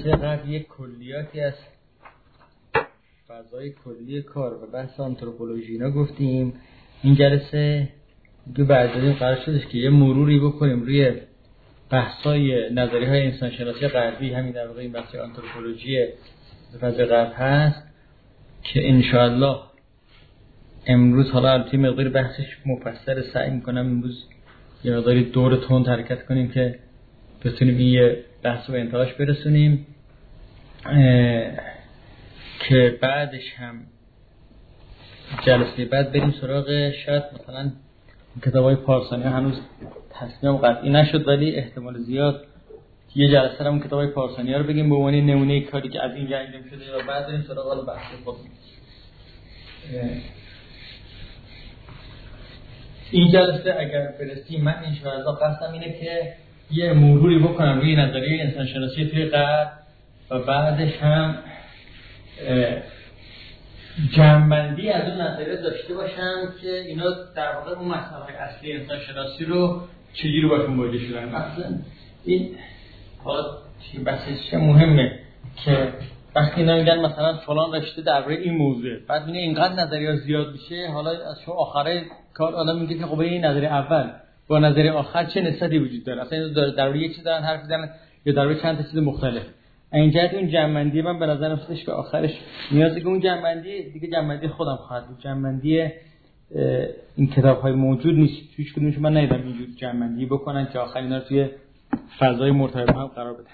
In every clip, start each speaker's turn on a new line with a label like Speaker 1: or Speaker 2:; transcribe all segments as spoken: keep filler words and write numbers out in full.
Speaker 1: جلسه قبل یک کلیاتی از فضای کلی کار و بحث آنتروپولوژی اینا گفتیم. این جلسه دو بعدی قرار شدش که یه مروری بکنیم روی بحث‌های نظریه‌های انسان شناسی غربی، همین در واقع این بحث آنتروپولوژی فضای غرب هست که ان شاء الله امروز حالا البته مقدار بحثش مفصل، سعی می‌کنم امروز یه مقداری دور تند حرکت کنیم که بتونیم این یه بحث رو به انتهاش برسونیم که بعدش هم جلسه بعد بریم سراغ شاید مثلا کتابای پارسانی ها. هنوز تصمیم قطعی نشد ولی احتمال زیاد یه جلسه هم کتابای پارسانی ها رو بگیم به عنوان نمونه کاری که از اینجا انجام شده و بعد بریم سراغ حال بحث خودمون. این جلسه اگر برسیم من ان شاء الله قصدم اینه که یه مروری بکنم روی نظریه انسان شناسی توی غرب و بعدش هم جمع‌بندی از اون نظریه داشته باشم که اینا در واقع اون مسائل اصلی انسان شناسی رو چجوری باشون مواجه شدن. مثلا این حالا بحثش مهمه که وقتی اینا میگن مثلا فلان رشته درباره این موضوع، بعد میگه اینقدر نظریه زیاد میشه، حالا از شو آخره کار حالا میگه که خب این نظریه اول با نظریه آخر چه نسبتی وجود داره، اصلا درباره یک چیز دارن حرف میزنن یا درباره چند تا چیز مختلف. اینجا اون جمع‌بندی من به نظر میاد که آخرش نیازی که اون جمع‌بندی دیگه جمع‌بندی خودم خواهد بود، جمع‌بندی این کتاب‌های موجود نیست. هیچ کدومش من ندیدم اینجور جمع‌بندی بکنن که آخر اینا رو توی فضای مرتبط هم قرار بدن.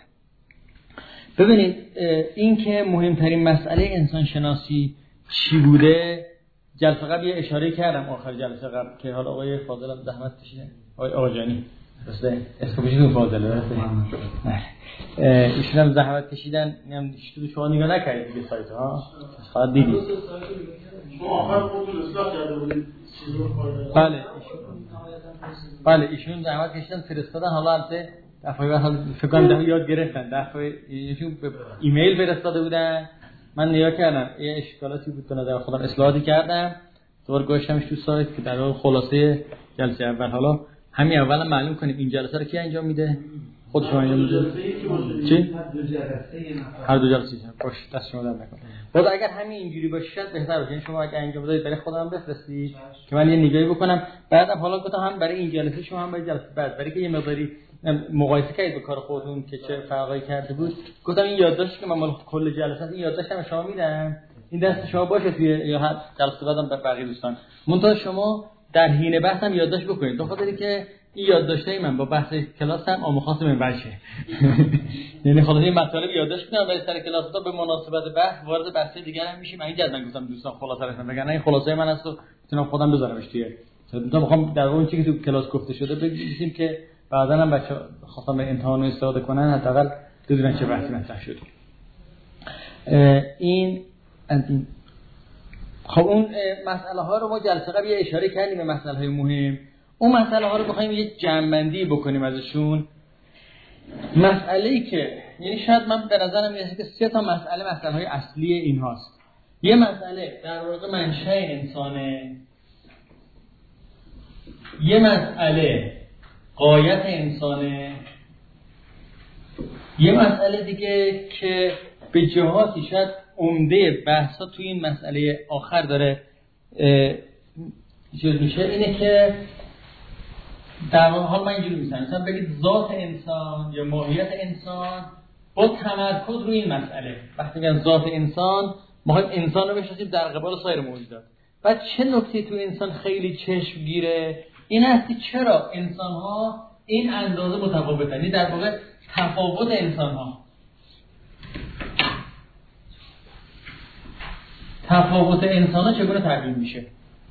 Speaker 1: ببینید این که مهمترین مسئله انسان شناسی چی بوده، جلسه قبل یه اشاره کردم آخر جلسه قبل که حالا آقای فاضل هم زحمت کشیدن، آقای آقاجانی درسته اسمشون فاضله درسته نه ایشون هم زحمت کشیدن. میگم تو شما نگاه نکردید دیگه سایت ها، فقط دیدید
Speaker 2: شما آخر خودتون اصلاح کرده بودید چیزو
Speaker 1: بله ایشون بله ایشون زحمت کشیدن فرستادن. حالا البته دفعه بعد فکر کنم دفعه یاد گرفتن، دفعه ایشون به ایمیل فرستاده بودن، من نگاه کردم یه اشکالاتی بود به نظر خودم اصلاحاتی کردم، دوباره گذاشتمش تو سایت که در واقع خلاصه جلسه اول. حالا همین اول معلوم کنیم این جلسه رو کی انجام میده؟ خود شما انجام میده؟ چی؟ هر دو جلسه باشه، دست شما در نکنه. باز اگر همین اینجوری باشه شاید بهتر باشه. شما اگه انجام بدید برای خودم بفرستید که من یه نگاهی بکنم. بعدم حالا گفتم هم برای این جلسه شما هم برای جلسه بعد، برای که یه مقداری مقایسه کنید با کار خودتون که چه فرقی کرده بود. گفتم این یادداشتی که من مال کل جلسه این یادداشتم شما میدم، این دست شما باشه توی یا هر جلسه بعدم به بقیه دوستان. منتها شما در حین بحثم یادداشت بکنید، به خاطر اینکه این یادداشتای من با بحث کلاس هم آموخاست من بشه. یعنی خلاص این مطالب یادداشت کنم برای سر کلاس تا به مناسبت بحث وارد بحث دیگر هم میشیم. این جدن گفتم دوستان خلاصه رسن بگن این خلاصه من است و میتونم خودم بذارمش توی مثلا میخوام در اون چیزی که تو کلاس گفته شده بگیم که بعدا هم بچه‌ها خواستم به امتحان استفاده کنن حداقل بدونن چه بحثی مطرح شده. این خب اون مسئله ها رو ما جلسه قبل یه اشاره کردیم به مسئله های مهم. اون مسئله ها رو بخوایم یه جمع‌بندی بکنیم ازشون. مسئله‌ای که یعنی شاید من به نظرم میاد که سه تا مسئله مسئله های اصلی این هاست. یه مسئله در واقع منشأ انسانه، یه مسئله غایت انسانه، یه مسئله دیگه که به جهاتی شاید عمده بحثا توی این مسئله آخر داره چیز میشه، اینه که در حال من اینجوری میسنم مثلا بگید ذات انسان یا ماهیت انسان با تمرکز روی این مسئله. وقتی میگن ذات انسان ما خواهیم انسان رو بشناسیم در قبال سایر موجودات. بعد چه نکته تو انسان خیلی چشم گیره این هستی چرا انسان ها این اندازه متفاوتن، یعنی در واقع تفاوت انسان ها تفاوت انسان ها چگونه تعبیر میشه.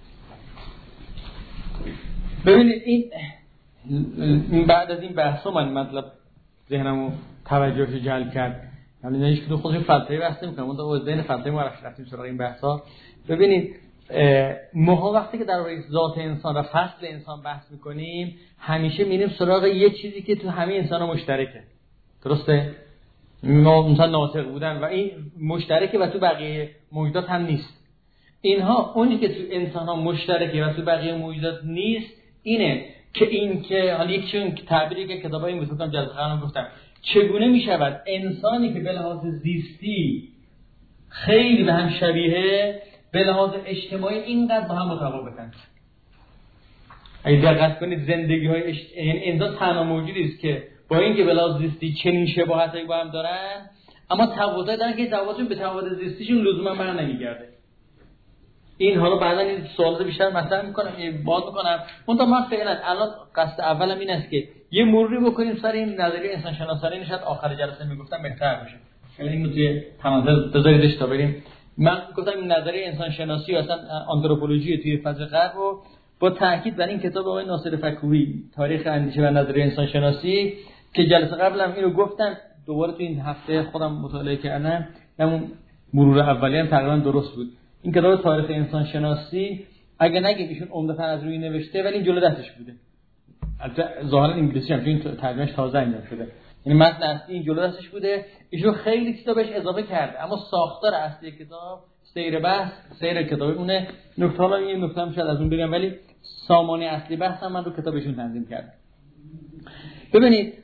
Speaker 1: ببینید این بعد از این بحثا من مطلب ذهنمو توجهش جلب کرد، یعنی نه هیچ کدوم خودش فلسفه بحث نمی‌کنه، اون تو ذهن فلسفه ما رفتیم سراغ این بحثا. ببینید ما وقتی که درباره ذات انسان و فصل انسان بحث می‌کنیم همیشه میریم سراغ یه چیزی که تو همه انسان‌ها مشترکه، درسته؟ ما مثلا ناطق بودن و این مشترکه و تو بقیه موجودات هم نیست. اینها اونی که تو انسان‌ها مشترکه و تو بقیه موجودات نیست اینه که این که حالا یکیشون تعبیری که کتابای مثلا جلسه قبل گفتم چگونه می شود انسانی که به لحاظ زیستی خیلی به هم شبیه به لحاظ اجتماعی اینقدر با هم متفاوتن. اگه دقت کنید زندگی های اجت... انسان تنها موجودی است که با اینکه به لحاظ زیستی چنین شباهتی با هم دارن اما تفاوتایی دارن که تفاوتشون به تفاوت زیستیشون لزوما بر نمیگرده. این حالا بعدا این سوالات بیشتر مطرح میکنم باز میکنم. منتها من فعلا الان قصد اولم این است که یه مروری بکنیم سر این نظریه انسان شناسانه. این شاید آخر جلسه میگفتم بهتر باشه. خیلی اینو توی تمام بذاریدش تا بریم. من گفتم این نظریه انسان شناسی و اصلا آنتروپولوژی توی فاز غرب و با تاکید بر این کتاب آقای ناصر فکوهی تاریخ اندیشه و نظریه انسان شناسی که جلسه قبلم اینو گفتم دوباره تو این هفته خودم مطالعه کردم. همون مرور اولیه هم تقریبا درست بود. این کتاب تاریخ انسان شناسی اگه نگید ایشون عمدتاً از روی نوشته ولی این جلو دستش بوده. البته ظاهرا انگلیسی هم چون این ترجمهش تازه انجام شده. یعنی متن اصلی این جلو دستش بوده. ایشون خیلی چیزا بهش اضافه کرده اما ساختار اصلی کتاب سیر بحث سیر کتاب اونه. نکته حالا این نکته هم شاید از اون بگم ولی سامانه اصلی بحث هم من رو کتابشون تنظیم کردم. ببینید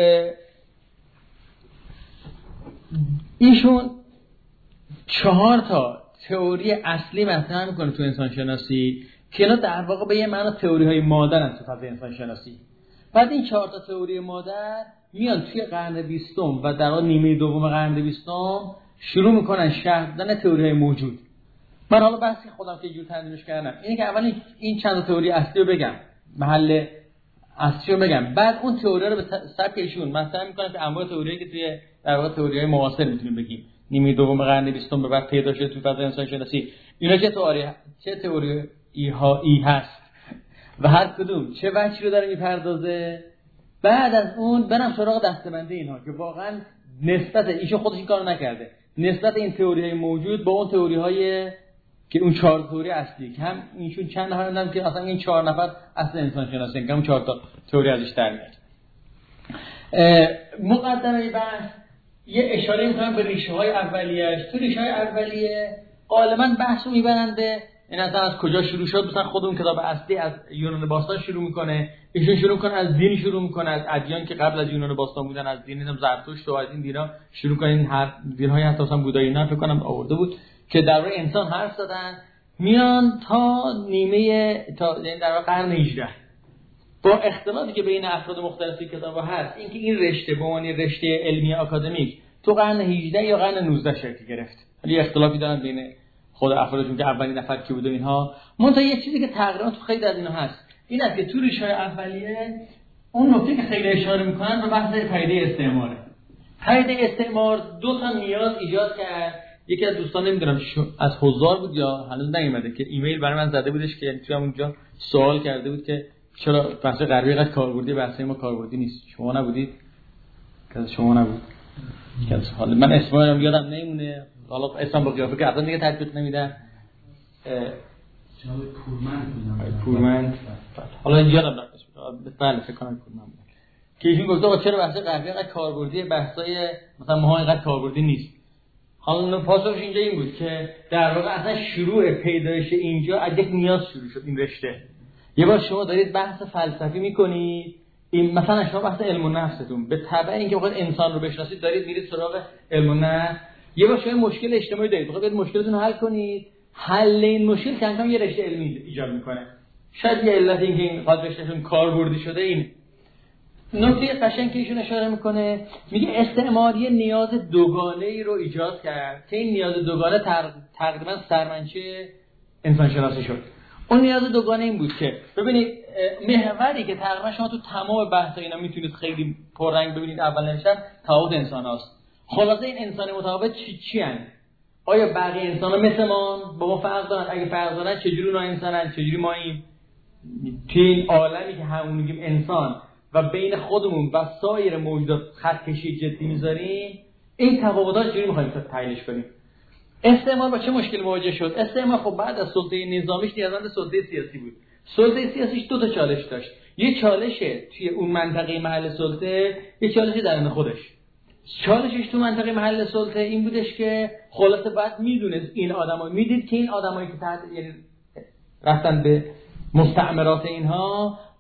Speaker 1: ایشون چهار تا تئوری اصلی مطرح میکنه تو انسان شناسی که اینا در واقع به یه معنی تئوری های مادرن تو فضای انسان شناسی. بعد این چهار تا تئوری مادر میان توی قرن بیستم و در واقع نیمه دوم قرن بیستم شروع میکنن شرح دادن تئوری های موجود. من حالا بحثی خودم که جور تنظیمش کردم اینه که اول این چند تا تئوری اصلی رو بگم، محل اصلی رو بگم، بعد اون تئوری رو به سبک ایشون مطرح میکنم که انواع تئوریایی که توی در واقع تئوریای معاصر میتونیم بگیم نیمه دوم قرن بیستم به بعد پیدا شده تو فضای انسان شناسی اینا چه تئوری چه تئوری هایی هست و هر کدوم چه وجهی رو داره میپردازه. بعد از اون برم سراغ دسته‌بندی اینها که واقعا نسبت ایشون خودش این کارو نکرده، نسبت این تئوری‌های موجود با اون تئوری‌های که اون چهار تئوری اصلی که هم ایشون چند نفر دیدم که اصلا این چهار نفر اصل انسان شناسی که هم چهار تا تئوری ازش در میاد. مقدمه بحث یه اشاره می‌کنم به ریشه‌های اولیه‌اش. تو ریشه‌های اولیه غالباً بحثو میبرنده این اصلا از کجا شروع شد. مثلا خود اون کتاب اصلی از یونان باستان شروع میکنه، ایشون شروع میکنه از دین شروع میکنه، از ادیان که قبل از یونان باستان بودن، از دین نم زرتشت و از این دینا شروع کنین. هر دین‌های حتی مثلا بودایی نه فکر کنم آورده بود که درباره انسان حرف زدن. میان تا نیمه تا در واقع قرن هجده با اختلافی که بین افراد مختلفی کتابا هست اینکه این رشته به عنوان رشته علمی آکادمیک تو قرن هجده یا قرن نوزده شکل گرفت. ولی اختلافی دارن بین خود افرادشون که اولین نفر کی بوده اینها. منتها یه چیزی که تقریبا تو خیلی از اینا هست این است که تو ریشه‌های اولیه اون نکته که خیلی اشاره میکنن به بحث پدیده استعماره. پدیده استعمار دو تا نیاز ایجاد کرد. یکی از دوستان نمیدونم از حضار بود یا هنوز نیومده که ایمیل برای من زده بودش که تو اونجا سوال کرده بود که چرا بحث غربی قد کاربردی بحث ما کاربردی نیست. شما نبودید؟ که شما نبود. که حالا من اسمم یادم نمیمونه. حالا اسم با قیافه که اصلا دیگه تطبیق نمیدن.
Speaker 3: جناب پورمند
Speaker 1: پورمند حالا یادم رفت. بله فکر کنم پورمند که ایشون گفته آقا چرا بحث غربی قد کاربردی بحثای مثلا ما اینقدر کاربردی نیست. حالا پاسخش اینجا این بود که در واقع اصلا شروع پیدایش اینجا از یک نیاز شروع شد این رشته. یه بار شما دارید بحث فلسفی میکنید، این مثلا شما بحث علم النفستون به تبع اینکه بخواید انسان رو بشناسید دارید میرید سراغ علم النفس. یه بار شما مشکل اجتماعی دارید بخواید مشکلتون رو حل کنید، حل این مشکل کم یه رشته علمی ایجاد میکنه. شاید یه علت این که این قضیه رشتهشون کاربردی شده این نکته قشنگی که ایشون اشاره میکنه میگه استعماری نیاز دوگانه ای رو ایجاد کرد که این نیاز دوگانه تقریبا سرمنچه انسان شناسی شد. اون نیاز دوگانه این بود که ببینید محوری که تقریبا شما تو تمام بحث اینا میتونید خیلی پررنگ ببینید اول نوشتن تفاوت انسان هاست. خلاصه این انسان متفاوت چی چی هن؟ آیا بقیه انسان ها مثل ما با ما فرق دارن؟ اگه فرق دارن چجوری اونا انسانن چجوری ماییم؟ توی این عالمی که همون میگیم انسان و بین خودمون و سایر موجودات خط کشی جدی میذاریم این تفاوت‌ها چجوری می‌خوایم تحلیلش کنیم؟ استعمار با چه مشکل مواجه شد؟ استعمار خب بعد از سلطه نظامیش نیازمند سلطه سیاسی بود. سلطه سیاسیش دو تا چالش داشت. یه چالشه توی اون منطقه محل سلطه، یه چالش درون خودش. چالشش تو منطقه محل سلطه این بودش که خلاصه بعد میدونست این آدما میدید که این آدمایی که تحت یعنی رفتن به مستعمرات اینها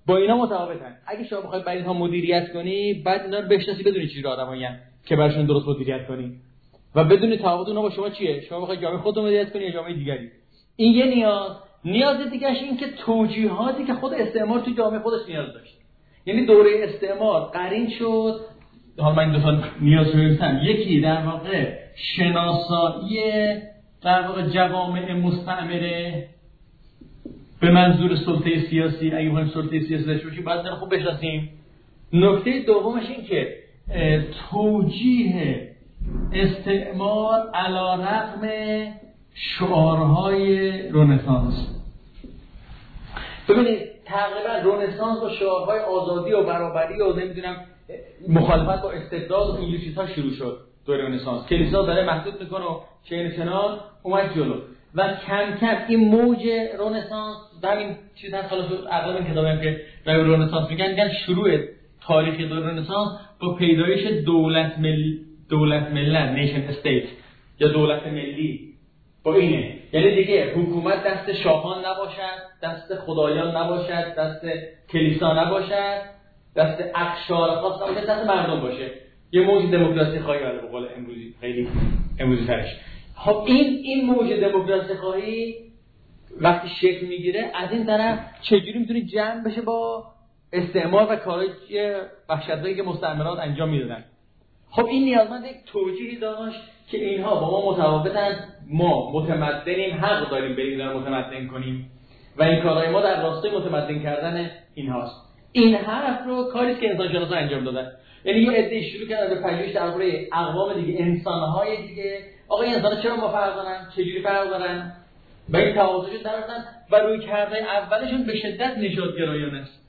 Speaker 1: با اینا متفاوتن. اگه شما بخوای برای اینها مدیریت کنی، بعد اینا رو بشناسی، بدونی چی رو آدمایین که براشون درست مدیریت کنی و بدونی تفاوت اونها با شما چیه. شما بخوای جامعه خودت مدیریت کنی یا جامعه دیگری. این یه نیاز. نیاز دیگه‌اش این که توجیهاتی که خود استعمار تو جامعه خودش نیاز داشت. یعنی دوره استعمار قرین شد. حالا من دو تا نیاز رو میگم. یکی در واقع شناسایی در واقع جوامع مستعمره به منظور سلطه سیاسی. اگه بخوایم سلطه سیاسی داشته باشیم باید خوب بشناسیم. نکته دومش این که توجیه استعمار علی رغم شعارهای رنسانس. ببینید تقریبا رنسانس با شعارهای آزادی و برابری و نمیدونم مخالفت با استبداد و این چیزها شروع شد. دوره رنسانس کلیسا داره محدود میکنه و چین کنار اومد جلو و کم کم این موج رنسانس همین چیز هست. خلاص اغلب این کتابی هم که در رنسانس میگن میگن شروع تاریخ دوره رنسانس با پیدایش دولت ملی، دولت ملت، نیشن استیت یا دولت ملی. با اینه یعنی دیگه حکومت دست شاهان نباشد، دست خدایان نباشد، دست کلیسا نباشد، دست اقشار خاص نباشد، دست مردم باشه. یه موج دموکراسی خواهی به قول امروزی خیلی امروزی ترش. خب این این موج دموکراسی خواهی وقتی شکل میگیره از این طرف چجوری میتونه جمع بشه با استعمار و کارهای وحشتناکی که مستعمرات انجام میدادن. خب این نیازمند یک توجیهی داشت که اینها با ما متفاوتن، ما متمدنیم، حق داریم بریم اینا رو متمدن کنیم و این کارهای ما در راستای متمدن کردن اینهاست. این حرف رو کاری که انسان شناسا انجام دادن. یعنی یه عده شروع کردن به پژوهش درباره اقوام دیگه، انسان‌های دیگه. آقا این انسان‌ها چرا با فرق دارن؟ چجوری فرق دارن؟ و این تفاوت‌هاشون درآوردن و روی کرده اولشون به شدت نژادگرایانه است.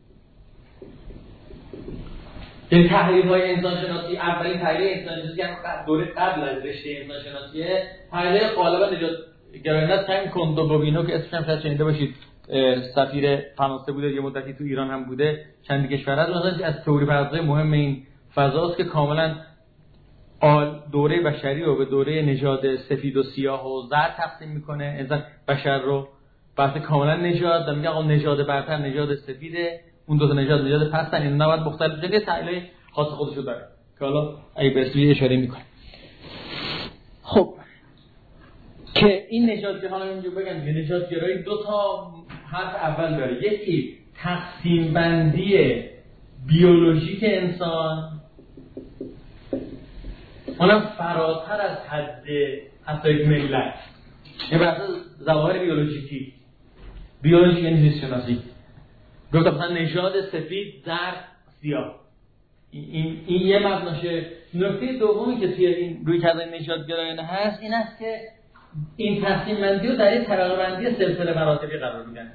Speaker 1: این تحلیل‌های انسان‌شناسی، اولین تحلیل انسان‌شناسی که دوره قبل از رشته انسان‌شناسیه، تحلیل غالبا نژادگرایانه است. همین کندوبوینو که اسمش هم شاید شنیده باشید، سفیر فرانسه بوده، یه مدتی تو ایران هم بوده، چند کشور از از تئوری پردازهای مهم این فضاست که کاملا دوره بشری رو به دوره نژاد سفید و سیاه و زرد تقسیم میکنه. انسان بشر رو بحث کاملا نژاد و میگه آقا نژاد برتر نژاد سفیده، اون دو تا نژاد نژاد پستن، این نباید مختلف بشه. تحلیل خاص خودشو داره که حالا اگه به اسمی اشاره میکنه. خب که این نژادگرایی اینجا بگم که نژادگرایی دو تا حرف اول داره. یکی تقسیم بندی بیولوژیک انسان، اونم فراتر از حد حتی یک ملت، یه بحث ظواهر بیولوژیکی. بیولوژی یعنی زیست شناسی. گفتم مثلا نژاد سفید، زرد، سیاه. این این یه مبناشه. نکته دومی که توی این روی کرده نژادگرایانه هست این است که این تقسیم بندی رو در یک طبقه بندی سلسله مراتبی قرار میدن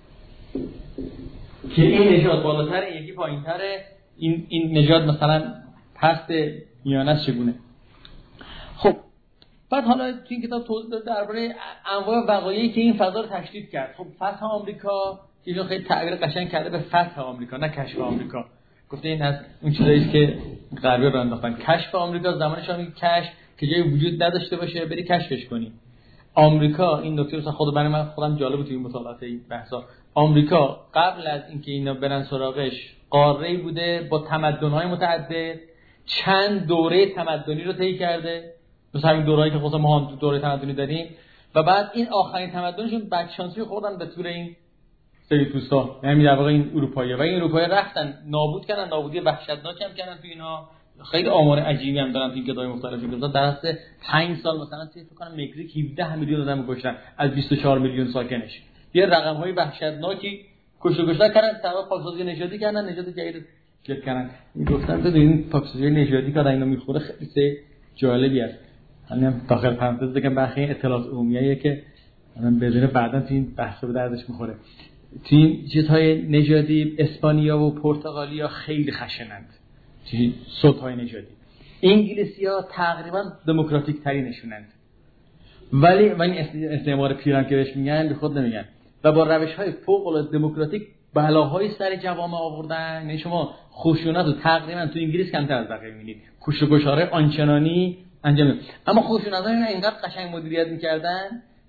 Speaker 1: که این نژاد بالاتر، یکی پایین‌تره، این این نژاد مثلا پست میانه چگونه. خب بعد حالا تو این کتاب توضیح داده درباره انواع وقایعی که این فضا رو تشدید کرد. خب فتح آمریکا اینو خیلی تعبیر قشنگ کرده به فتح آمریکا، نه کشف آمریکا. گفته این از اون چیزایی که غربی رو انداختن. کشف آمریکا زمانش هم کشف که جای وجود نداشته باشه بری کشفش کنی. آمریکا این نکته مثلا خود برای من خودم جالب بود توی مطالعات این بحثا. آمریکا قبل از اینکه اینا برن سراغش قاره‌ای بوده با تمدن‌های متعدد، چند دوره تمدنی رو طی کرده، مثلا همین دوره‌ای که خود ما هم دوره تمدنی داریم و بعد این آخرین تمدنشون بدشانسی خوردن به طور این سویتوسا، یعنی در واقع این اروپایی و این اروپایی رفتن نابود کردن، نابودی وحشتناک هم کردن تو اینا. خیلی آمار عجیبی هم دارن تو این کتابای مختلفی که در اصل پنج سال مثلا فکر کنم مکزیک هفده میلیون آدم کشتن از بیست و چهار میلیون ساکنش. یه رقم‌های وحشتناکی کشته کشته کردن، طبعا پاکسازی نژادی کردن، نژاد جدید چک کردن. میگفتن تو این پاکسازی نژادی که اینا میخوره خیلی جالبی است. همین داخل پرانتز بگم بخی اطلاعات عمومیه که من بدون بعداً تو این بحث به دردش میخوره. تو این چیزهای نژادی اسپانیا و پرتغالیا خیلی خشنند. چی صوت‌های نژادی. انگلیسی‌ها تقریبا دموکراتیک ترینشونند. ولی و این استعمار پیران که بهش میگن به خود نمیگن و با روش‌های فوق‌العاده دموکراتیک بلاهای سر جوامع آوردن. یعنی شما خشونت رو تقریبا تو انگلیس کمتر از بقیه می‌بینید. کشت و کشتارهای آنچنانی انجام میدن. اما خشونت‌ها اینا اینقدر قشنگ مدیریت می‌کردن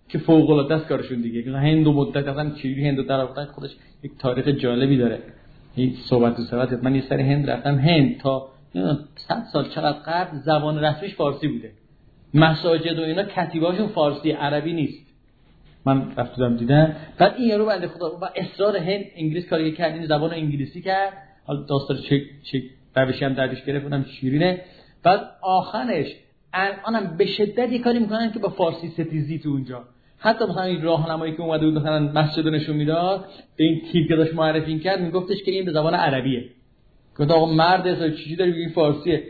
Speaker 1: که فوق العاده است کارشون دیگه. که هند و مدت اصلا چیزی هند در واقع خودش یک تاریخ جالبی داره. این صحبت و صحبت من یه سری هند رفتم، هند تا صد سال چقدر قبل زبان رسمیش فارسی بوده. مساجد و اینا کتیبهاشون فارسی، عربی نیست. من رفتم دیدم. بعد این یارو بنده خدا با اصرار هند انگلیس کاری کرد، این زبان انگلیسی کرد. حالا داستان چه چه روشی هم دردش گرفت، اونم شیرینه. بعد آخرش الانم به شدت یه کاری میکنن که با فارسی ستیزی تو اونجا. حتی مثلا این راهنمایی که اومده بود مثلا مسجد نشون میداد، به این تیپ که داشت معرفی کرد میگفتش که این به زبان عربیه. گفت آقا مرد اصلا چیزی داری بگی فارسیه.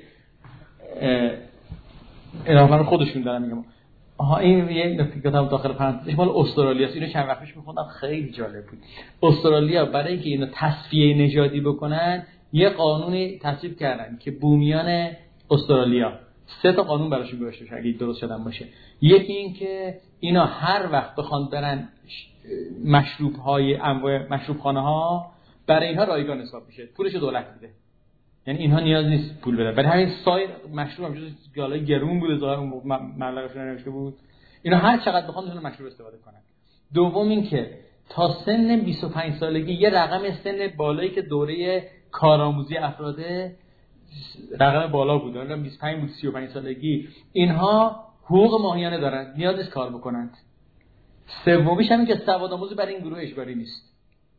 Speaker 1: اراغان خودشون دارن میگم. آها این یه نکته که داخل پرانتز مال استرالیا است. اینو چند وقت پیش میخوندم، خیلی جالب بود. استرالیا برای اینکه اینو تصفیه نژادی بکنن یه قانونی تصویب کردن که بومیان استرالیا سه تا قانون براشون گذاشته شده اگه درست شدن باشه. یکی این که اینا هر وقت بخوان برن مشروب های انواع مشروب خانه ها برای اینها رایگان حساب میشه، پولش دولت میده. یعنی اینها نیاز نیست پول بدن. برای همین سایر مشروب هم جز گالای گرون بود، ظاهر مبلغش نوشته بود. اینا هر چقدر بخوان میتونن مشروب استفاده کنن. دوم این که تا سن بیست و پنج سالگی یه رقم سن بالایی که دوره کارآموزی افراده رقم بالا بود، الان بیست و پنج بود، سی و پنج سالگی اینها حقوق ماهیانه دارن، نیاز نیست کار بکنن. سومیش همین که سواد آموزی برای این گروه اجباری نیست.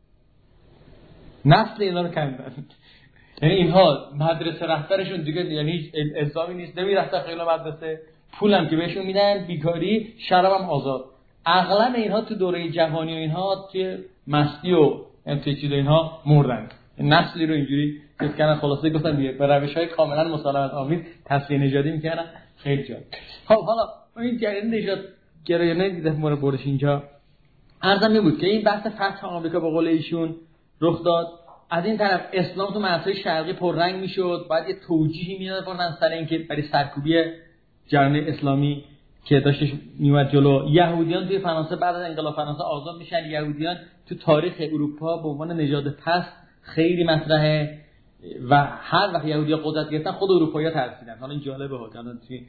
Speaker 1: نسل اینا رو کندن. یعنی اینها مدرسه رفتارشون دیگه یعنی هیچ الزامی نیست، نمیرفتن خیلی مدرسه، پولم که بهشون میدن، بیکاری، شرابم آزاد. اغلب اینها تو دوره جوانی و اینها توی مستی و امتی چیز اینها مردن. نسلی رو اینجوری چیز کردن، خلاصه گفتن دیگه به روش‌های کاملا مسالمت آمیز تصفیه نژادی میکردن. خیلی جالب. خب حالا این جریان نژاد گرایانه دیگه ما رو بردش اینجا. عرضم این بود که این بحث فتح آمریکا به قول ایشون رخ داد. از این طرف اسلام تو منطقه شرقی پررنگ میشد، بعد یه توجیهی میدادن سر اینکه برای سرکوبی جریان اسلامی که داشتش میومد جلو. یهودیان توی فرانسه بعد از انقلاب فرانسه آزاد میشن. یهودیان تو تاریخ اروپا به عنوان نژاد پست خیلی مطرحه و هر وقت یهودی‌ها قدرت گرفتن خود اروپایی‌ها ترسیدن. حالا این جالبه ها، چون توی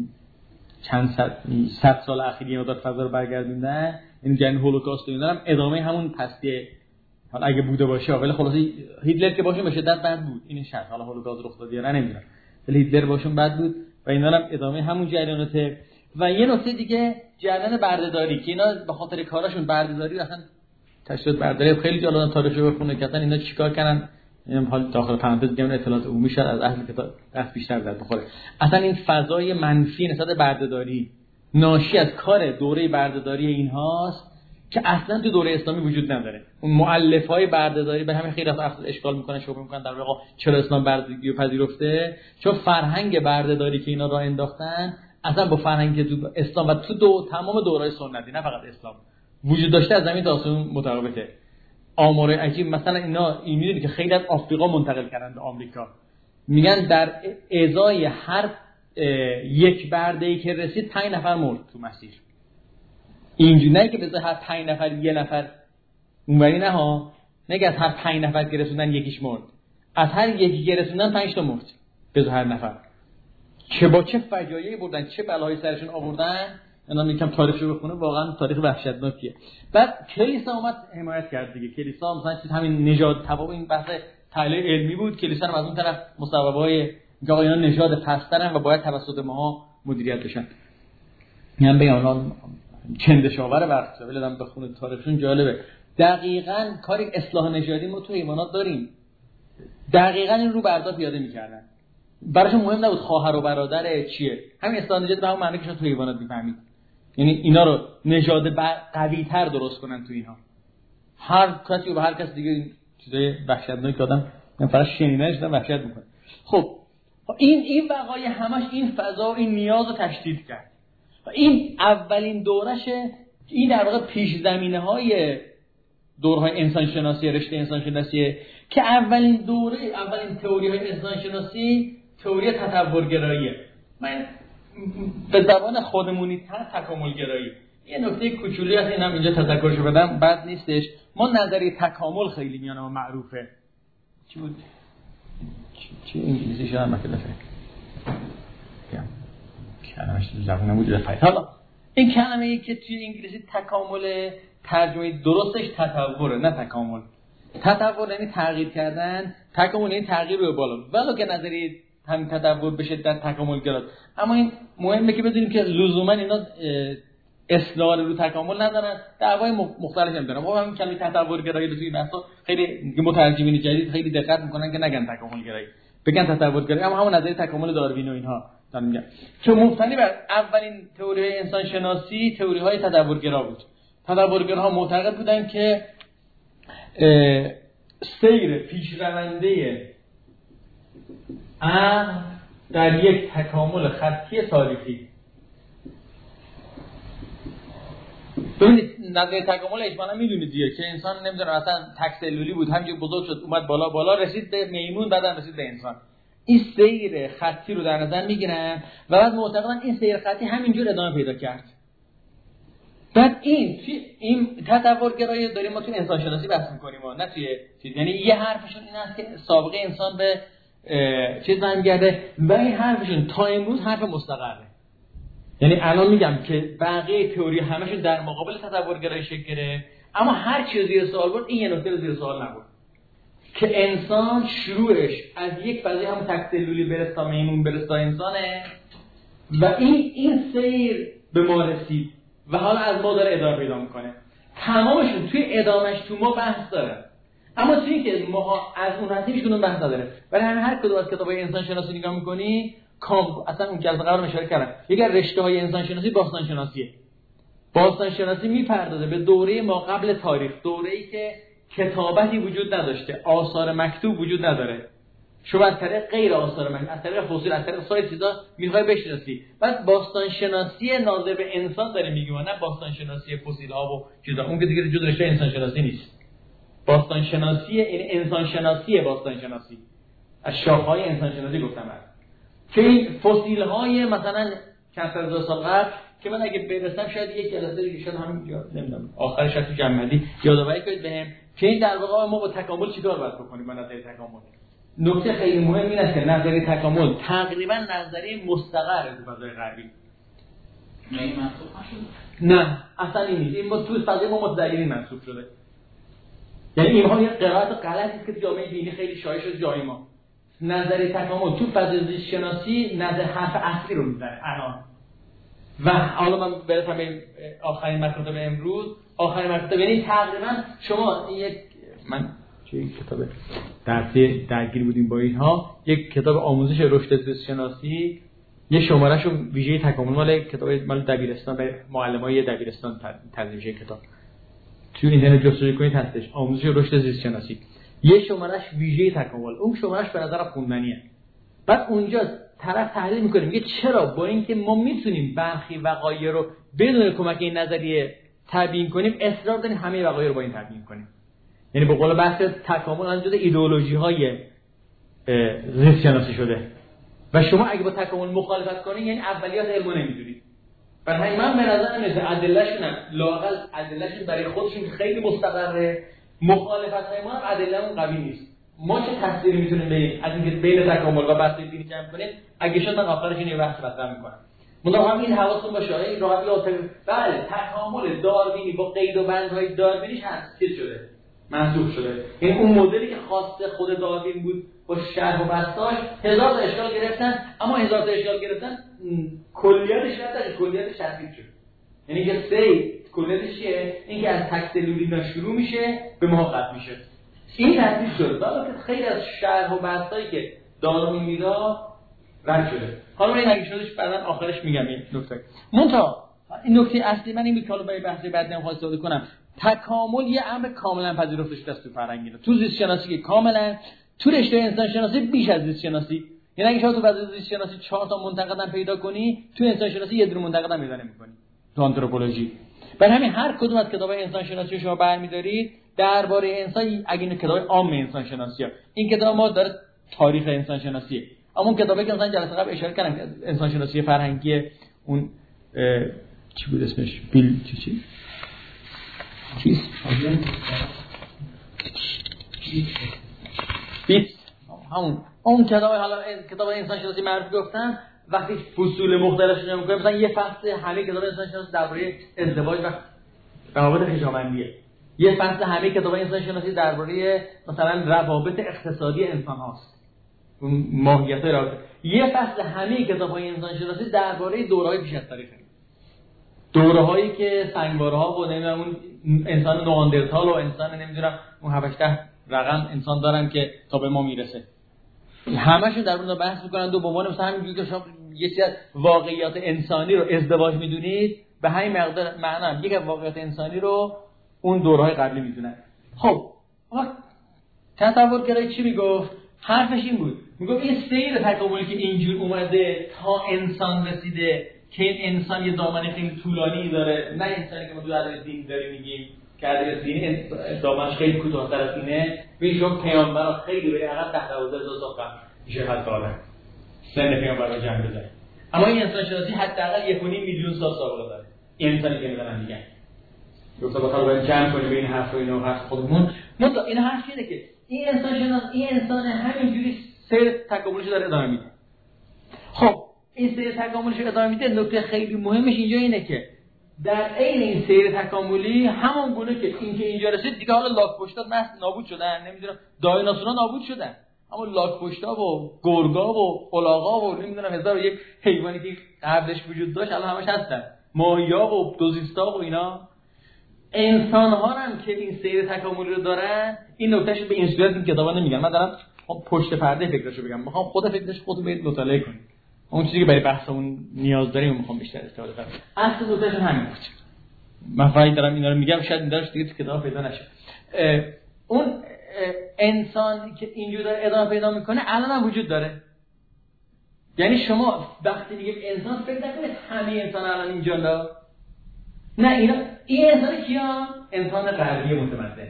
Speaker 1: چند صد صد سال اخیر یه مقدار فضا رو برگردوندن. این جنگ هولوکاست اینا هم ادامه همون پستی حالا اگه بوده باشه، ولی خلاص هیتلر که باشه به شدت بد بود. این شرط حالا هولوکاست رخ داد یا نه نمیدونم، ولی هیتلر باشون بد بود و اینا هم ادامه همون جریاناته. و یه نکته دیگه جریان بردهداری که اینا به خاطر کاراشون بردهداری اصلا تشدید بردهداری خیلی جالب تاریخی بخونه که اصلا اینا چیکار کردن. اینم حال داخل پرانتز میگم اطلاعات عمومی شد از اهل کتاب دست بیشتر زد بخوره. اصلا این فضای منفی نسبت بردهداری ناشی از کار دوره بردهداری اینهاست که اصلا تو دوره اسلامی وجود نداره. اون مؤلفه‌های بردهداری به همین خیلی از اشکال میکنن، شبهه میکنن در واقع چرا اسلام بردهداری رو پذیرفته، چون فرهنگ بردهداری که اینا راه انداختن اصلا با فرهنگ تو اسلام و تو دو تمام دوره‌های سنتی نه فقط اسلام وجود داشته از زمین تا آسمون متفاوته. آمار عجیب مثلا اینا این میدونی که خیلی از آفریقا منتقل کردن به آمریکا، میگن در ازای هر یک برده‌ای که رسید پنج نفر مرد تو مسیر. اینجوری نه که بذار هر پنج نفر یه نفر اونوری نه ها، نگه از هر پنج نفر که رسوندن یکیش مرد، از هر یکی که رسوندن پنج تا مرد بذار هر نفر. چه با چه فجایعی بردن، چه بلایی سرشون آوردن. اینا میگم تاریخشو بخونه واقعا تاریخ وحشتناکیه. بعد کلیسا اومد حمایت کرد دیگه. کلیسا مثلا چیز همین نژاد تبع این بحث تحلیل علمی بود. کلیسا هم از اون طرف مصوبه‌های میگه اینا نژاد پسترن و باید توسط ماها مدیریت بشن. من بگم الان چندشاور وقت ولی دارم بخونه تاریخشون جالبه. دقیقاً کاری اصلاح نژادی ما تو حیوانات داریم. دقیقاً این رو بردا پیاده می‌کردن. براشون مهم نبود خواهر و برادر چیه. همین اصلاح نژادی به همون معنی که تو حیوانات می‌فهمید. یعنی اینا رو نژاد قوی‌تر درست کنن تو اینها. هر کسی و هر کس دیگه چیزای وحشتناک آدم من فقط شنیدنش دارم وحشت می‌کنه. خب این این وقایع همش این فضا و این نیاز رو تشدید کرد. و این اولین دورشه. این در واقع پیش زمینه‌های دورهای انسان شناسی، رشته انسان شناسی که اولین دوره اولین تئوری‌های انسان شناسی تئوری تطورگراییه. من به زبان خودمونی تر تکامل گرایی. یه نکته کوچولی هست اینم اینجا تذکرشو بدم بد نیستش. ما نظریه تکامل خیلی میانه و معروفه. چی بود؟ چی انگلیسی شده مثلا فکر. کلمش تو زبان نبود فایده. حالا این کلمه‌ای که توی انگلیسی تکامل، ترجمه درستش تطوره، نه تکامل. تطور یعنی تغییر کردن، تکامل یعنی تغییر به بالا. ولو که نظریه همین تطور بشه در تکامل گراد، اما این مهمه که بدونیم که لزوما اینا اصلاح رو تکامل ندارن، دعوای مختلفی هم دارن. ما همین کلمه تطور گرایی رو توی بحثا خیلی مترجمین جدید خیلی دقت میکنن که نگن تکامل گرایی، بگن تطور گرایی، اما همون نظریه تکامل داروین و اینها دارن میگن که مبتنی بر اولین تئوری انسان شناسی تئوری های تطور گرا بود. تطور گراها معتقد بودن که سیر پیشرونده عقل در یک تکامل خطی تاریخی. ببینید نظریه تکامل اجمالا میدونید دیگه که انسان نمیدونه اصلا تک سلولی بود، همینجوری بزرگ شد اومد بالا بالا رسید به میمون، بعداً رسید به انسان. این سیر خطی رو در نظر میگیرن و بعد معتقدن این سیر خطی همینجور ادامه پیدا کرد. بعد این این تطورگرایی داریم ما تو انسان شناسی بحث می‌کنیم، نه توی چیز. یعنی یه حرفشون این است که سابقه انسان به چیز برمیگرده و این حرفشون تا امروز حرف مستقره. یعنی الان میگم که بقیه تئوری همشون در مقابل تطورگرایی شکل گرفت، اما هر چیز زیر سوال برد این یه نکته رو زیر سوال نبرد که انسان شروعش از یک فضای همون تک سلولی برسه تا میمون برسه تا انسانه و این این سیر به ما رسید و حالا از ما داره ادامه پیدا میکنه. تمامشون توی ادامهش تو ما بحث داره، اما توی که ما از اون هستیمشون اون بحث نداره. ولی همین هر کدوم از کتابای انسان شناسی نگاه میکنی کام اصلا اون جلسه قبل اشاره کردم، یکی از رشته‌های انسان شناسی باستان شناسیه. باستان شناسی میپردازه به دوره ما قبل تاریخ، دوره‌ای که کتابتی وجود نداشته، آثار مکتوب وجود نداره. شما از طریق غیر آثار مکتوب، از طریق فسیل، از طریق سایر چیزا میخوای بشناسی. بعد باستان شناسی ناظر به انسان داره میگه، نه باستان شناسی فسیل ها و چیزا، اون که دیگه جزء رشته انسان شناسی نیست. باستان شناسی این انسان شناسی باستان شناسی از شاخه‌های انسان شناسی گفتم بعد که این فسیل های مثلا چند صد هزار سال قبل که من اگه برسم شاید یک جلسه دیگه شاید همین نمیدونم آخرش تو جمعی یادآوری کنید بهم که این در واقع ما با تکامل چیکار باید بکنیم. من نظریه تکامل نکته خیلی مهم این است که نظریه تکامل تقریبا نظریه مستقر تو فضای غربی
Speaker 3: نه این منسوخ نشده.
Speaker 1: نه اصلا این نیست. این با تو فضای ما متدینین منسوخ شده. یعنی اینها یه قرائت غلطی است که جامعه دینی خیلی شایع شده جای ما. نظریه تکامل تو فضای زیست شناسی نظر حرف اصلی رو میزنه الان. و حالا من برسم به آخرین مطلب امروز. آخرین مطلب یعنی تقریبا شما یک من چه کتاب درسی درگیر بودیم با اینها، یک کتاب آموزش رشد زیست شناسی یه شمارهشو ویژه تکامل مال کتاب مال دبیرستان به معلمای دبیرستان ترجمه میشه. کتاب تو اینترنت جستجو کنید هستش، آموزش رشد زیست شناسی، یه شمارهش ویژه تکامل. اون شمارهش به نظر خوندنیه. بعد اونجا طرف تحلیل میکنه میگه چرا با اینکه ما میتونیم برخی وقایع رو بدون کمک این نظریه تبیین کنیم اصرار داریم همه وقایع رو با این تبیین کنیم. یعنی به قول بحث تکامل الان جزء ایدئولوژی های زیست شناسی شده و شما اگه با تکامل مخالفت کنید یعنی اولیات علمو نمیدونید. برای من به نظر میاد ادلهشون لااقل ادلهشون برای خودشون خیلی مستقره، مخالفت های ما هم ادلهمون قوی نیست. ما چه تفسیری میتونیم بدیم از اینکه بین تکامل و بحث دینی جمع کنیم؟ اگه شد من آخرش این بحث مطرح میکنم. منتها همین حواستون باشه این راحتی آتر بله تکامل داروینی با قید و بندهای داروینیش هست چیز شده منسوخ شده. این اون مدلی که خاص خود داروین بود با شرح و بستاش هزار تا اشکال گرفتن، اما هزار تا اشکال گرفتن کلیتش نداره، کلیتش تثبیت شد. یعنی که سه کلیتش چیه؟ اینکه از تک سلولی شروع میشه به ما ختم میشه. این تثبیت شد. حالا که خیلی از شرح و بحثایی که داروین میدا رد شده. حالا من این اگه شدش بعدن آخرش میگم این نکته. منتها این نکته اصلی من این میکالو برای بحث بعد نمیخوام استفاده کنم. تکامل یه امر کاملا پذیرفته شده است تو فرهنگ اینا. تو زیست شناسی که کاملا، تو رشته انسان شناسی بیش از زیست شناسی. یعنی اگه شما تو فضای زیست شناسی چهار تا منتقدم پیدا کنی، تو انسان شناسی یه دونه منتقدم پیدا نمی‌کنی. تو آنتروپولوژی. برای همین هر کدوم از کتاب‌های انسان شناسی شما برمی‌دارید درباره انسان، اگه این کتاب عام انسان شناسیه، این کتاب ما داره تاریخ انسان شناسیه. اما اون کتابی که مثلا جلسه قبل اشاره کردم انسان شناسی فرهنگی اون چی بود اسمش؟ بیل چی چی؟ چیز؟ بیت همون اون کتاب حالا کتاب انسان شناسی معرفی گفتم وقتی فصول مختلف شروع می‌کنه، مثلا یه فصل همه کتاب انسان شناسی درباره ازدواج و روابط خویشاوندیه، یه فصل همه کتاب انسان شناسی درباره مثلا روابط اقتصادی انسان هاست، اون ماهیت رابطه، یه فصل همه کتاب‌های انسان شناسی درباره دوره‌های پیش از تاریخه، دوره‌هایی که سنگوارها و نمیدونم اون انسان نواندرتال و انسان نمیدونم اون هفت رقم انسان دارن که تا به ما میرسه، همه‌شون در اون بحث می‌کنن. دو به عنوان مثلا همینجوری که شما یه چیز از واقعیات انسانی رو ازدواج می‌دونید، به همین مقدار معنا یک از واقعیات انسانی رو اون دوره‌های قبلی می‌دونن. خب آقا تصور کرده چی میگفت؟ حرفش این بود، میگفت این سیر تکاملی که اینجور اومده تا انسان رسیده که این انسان یه دامنه خیلی طولانی داره، نه انسانی که ما تو ادبیات دین داریم میگیم که ادبیات دینی دامنش خیلی کوتاه‌تر از اینه، میشه پیامبر خیلی به عقب ده دوازده هزار سال قبل میشه حد داره سن پیامبر رو جمع بزنه، اما این انسان شناسی حداقل یک و نیم میلیون سال سابقه داره. این انسانی که میگن میگن گفت بخوام باید جمع کنیم بین حرف و اینا حرف خودمون، مطلق این حرف اینه که این انسان شناس این انسان همینجوری سیر تکاملش داره ادامه میده. خب این سیر تکاملش ادامه میده، نکته خیلی مهمش اینجا اینه که در عین این سیر تکاملی همون گونه که این که اینجا رسید دیگه حالا لاک‌پشتا نسل نابود شدن، نمیدونم دایناسورها نابود شدن، اما لاک‌پشتا و گرگا و الاغا و نمیدونم هزار و یک حیوانی که قبلش وجود داشت الان همش هستن، ماهی‌ها و دوزیستا و اینا. انسان‌ها هم که این سیر تکاملی رو دارن، این نکتهش به این صورت این کتابا نمیگن، من دارم پشت پرده فکرشو بگم، میخوام خود فکرش خودتون برید مطالعه کنید، اون چیزی که برای بحثمون نیاز داریم میخوام بیشتر استفاده کنم. اصل نکتهش همین بود. من فقط دارم اینا رو میگم، شاید این داشت دیگه تو کتاب پیدا نشه. اون انسان که اینجوری داره ادامه پیدا میکنه الان هم وجود داره. یعنی شما وقتی میگیم انسان فکر نکنید همه انسان الان اینجا لا. نه اینا این انسان کیا؟ انسان غربی متمدن.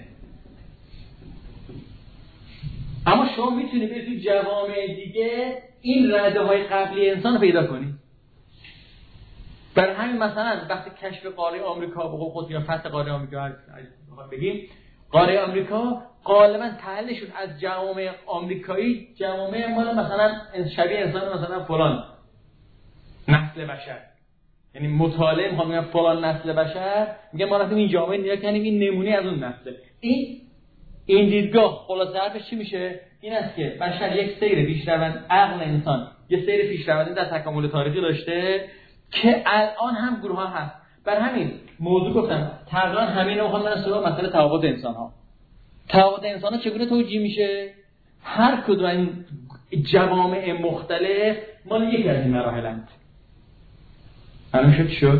Speaker 1: اما شما میتونید به توی جوامع دیگه این رده‌های قبلی انسان رو پیدا کنید. برای همین مثلا وقتی کشف قاره آمریکا به قول خود یا فتح قاره آمریکا بگیم، قاره آمریکا غالبا تحلیلشون از جوامع آمریکایی جوامع مال مثلا شبیه انسان مثلا فلان نسل بشر، یعنی مطالعه میخوام بگم فلان نسل بشر، میگم ما رفتیم این جامعه نیا کنیم این نمونه از اون نسل. این این دیدگاه خلاصه حرفش چی میشه؟ این است که بشر یک سیر پیشروند، عقل انسان یه سیر پیشروندی در تکامل تاریخی داشته که الان هم گروه ها هست. بر همین موضوع گفتم تقریبا همین رو میخوام من سراغ مسئله تفاوت انسان ها. تفاوت انسان ها چگونه توجیه میشه؟ هر کدوم این جوامع مختلف مال یکی از این مراحلند. همین شد شد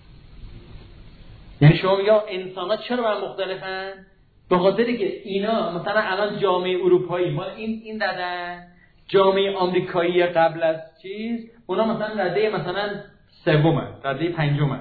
Speaker 1: یعنی شما میگه انسان ها چرا با هم مختلفن؟ به خاطری که اینا مثلا الان جامعه اروپایی مال این این دادن، جامعه آمریکایی قبل از چیز اونا مثلا رده مثلا سومن، رده پنجمن.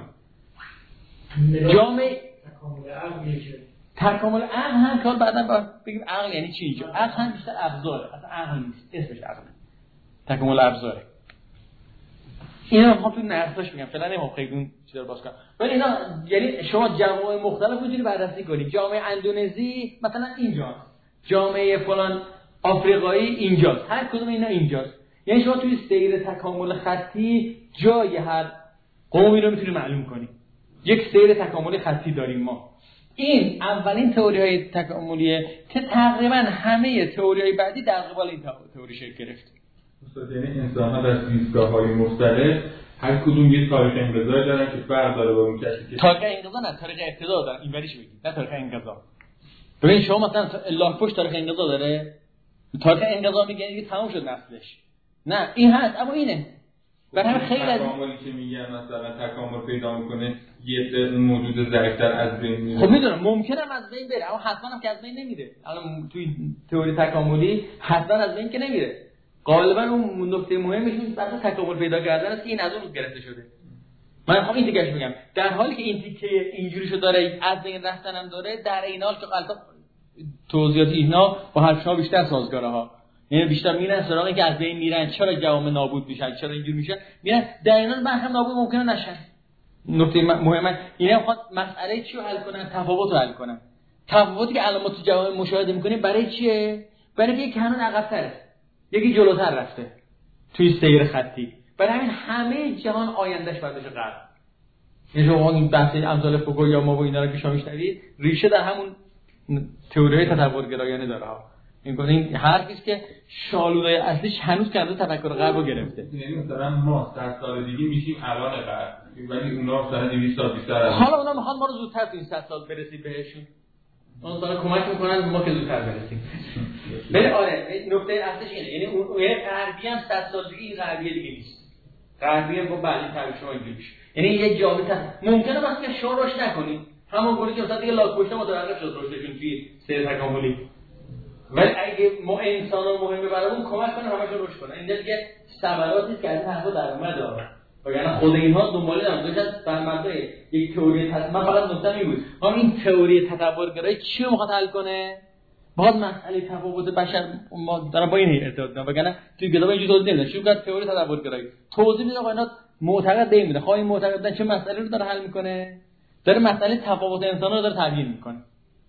Speaker 1: جامعه
Speaker 2: تکامل عقل میشه.
Speaker 1: تکامل عقل هم کار بعدا بگیم عقل یعنی چی اینجا؟ عقل هم بیشتر ابزاره، اصلا عقل نیست، اسمش عقله. تکامل ابزاره. اینا میخوام تو نقصاش میگم، فعلا نمیخوام خیلی اون چیزا رو باز کنم. ولی اینا یعنی شما جوامع مختلف میتونید بررسی کنید. جامعه اندونزی مثلا اینجاست، جامعه فلان آفریقایی اینجاست، هر کدوم اینا اینجاست. یعنی شما توی سیر تکامل خطی جای هر قومی رو میتونید معلوم کنید. یک سیر تکامل خطی داریم ما. این اولین تئوری‌های تکاملیه که تقریبا همه تئوری‌های بعدی در قبال این تئوری شکل گرفت.
Speaker 4: یعنی انسان‌ها در زیستگاه‌های مختلف هر کدوم یه تاریخ انقضایی دارن که فرق داره با اون کسی که
Speaker 1: تاریخ انقضا نه، تاریخ ابتدا دارن. این وریش بگید نه تاریخ انقضا. ببین شما مثلا لاک‌پشت تاریخ انقضا داره، تاریخ انقضا میگن دیگه تموم شد نسلش. نه این هست اما اینه. برای همین خیلی از
Speaker 4: تکاملی که میگن مثلا تکامل پیدا میکنه یه سری موجود ضعیف‌تر از بین میره.
Speaker 1: خب میدونم ممکنه از بین بره اما حتما هم که از بین نمیره. الان توی تئوری تکاملی حتما از بین که نمیره. غالبا اون نکته مهمش این بحث تکامل پیدا کردن است که این از اون گرفته شده. من خب این دیگهش میگم در حالی که این تیکه اینجوری شو داره از بین رفتن هم داره، در این حال که غلطا توضیحات اینا با حرفشا بیشتر سازگاره ها، یعنی بیشتر میرن سراغ اینکه از بین میرن، چرا جوامع نابود میشن، چرا اینجوری میشه، میرن در این حال من هم نابود ممکنه نشن. نکته مهمه اینا میخواد مسئله چی رو حل کنن، تفاوت رو حل کنن. تفاوتی که الان ما تو جوامع مشاهده میکنیم برای چیه؟ برای اینکه یکی هنوز عقب‌تره، یکی جلوتر رفته توی سیر خطی. برای همین همه جهان آیندهش باید بشه غرب. یعنی شما این بحث امثال فوکو یا ما و اینا رو که شما میشنوید ریشه در همون تئوری تطورگرایانه داره ها. این این حرفی است که شالودای اصلیش هنوز کنده تفکر غرب رو گرفته.
Speaker 4: یعنی مثلا ما صد سال دیگه میشیم الان غرب، ولی اونا مثلا دویست سال بیشتر از
Speaker 1: حالا اونا میخوان ما رو زودتر تو این صد سال برسیم بهشون. اون داره کمک میکنن ما که زودتر برسیم. ولی آره نکته اصلیش اینه، یعنی اون غربی هم صد سال دیگه این غربی دیگه نیست. غربی هم با بعدی تعریف شما اینجوری میشه. یعنی یه جامعه ممکنه وقتی که شما روش نکنید همون گونه که مثلا دیگه لاک‌پشت متوقف شد روششون توی سیر تکاملی، ولی اگه ما انسان‌ها مهمه برامون کمک کنه همشون روش کنه. اینجا دیگه ثمراتی که از حرفا در اومد داره، وگرنه خود اینها دنبال نمی‌کنن. داشت بر مبنای یک تئوری تطور، من فقط نکته بود هم این تئوری تطورگرایی چی رو می‌خواد حل کنه؟ باز مسئله تفاوت بشر ما داره با این ارتباط داره، وگرنه توی کتاب اینجوری توضیح نمیده. چی میگه تئوری تطورگرایی توضیح میده آقا اینا معتقد نمیده. خواهی معتقد بودن چه مسئله رو داره حل میکنه؟ داره مسئله تفاوت انسان رو داره تبیین میکنه.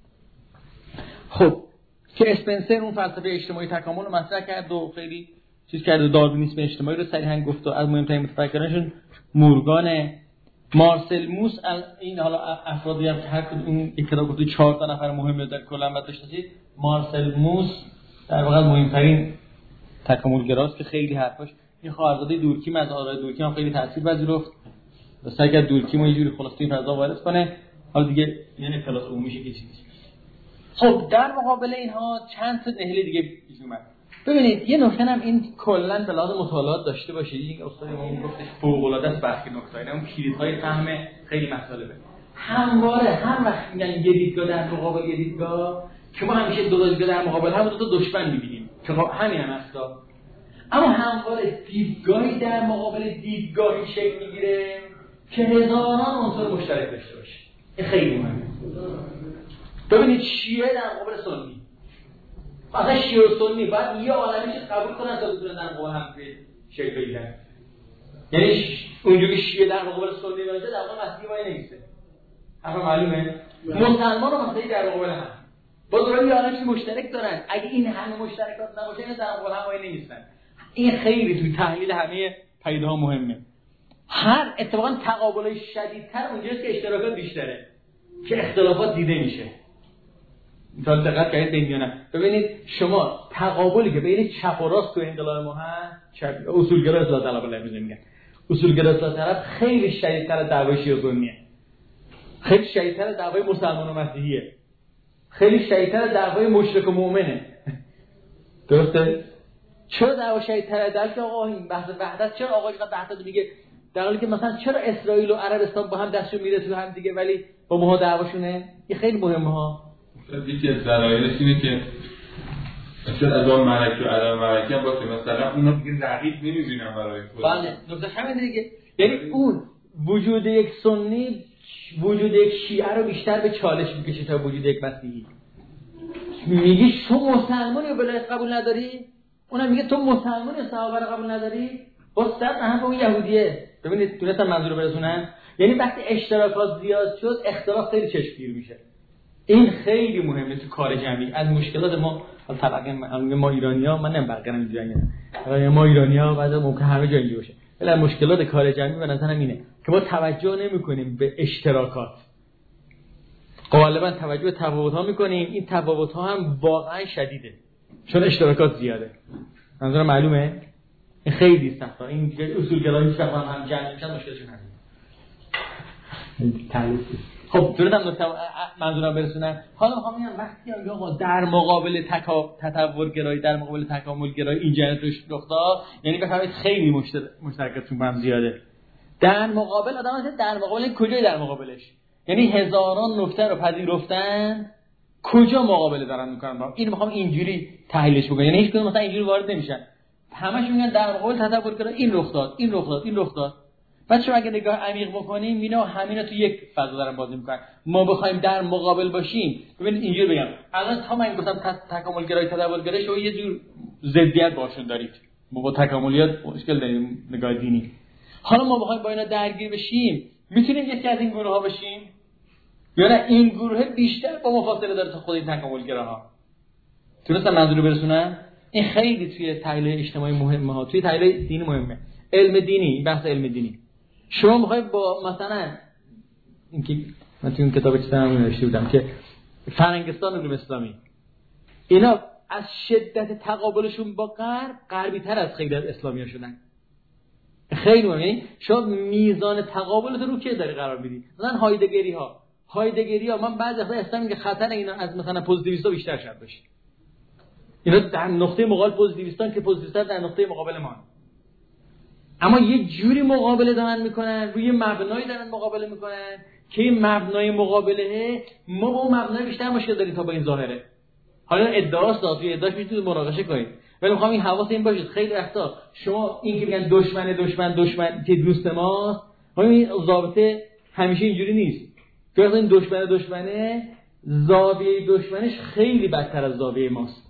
Speaker 1: خب که اسپنسر اون فلسفه اجتماعی تکامل رو مطرح کرد و خیلی چیز کرد، داروینیسم اجتماعی رو صریحا گفت و از مهمترین متفکرانشون مورگان، مارسل موس. این حالا افرادی هم که هر کدوم این یک کتاب گفته چهار تا نفر مهمه در کلا بعد داشتید. مارسل موس در واقع مهمترین تکاملگراست که خیلی حرفاش این خواهرزاده دورکیم از آرای دورکیم هم خیلی تاثیر پذیرفت. سعی کرد دورکیم رو یه جوری خلاص توی فضا وارد کنه. حالا دیگه یعنی اطلاعات عمومیشه که چیزی. خب در مقابل اینها چند تا نهله دیگه پیش اومد. ببینید یه نکته هم این کلا به لحاظ مطالعات داشته باشید. این استاد ما گفتش فوق العاده است بحث نکته اینا اون کلیدهای فهم خیلی مطالبه. همواره هم وقت میگن یه دیدگاه در مقابل یه دیدگاه که ما همیشه دو دیدگاه در مقابل هم دو تا دشمن می‌بینیم که همین هم هست. اما همواره دیدگاهی در مقابل دیدگاهی شکل میگیره که هزاران عنصر مشترک داشته باشه. این خیلی مهمه. ببینید شیعه در مقابل سنی، مثلا شیعه و سنی باید یه عالمیش قبول کنن تا بتونن در مقابل هم شکل بگیرن. یعنی اونجوری که شیعه در مقابل سنی باشه در واقع مسیحی وای نمیسته. حرف معلومه؟ مسلمان و مسیحی در مقابل هم با دوران یه عالمیش مشترک دارن. اگه این همه مشترکات نباشه اینا در مقابل هم وای نمیستن. این خیلی توی تحلیل همه پیداها مهمه. هر اتفاقا تقابلای شدیدتر اونجاست که اشتراکات بیشتره که اختلافات دیده میشه. مثلا دقت کردید بین یا نه؟ ببینید شما تقابلی که بین چپ و راست تو انقلاب ما هست، چپ اصولگرا اصلاح طلب الله میگن، اصولگرا اصلاح طلب خیلی شدیدتر از دعوای شیعه و سنیه، خیلی شدیدتر از دعوای مسلمان و مسیحیه، خیلی شدیدتر از دعوای مشرک و مؤمنه. درسته؟ چرا دعوا شدیدتره؟ در که آقا این بحث وحدت چرا آقا اینقدر وحدت میگه، در حالی که مثلا چرا اسرائیل و عربستان با هم دستشون میره تو هم دیگه ولی با ما دعواشونه؟ این خیلی مهمه ها.
Speaker 4: یکی از دلایلش اینه که مثلا از اون ملک و عدم ملکی هم باشه، مثلا اونا دیگه رقیب نمیبینن برای خود.
Speaker 1: بله نکته همین دیگه. یعنی اون وجود یک سنی وجود یک شیعه رو بیشتر به چالش میکشه تا وجود یک مسیحی. میگی شما مسلمانی رو بلایت قبول نداری؟ اونم میگه تو مسلمانی صحابه رو قبول نداری؟ با صد هم با اون یهودیه. ببینید تونستم منظور رو برسونم. یعنی وقتی اشتراکات زیاد شد اختلاف خیلی چشمگیر میشه. این خیلی مهمه تو کار جمعی. از مشکلات ما طبقه ما ایرانی‌ها، من نمی‌برگردم اینجوریه، ما ایرانی‌ها بعضی موقع همه جا اینجوری باشه، ولی مشکلات کار جمعی به نظرم اینه که ما توجه نمی‌کنیم به اشتراکات، غالبا توجه به تفاوت‌ها می‌کنیم. این تفاوت‌ها هم واقعا شدیده چون اشتراکات زیاده. منظورم معلومه؟ این خیلی سخته. این اصولگرایی که هم جمع میشن مشکلشون هست. تعلیق. خب درستم نکته منظورم برسونم. حالا میخوام بگم وقتی آقا در مقابل تطورگرایی در مقابل تکاملگرایی این جنت روش رخ داد، یعنی بفهمید خیلی مشترکاتون با هم زیاده. در مقابل آدم هست در مقابل کجای در مقابلش؟ یعنی هزاران نکته رو پذیرفتن، کجا مقابله دارن میکنن با هم؟ این میخوام اینجوری تحلیلش بکنم. یعنی هیچ کدوم مثلا اینجوری وارد نمیشن، همش میگن در مقابل تطورگرایی این رخ داد این رخ داد این رخ داد. بعد شما اگه نگاه عمیق بکنیم اینا همینا تو یک فضا دارن بازی میکنن. ما بخوایم در مقابل باشیم، ببینید اینجوری بگم الان تا من گفتم تکاملگرایی تطورگرایی شما یه جور ضدیت باشون دارید، ما با تکاملیات مشکل داریم نگاه دینی. حالا ما بخوایم با اینا درگیر بشیم میتونیم یکی از این گروه ها بشیم یا نه این گروه بیشتر با مفاصله داره تا خود این تکاملگراها؟ تونستم منظور برسونم؟ این خیلی توی تحلیل اجتماعی مهمه ها، توی تحلیل دینی مهمه. علم دینی، بحث علم دینی. شما میخوای با مثلا اینکه من تو این کتاب چیزام نوشته بودم که فرنگستان علوم اسلامی، اینا از شدت تقابلشون با غرب غربی تر از خیلی از اسلامی‌ها شدن. خیلی مهمه. یعنی شما میزان تقابلت رو که داری قرار میدی. مثلا هایدگری ها هایدگری ها من بعضی وقتا احساس می‌کنم که خطر اینا از مثلا پوزیتیویستا بیشتر شد باشه. اینا در نقطه مقابل پوزیتیویستان که پوزیتیویستا در نقطه مقابل ما، اما یه جوری مقابله دارن میکنن، روی مبنایی دارن مقابله میکنن که این مبنای مقابله ما با اون مبنای بیشتر مشکل داریم تا با این ظاهره. حالا ادعاست دادوی ادعاش میتونید مناقشه کنید، ولی میخوام این حواس این باشه. خیلی وقتا شما این که میگن دشمن دشمن دشمن که دوست ماست، این ضابطه همیشه اینجوری نیست. که این دشمن دشمنه زاویه دشمنش خیلی بدتر از زاویه ماست.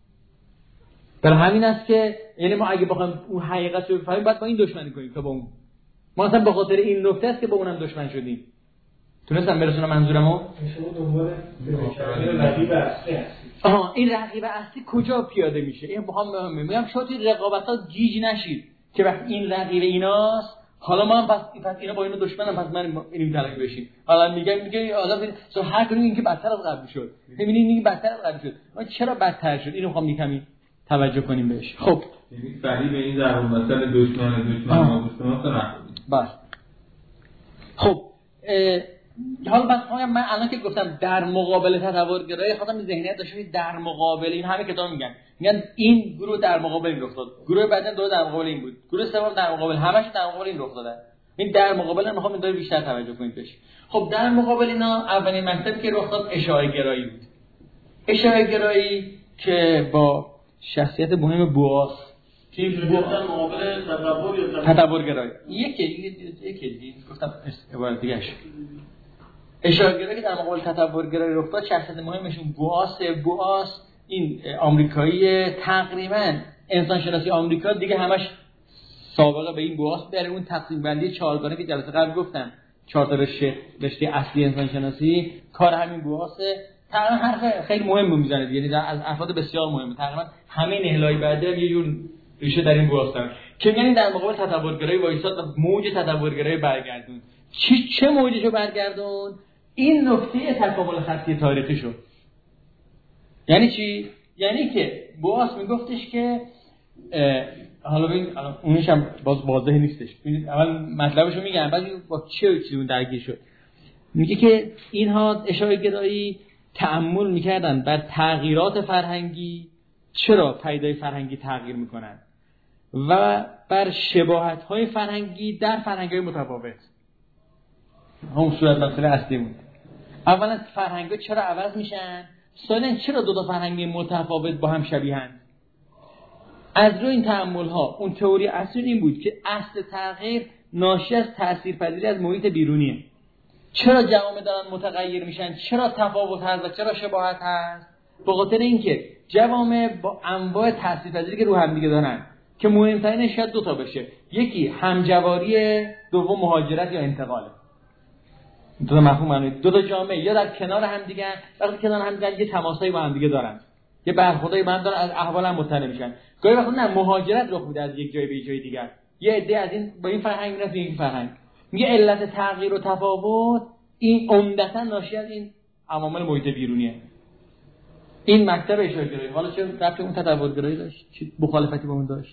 Speaker 1: برای همین است که یعنی ما اگه بخوایم اون حقیقت رو بفهمیم باید با این دشمنی کنیم تا با اون. ما اصلا به خاطر این نکته است که با اونم دشمن شدیم. تونستم برسونم منظورمو؟
Speaker 2: شما دنبال رقیب اصلی هستید.
Speaker 1: آها این رقیب اصلی کجا پیاده میشه؟ این با هم مهمه. میگم شما توی رقابت‌ها گیج نشید که وقتی این رقیب ایناست، حالا ما هم پس پس اینا با اینا دشمنن، پس من اینو طرف بشیم. حالا میگه میگه حالا تو هر کدوم این که بدتر از قبل شد. ببینید این بدتر از قبل شد. ما چرا بدتر شد؟ اینو میخوام یکمی توجه کنیم بهش. خب
Speaker 4: یعنی صحیح به این در مثلا دشمن دشمن ما دوستان تو نکنید.
Speaker 1: بس خب حالا بس من الان که گفتم در مقابل تصورگرایی خواستم این ذهنیت داشته باشید در مقابل این همه کتاب میگن میگن این گروه در مقابل این رخ داد، گروه بعدن دو در مقابل این بود، گروه سوم در مقابل، همش در مقابل این رخ دادن. این در مقابل میخوام این داره بیشتر توجه کنید بهش. خب در مقابل اینا اولین مکتبی که رخ داد اشاعه گرایی بود. اشاعه گرایی که با شخصیت مهم بواس
Speaker 2: که گفتن مقابل تدبر یا
Speaker 1: تدبر گرایی یکی یکی دیگه گفتم عبارت دیگه اش اشاره گرایی که در مقابل تدبر گرایی رخ داد. شخصیت مهمشون بواس بواس این آمریکایی تقریبا انسان شناسی آمریکا دیگه همش سابقه به این بواس داره. اون تقسیم بندی چهارگانه که جلسه قبل گفتم چهار تا رشته رشته اصلی انسان شناسی کار همین بواسه. تقریبا حرف خیلی مهم میزنه، یعنی از افراد بسیار مهمه. تقریبا همه نهلای بعده یه جور ریشه در این بواس دارن که میگن در مقابل تدبرگرایی وایساد و موج تدبرگرایی برگردون. چی چه موجشو برگردون؟ این نکته تکامل خطی تاریخی شد. یعنی چی؟ یعنی که بواس میگفتش که حالا ببین اونش هم باز واضح نیستش. اول مطلبشو میگم بعد با چه چیزی اون درگیر شد. میگه که اینها اشاعه گرایی تأمل میکردن بر تغییرات فرهنگی، چرا پدیده‌های فرهنگی تغییر میکنن و بر شباهت‌های فرهنگی در فرهنگ‌های متفاوت. همون صورت مسئله اصلی بود. اولا فرهنگ‌ها چرا عوض میشن؟ ثانیاً چرا دو تا فرهنگ متفاوت با هم شبیه‌اند؟ از روی این تأمل‌ها اون تئوری اصلی این بود که اصل تغییر ناشی از تأثیرپذیری از محیط بیرونیه. چرا جوامع دارن متغیر میشن؟ چرا تفاوت هست و چرا شباهت هست؟ به خاطر اینکه جوامع با انواع تأثیرپذیری که رو هم دیگه دارن که مهمترینش شاید دو تا بشه، یکی همجواری، دوم مهاجرت یا انتقاله. دو تا مفهوم معنی دو تا جامعه یا در کنار هم دیگه، وقتی کنار هم دیگه یه تماسایی با هم دیگه دارن، یه برخوردایی با هم دارن، از احوال هم مطلع میشن. گاهی وقتا نه مهاجرت رخ میده از یک جای به جای دیگر. یه عده از این با این فرهنگ میرن این فرهنگ. میگه علت تغییر و تفاوت این عمدتاً ناشی از این عوامل محیط بیرونیه. این مکتب اشاعه گرایی حالا چه ربطی اون تدبر گرایی داشت؟ چه مخالفتی با اون داشت؟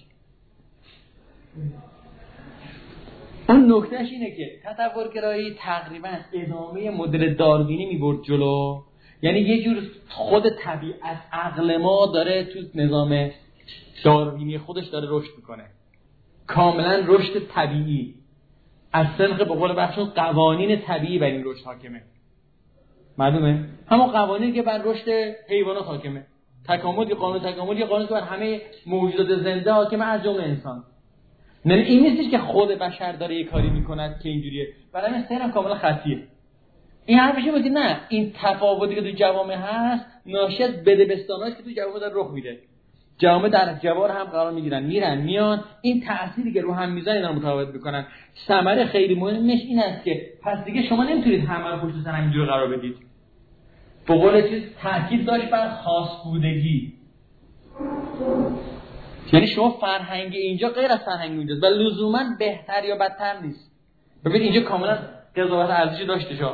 Speaker 1: اون نکتهش اینه که تدبر گرایی تقریبا ادامه مدل داروینی میبرد جلو. یعنی یه جور خود طبیعت عقل ما داره تو نظام داروینی خودش داره رشد میکنه، کاملا رشد طبیعی از سنخ به قول بخشون قوانین طبیعی بر این رشد حاکمه. معلومه؟ همون قوانینی که بر رشد حیوانات حاکمه. تکامل یا قانون تکامل یا قانونی که بر همه موجودات زنده حاکمه از جمله انسان. نه این نیستش که خود بشر داره یه کاری میکند که اینجوریه. برای من سرم کاملا خطیه. این حرفش بود که نه، این تفاوتی که تو جوامع هست ناشی از بدبستاناست که تو جوامع داره رخ میده. جوامع در جوار هم قرار میگیرن، میرن میان، این تأثیری که رو هم میذارن اینا رو متفاوت میکنن. ثمره خیلی مهمش این است که پس دیگه شما نمیتونید همه رو پشت سر همینجوری قرار بدید. به قول چیز تاکید داشت بر خاص بودگی. یعنی شما فرهنگ اینجا غیر از فرهنگ اونجاست و لزوما بهتر یا بدتر نیست. ببین اینجا کاملا قضاوت ارزشی داشته شو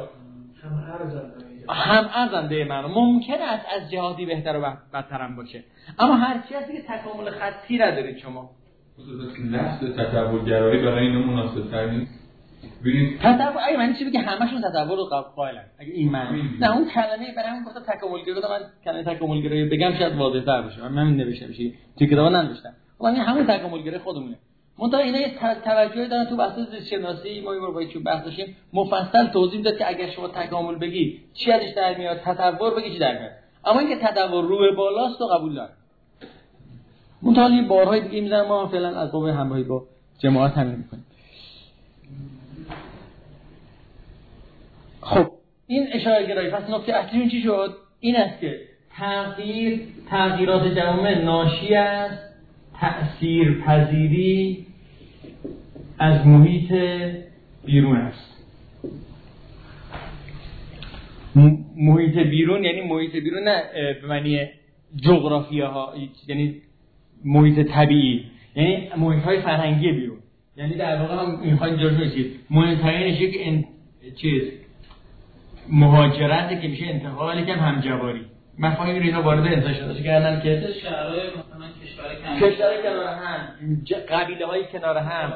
Speaker 1: هم ارزنده من ممکنه است از جهاتی بهتر و بدتر هم باشه، اما هر چی هست که تکامل خطی ندارید شما.
Speaker 4: نسل تطورگرایی برای اینو مناسب‌تر نیست. ببینید
Speaker 1: تطور اگه من چی بگه همشون تطور رو قائلن، اگه این معنی نه اون کلمه برای همون گفتم تکاملگرایی، گفتم من کلمه تکاملگرایی بگم شاید واضح‌تر باشه. من همین نوشتم چی تو کتابا ننوشتم. خب این همون تکاملگرایی خودمونه. منتها اینا یه توجهی دارن تو بحث زیست شناسی، ما این رو چون بحث داشتیم مفصل توضیح میداد که اگر شما تکامل بگی چی ازش در میاد، تطور بگی چی در میاد. اما اینکه تطور رو به بالاست و قبول دارم. منتها این بارهای دیگه میذارم، ما فعلا از باب همراهی با جماعت همین میکنیم. خب این اشاره گرایی پس نکته اصلی چی شد؟ این است که تغییر تغییرات جوامع ناشی از تأثیر پذیری از محیط بیرون است. محیط بیرون یعنی محیط بیرون نه به معنی جغرافیا ها، یعنی محیط طبیعی، یعنی محیط های فرهنگی بیرون. یعنی در واقع هم میخوایم جلوش بشید مهمترینش یک ان... چیز مهاجرت که میشه انتقال کم همجواری. مفاهیم اینا وارد انسان شده کردن که
Speaker 3: شهرهای مثلا کشور
Speaker 1: کم کشور کنار هم، قبیله های کنار هم.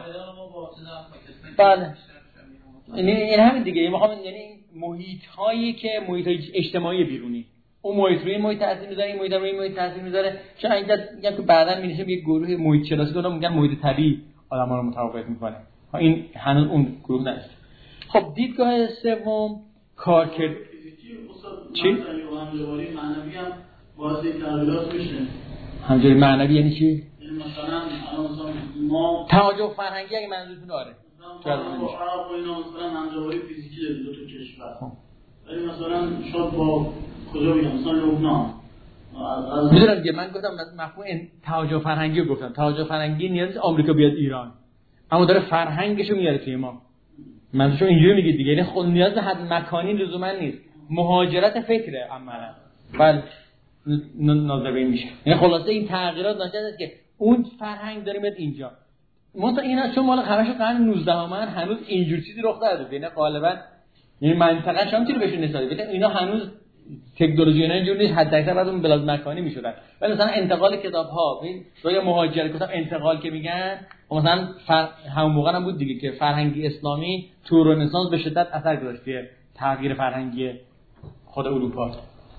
Speaker 1: بله. یعنی این همین دیگه. میخوام یعنی محیط هایی که محیط های اجتماعی بیرونی، اون محیط روی محیط تاثیر میذاره، این محیط روی محیط تاثیر میذاره. چون اینجا میگم که بعداً میشه یک گروه محیط شناسی که میگن محیط طبیعی آدم‌ها رو متفاوت میکنه. این هنوز اون گروه نیست. خب دیدگاه سوم کارکرد چی؟
Speaker 2: همجواری معنوی هم باعث تغییرات میشه.
Speaker 1: همجواری معنوی یعنی چی؟
Speaker 2: یعنی مثلا مثلا ما
Speaker 1: توجه فرهنگی اگه منظورتون آره.
Speaker 2: مثلا با عرب و اینا مثلا همجواری فیزیکی داریم دو تا کشور. ولی مثلا شاید با کجا بگم مثلا لبنان
Speaker 1: میدونم دیگه من گفتم مفهوم توجه فرهنگی رو گفتم. توجه فرهنگی نیاز نیست آمریکا بیاد ایران، اما داره فرهنگشو میاره توی ما. منظورش اینجوری میگه دیگه، یعنی خود نیاز به حد مکانی لزوما نیست، مهاجرت فکره عملا. بله ناظر به این میشه. یعنی خلاصه این تغییرات ناشی از که اون فرهنگ داره میاد اینجا. منتها اینا چون مال همش قرن نوزدهم من هنوز اینجور چیزی رخ نداده. یعنی غالبا یعنی منطقه شام چیزی بهشون نسبت بده. اینا هنوز تکنولوژی اینا اینجوری نیست، حد اکثر بعد اون بلاد مکانی میشدن. ولی مثلا انتقال کتاب ها ببین روی مهاجرت کتاب انتقال که میگن مثلا فر... همون موقع هم بود دیگه که فرهنگی اسلامی تو رنسانس به شدت اثر گذاشت تغییر فرهنگی خود اروپا.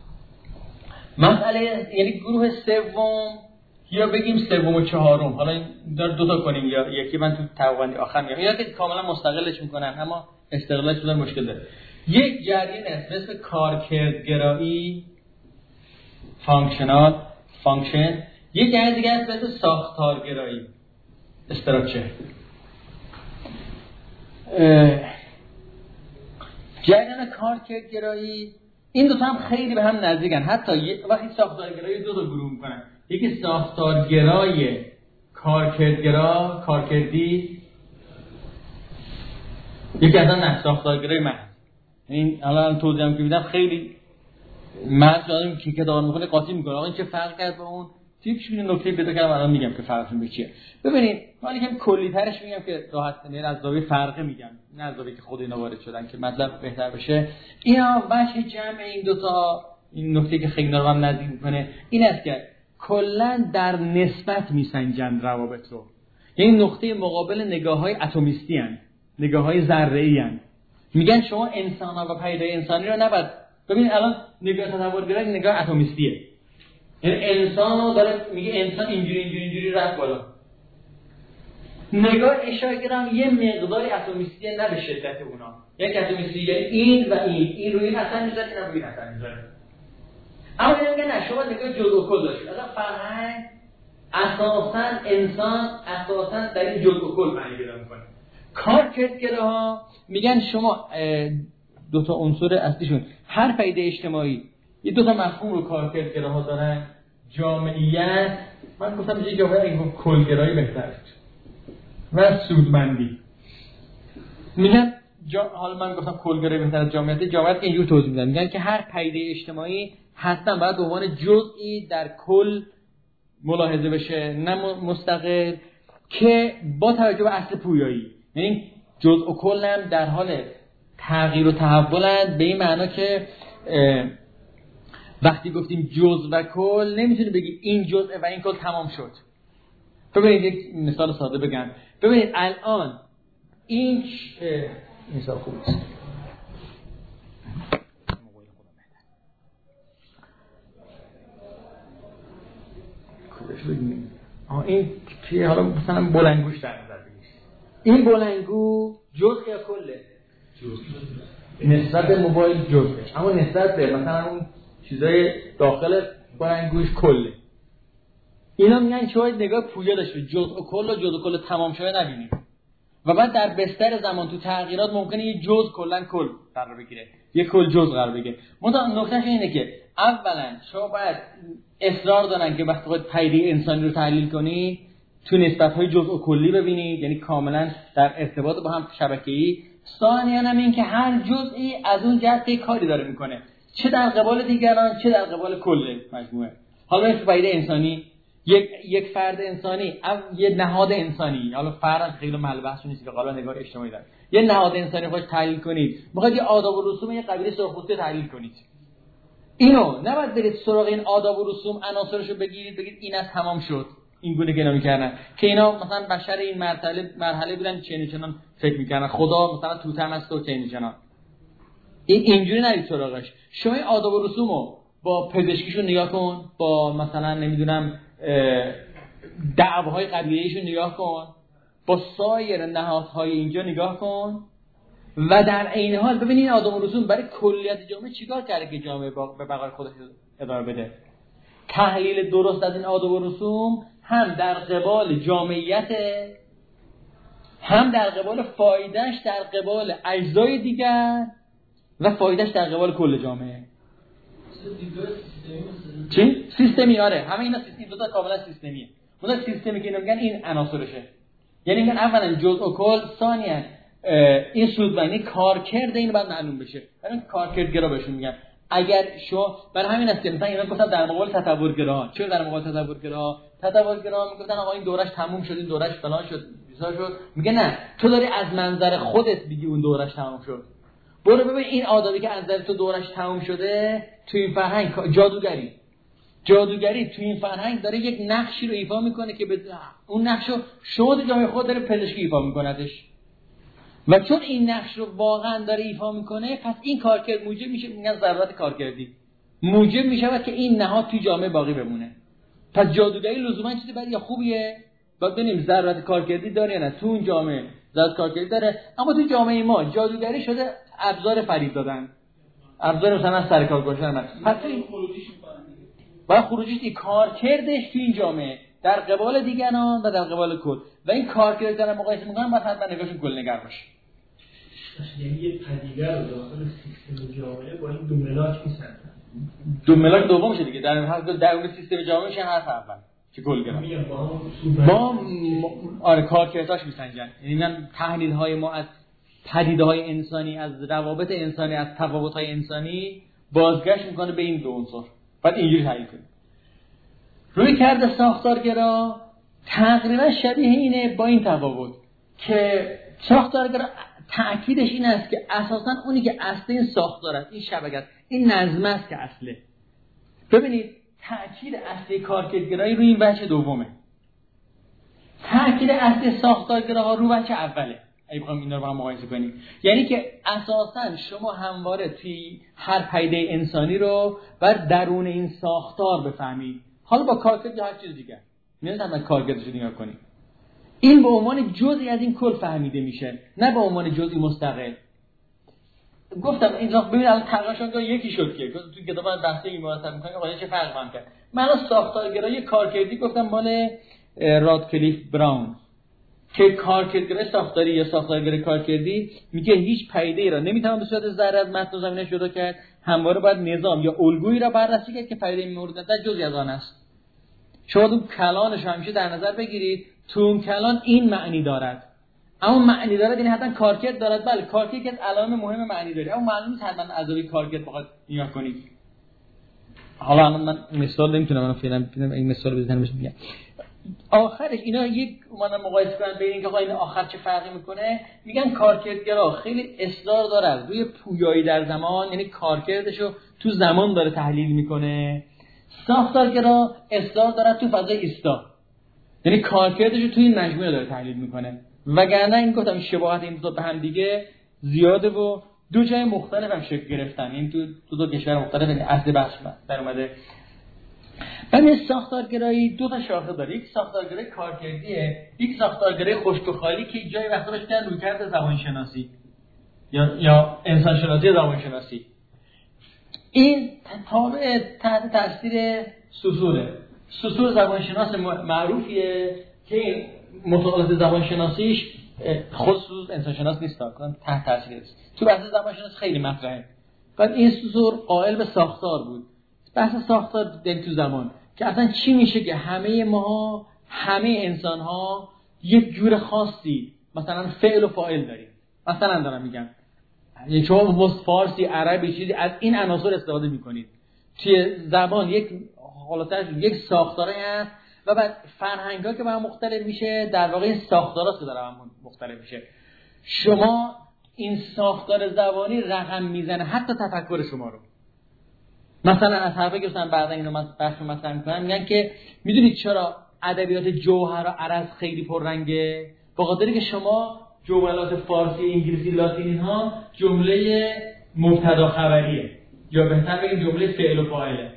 Speaker 1: مسئله یعنی گروه سوم یا بگیم سوم و چهارم، حالا این دار دو تا کنیم یا یکی من تو توقعی آخر میگم، اینا که کاملا مستقلش میکنن اما استقلالش بودن مشکل داره. یک جریان است مثل کارکردگرایی فانکشنال فانکشن، یک جریان دیگه است مثل ساختارگرایی استراکچر. جریان کارکردگرایی این دو تا هم خیلی به هم نزدیکن، حتی وقتی ساختارگرایی دو تا گروه میکنن، یکی ساختارگرای کارکردگرا کارکردی، یکی اصلا نه ساختارگرای محض. این الان توضیح هم که میدم خیلی محض دارم که که دارم میکنه قاطی میکنه آقا این چه فرق کرد با اون تیپش میدونی نکته پیدا کردم الان میگم که فرقشون به چیه. ببینید من یکم کلی ترش میگم که راحت نه از زاویه فرقه میگم نه از زاویه که خود اینا وارد شدن که مطلب بهتر بشه. اینا وجه جمع این دو تا این نکته که خیلی نرم نزدیک میکنه این است که کلا در نسبت میسنجن روابط رو. یعنی نقطه مقابل نگاه‌های اتمیستی ان، نگاه‌های ذره‌ای ان. میگن شما انسان‌ها و پیدای انسانی رو نباید ببینید. الان نگاه تصورگرایی نگاه اتمیستیه، یعنی انسانو داره میگه انسان اینجوری اینجوری اینجوری رفت بالا. نگاه اشاعگرام یه مقداری اتمیستیه نه به شدت اونا. یک اتمیستی یعنی این و این این روی اصلا میذاره اینا روی اصلا میذاره. اما اینا میگن نه شما نگاه جزء و کل داشتید. اصلا فرهنگ اساساً انسان اساساً در این جزء و کل معنی پیدا میکنه. کارکردگراها میگن شما دو تا عنصر اصلیشون هر پدیده اجتماعی یه دو تا مفهوم رو کارکردگراها دارن، جامعیت، من گفتم یه جامعه این کلگرایی بهتره و سودمندی. میگن جا... حالا من گفتم کلگرایی بهتره از جامعیت، جامعیت اینجور توضیح میدن، میگن که هر پدیده اجتماعی حتما باید به عنوان جزئی در کل ملاحظه بشه نه مستقل، که با توجه به اصل پویایی، یعنی جزء و کل هم در حال تغییر و تحولند، به این معنا که وقتی گفتیم جزء و کل نمیتونی بگی این جزء و این کل تمام شد. ببینید یک مثال ساده بگم. ببینید الان این مثال خوبه است. کدش بگیم؟ آه این که حالا مثلا بلندگوش در نظر بگیرید. این بلندگو جزء یا کله؟ جزء. نسبت به موبایل جزءه، اما نسبت به مثلا اون چیزای داخل بلندگوش کله. اینا میگن شاید نگاه پویا داشته، جزء و کل و جزء و کل تمام شده نبینیم و بعد در بستر زمان تو تغییرات ممکنه یه جزء کلا کل قرار بگیره، یه کل جزء قرار بگیره. منتها نکتهش اینه که اولا شما باید اصرار دارن که وقتی خود پدیده انسانی رو تحلیل کنی تو نسبت‌های جزء و کلی ببینید، یعنی کاملا در ارتباط با هم شبکه‌ای. ثانیاً هم این که هر جزئی از اون جهت کاری داره میکنه، چه در قبال دیگران چه در قبال کل مجموعه. حالا این پدیده انسانی یک یک فرد انسانی او یه نهاد انسانی، حالا فرد خیلی ملبس نیست که حالا نگاه اجتماعی داره، یه نهاد انسانی خودش تحلیل کنید، میخواید یه آداب و رسوم یه قبیله سرخپوستی تحلیل کنید، اینو نباید برید سراغ این آداب و رسوم عناصرشو بگیرید بگید این از تمام شد، این گونه که اینا میکردن که اینا مثلا بشر این مرحله مرحله بودن چنین چنان فکر میکردن، خدا مثلا توتم است و چنین چنان. این اینجوری نرید سراغش. شما این آداب و رسومو با پزشکیشون نگاه کن، با مثلا نمیدونم دعواهای قبیله‌ایشون نگاه کن، با سایر نهادهای اینجا نگاه کن و در عین حال ببین این آداب و رسوم برای کلیت جامعه چیکار کرده که جامعه به بقای خودش ادامه بده. تحلیل درست از این آداب و رسوم هم در قبال جامعیت، هم در قبال فایدهش در قبال اجزای دیگر و فایدهش در قبال کل جامعه. چی؟ سیستمی. آره همه اینا سیستمی، دو تا کاملا سیستمیه. اون سیستمی که اینا میگن این عناصرشه، یعنی میگن اولا جزء و کل، ثانیا این سودمندی کارکرد این باید معلوم بشه. برای کارکردگرا بهشون میگن. اگر شو برای همین است که مثلا اینا گفتن در مقابل تطورگرا، چرا در مقابل تطورگرا؟ تطورگرا میگفتن آقا این دورش تموم شد، این دورش فلان شد، بیزار شد. میگه نه، تو داری از منظر خودت میگی اون دورش تموم شد. برو ببین این آدابی که از نظر تو دورش تموم شده تو این فرهنگ جادوگری جادوگری تو این فرهنگ داره یک نقشی رو ایفا میکنه که به اون نقشو شما جامعه خود داره پزشکی ایفا میکنتش و چون این نقش رو واقعا داره ایفا میکنه پس این کارکرد موجب میشه، میگن ضرورت کارکردی موجب میشه که این نهاد تو جامعه باقی بمونه. پس جادوگری لزوما چیزی بعد یا خوبیه، بعد ببینیم ضرورت کارکردی داره یا نه. تو اون جامعه ضرورت کارکردی داره، اما تو جامعه ما جادوگری شده ابزار فریب دادن، ابزار مثلا سر کار گذاشتن. پس این خروجیش و خروجیش این کارکردش تو این جامعه در قبال دیگران و در قبال کل و این کارکرد دارن مقایسه میکنن، بعد حتما نگاهشون کل نگر باشه.
Speaker 5: یعنی یه پدیده رو داخل سیستم جامعه با این دو ملاک میسنجن.
Speaker 1: دو ملاک دوم شه دیگه، در حد در اون سیستم جامعه شه حرف اول که کل گرا با آره کارکرداش میسنجن. یعنی من تحلیل های ما از پدیده های انسانی، از روابط انسانی، از تفاوت های انسانی بازگشت میکنه به این دو عنصر، بعد اینجوری تحلیل کنیم. روی کرده ساختارگرا تقریبا شبیه اینه با این تفاوت که ساختارگرا تأکیدش این است که اساساً اونی که اصل این ساختار است، این شبکه است، این نظم است که اصله. ببینید تأکید اصلی کارکردگرایی روی این بچه دومه، تأکید اصلی ساختارگراها رو بچه اوله. اگه بخوام اینا رو با هم مقایسه کنیم، یعنی که اساساً شما همواره توی هر پدیده انسانی رو بر درون این ساختار بفهمید. حالا با کارکرد یا هر چیز دیگه نمی‌تونید من کارکردش رو نگاه کنید. این به عنوان جزئی از این کل فهمیده میشه، نه به عنوان جزئی مستقل. گفتم اینجا ببین الان تقریباً که یکی شد که تو کتاب بحث این مرتب می‌کنه که چه فرق هم کرد. من الان ساختارگرایی کارکردی گفتم مال رادکلیف براون که کارکردگرای ساختاری یا ساختارگرای کارکردی میگه هیچ پدیده‌ای را نمیتوان به صورت ذره از متن و زمینه جدا کرد، همواره باید نظام یا الگویی را بررسی کرد که پدیده مورد نظر جزئی از آن است. شما اون کلانش همیشه در نظر بگیرید، تو اون کلان این معنی دارد، اما معنی دارد یعنی حتما کارکرد دارد. بله کارکرد علائم مهم معنی داره، اما معلوم نیست حتما عضوی کارکرد بخواد نگاه کنید. حالا الان من مثال نمیتونم من فعلا این مثال بزنم بهش میگم. آخرش اینا یک اومدن مقایسه کردن بین اینکه آقا این آخر چه فرقی میکنه. میگن کارکردگرا خیلی اصرار داره روی پویایی در زمان، یعنی کارکردشو تو زمان داره تحلیل میکنه. ساختارگرا اصرار داره تو فضای ایستا، یعنی کارکردشو تو این مجموعه داره تحلیل میکنه. وگرنه این گفتم شباهت این دو به هم دیگه زیاده و دو جای مختلف هم شکل گرفتن. این تو دو, دو کشور مختلف این اصل بخش در اومده. همین ساختارگرایی دو تا شاخه داره. یک ساختارگرای کارکردیه، یک ساختارگرای خشک و خالی که جای وقتا بهش میگن رویکرد زبانشناسی یا یا انسان شناسی زبانشناسی. این تابع تحت تاثیر سوسوره. سوسور زبانشناس معروفیه که این مطالعات زبانشناسیش خصوص انسان شناس نیست، تا تحت تاثیر است. تو بحث زبانشناس خیلی مطرحه. بعد این سوسور قائل به ساختار بود. بحث ساختار دل تو زمان که اصلا چی میشه که همه ما همه انسان ها یک جور خاصی مثلا فعل و فاعل داریم. مثلا دارم میگم یعنی شما فارسی عربی چیزی از این عناصر استفاده میکنید توی زبان، یک حالتش یک ساختاری هست و بعد فرهنگ‌ها که با هم مختلف میشه، در واقع این ساختارات که داره هم مختلف میشه. شما این ساختار زبانی رقم میزنه حتی تفکر شما رو. مثلا از حرفی که مثلا بعدا اینو بحث مطرح میکنن میگن که میدونید چرا ادبیات جوهر و عرض خیلی پررنگه؟ به خاطری که شما جملات فارسی، انگلیسی، لاتینی ها جمله مبتدا خبریه یا بهتر بگیم جمله فعل و فاعله.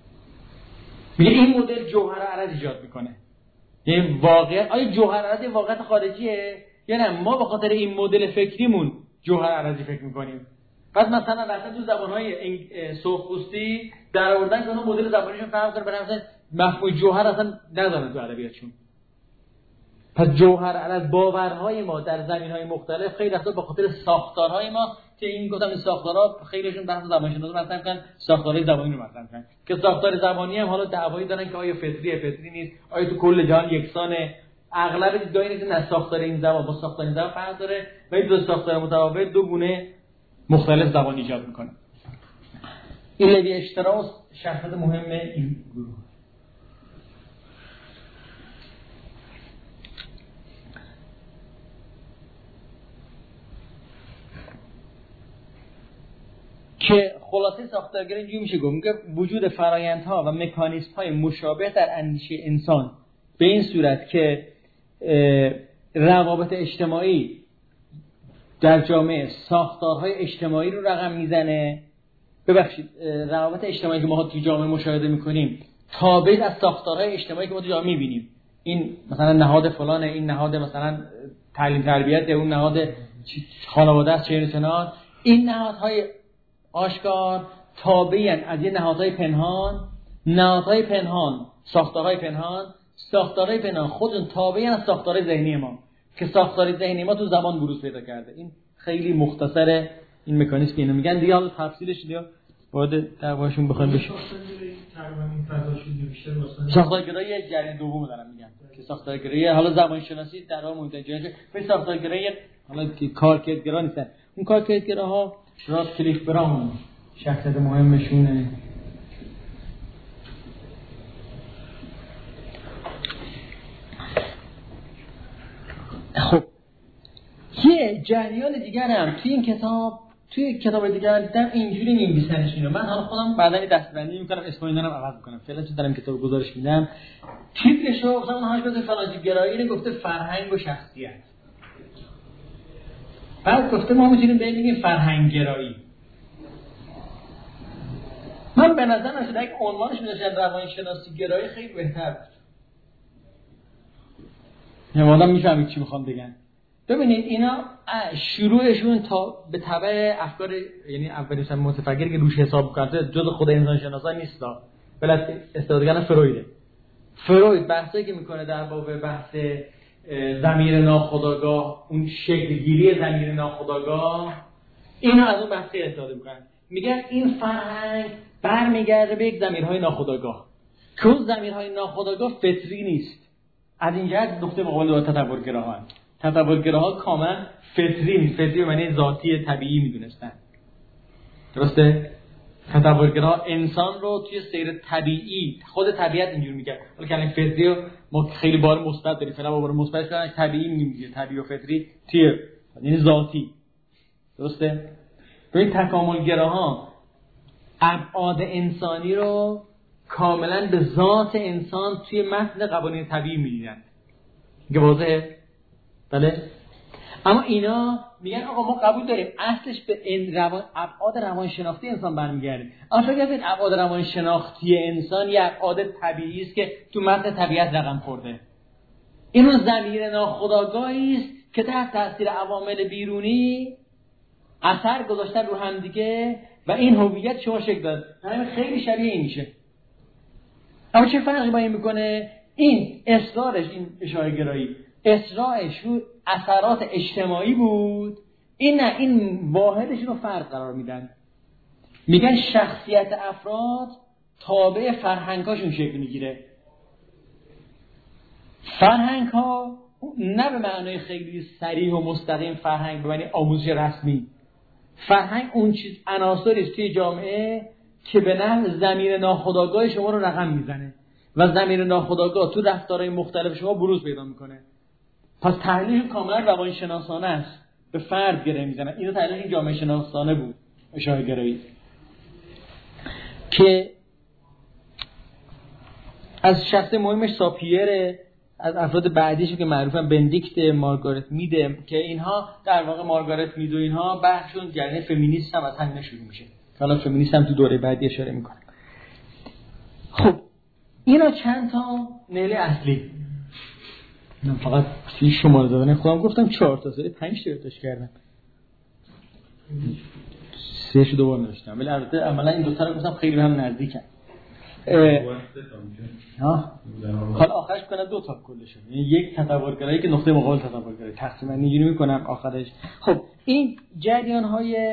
Speaker 1: میگه این مدل جوهر و عرض ایجاد میکنه. یعنی واقعا آیا جوهر و عرض واقعا خارجیه یا نه ما به خاطر این مدل فکریمون جوهر و عرضی فکر میکنیم؟ پس مثلا مثلا تو زبان‌های سرخپوستی در آوردن که اون مدل زبانیشون فرق داره، برای مثلا مفهوم جوهر اصلا ندارن تو ادبیاتشون. پس جوهر عرض باورهای ما در زمینهای مختلف خیلی وقتا به خاطر ساختارهای ما که این گفتم این ساختارها خیلیشون بحث زبانشناسی مثلا میگن ساختارهای زبانی رو مثلا میگن که ساختار زبانی هم حالا دعوایی دارن که آیا فطریه فطری نیست، آیا تو کل جهان یکسانه. اغلب دیدگاه اینه که نه ساختار این زبان با ساختار این زبان فرق داره و این دو ساختار متفاوت دو گونه مختلف زبان ایجاد میکنه. این لوی اشتراس شخصیت مهم این گروه. که خلاصه ساختارگرایی اینجوری میشه گفت که وجود فرآیندها و مکانیزم‌های مشابه در اندیشه انسان به این صورت که روابط اجتماعی در جامعه ساختارهای اجتماعی رو رقم میزنه. ببخشید روابط اجتماعی که ما تو جامعه مشاهده میکنیم تابع از ساختارهای اجتماعی که ما تو جامعه میبینیم. این مثلا نهاد فلانه، این نهاد مثلا تعلیم تربیت، اون نهاد خانواده است، چه سنات. این نهادهای آشکار تابعن از یه نهادهای پنهان. نهادهای پنهان، ساختارهای پنهان، ساختارهای پنهان خودشون تابعن از ساختارهای ذهنی ما که ساختار ذهنی ما تو زمان بروز پیدا کرده. این خیلی مختصره این مکانیزم که اینو میگن دیگه. حالا تفصیلش دیگه باید دعواشون بخوام بشه. ساختارگرایی جریان دوم دارم میگم که ساختارگرایی حالا زبانشناسی در واقع منتجه به ساختارگرایی حالا که کارکردگرا نیستن. اون کارکردگراها راست کلیف براون شخصیت مهمشونه. خب یه جریان دیگر هم توی این کتاب توی کتاب دیگر دیدم اینجوری می‌نویسنش اینو. من حالا خودم بعداً دستبندی می‌کنم اسم اینا رو عوض می‌کنم. فعلا چه دارم کتاب گزارش میدم. تیپشو مثلا هاش گفته فلسفه گرایی رو گفته فرهنگ و شخصیت. بعد گفته ما می‌تونیم بگیم فرهنگ گرایی. من به نظر میاد اگه عنوانش می‌ذاشتن روانشناسی گرایی خیلی بهتر بود. یعنی آدم می‌فهمه چی می‌خوام بگن. ببینید اینا شروعشون تا به تبع افکار، یعنی اولش متفکری که روش حساب کرده جز خود انسان شناسا نیست، بلکه استفاده فرویده. فروید بحثی که میکنه در باب بحث ضمیر ناخودآگاه، اون شکل گیری ضمیر ناخودآگاه، اینا از اون بحثی استفاده میکنن. میگن این فرهنگ برمیگرده به یک ضمیرهای ناخودآگاه که اون ضمیرهای ناخودآگاه فطری نیست. از این جهت نقطه مقابل با تطورگراها هست. تطورگراها کاملا فطری نیست، فطری به معنی ذاتی طبیعی میدونستن. درسته؟ تصورگرا انسان رو توی سیر طبیعی خود طبیعت اینجور میگه. ولی کلمه فطری رو ما خیلی بار مثبت داریم، فعلا با بار مثبتش کردن طبیعی میگیم، طبیعی و فطری توی یعنی ذاتی. درسته؟ ببین تکاملگراها ابعاد انسانی رو کاملا به ذات انسان توی متن قوانین طبیعی می‌دیدن. میگه واضحه؟ بله؟ اما اینا میگن آقا ما قبول داریم اصلش به این روان ابعاد روانشناختی انسان برمیگرده. اما فکر کنید ابعاد روانشناختی انسان یه ابعاد طبیعی است که تو متن طبیعت رقم خورده. اینو ضمیر ناخودآگاهی است که تحت تاثیر عوامل بیرونی اثر گذاشتن رو هم دیگه و این هویت شما شکل داد. همین خیلی شبیه این میشه. اما چه فرقی با این میکنه؟ این اصرارش، این اشاعه گرایی اصرارش رو اثرات اجتماعی بود، این نه، این واحدش رو فرد قرار میدن. میگن شخصیت افراد تابع فرهنگاشون شکل میگیره. فرهنگ ها نه به معنای خیلی صریح و مستقیم فرهنگ به معنی آموزش رسمی. فرهنگ اون چیز عناصری است توی جامعه که به نحو ضمیر ناخودآگاه شما رو رقم میزنه و ضمیر ناخودآگاه تو رفتارهای مختلف شما بروز پیدا میکنه. پس تحلیل کاملا روانشناسانه است، به فرد گره میزنه. اینو تحلیل این جامعه شناسانه بود، اشاعه گرایی، که از شخص مهمش ساپیره، از افراد بعدیش که معروفن بندیکت، مارگارت میده، که اینها در واقع مارگارت مید و اینها بحثشون جریان فمینیست هم از همین شروع میشه. حالا فمینیست هم تو دوره بعدی اشاره میکنه. خب اینا چند تا نیله اصلی. من فقط سی شماره دادن خودم گفتم چهار تا سری پنج تا یادداشت کردم. سه شو دوبار نوشتم. ولی البته عملا این دو تا رو گفتم خیلی به هم نزدیکن. ها حالا آخرش کنم دو تا کلش. یعنی یک تصورگرایی که نقطه مقابل تصورگرایی تقسیم اینجوری میکنم آخرش. خب این جریان های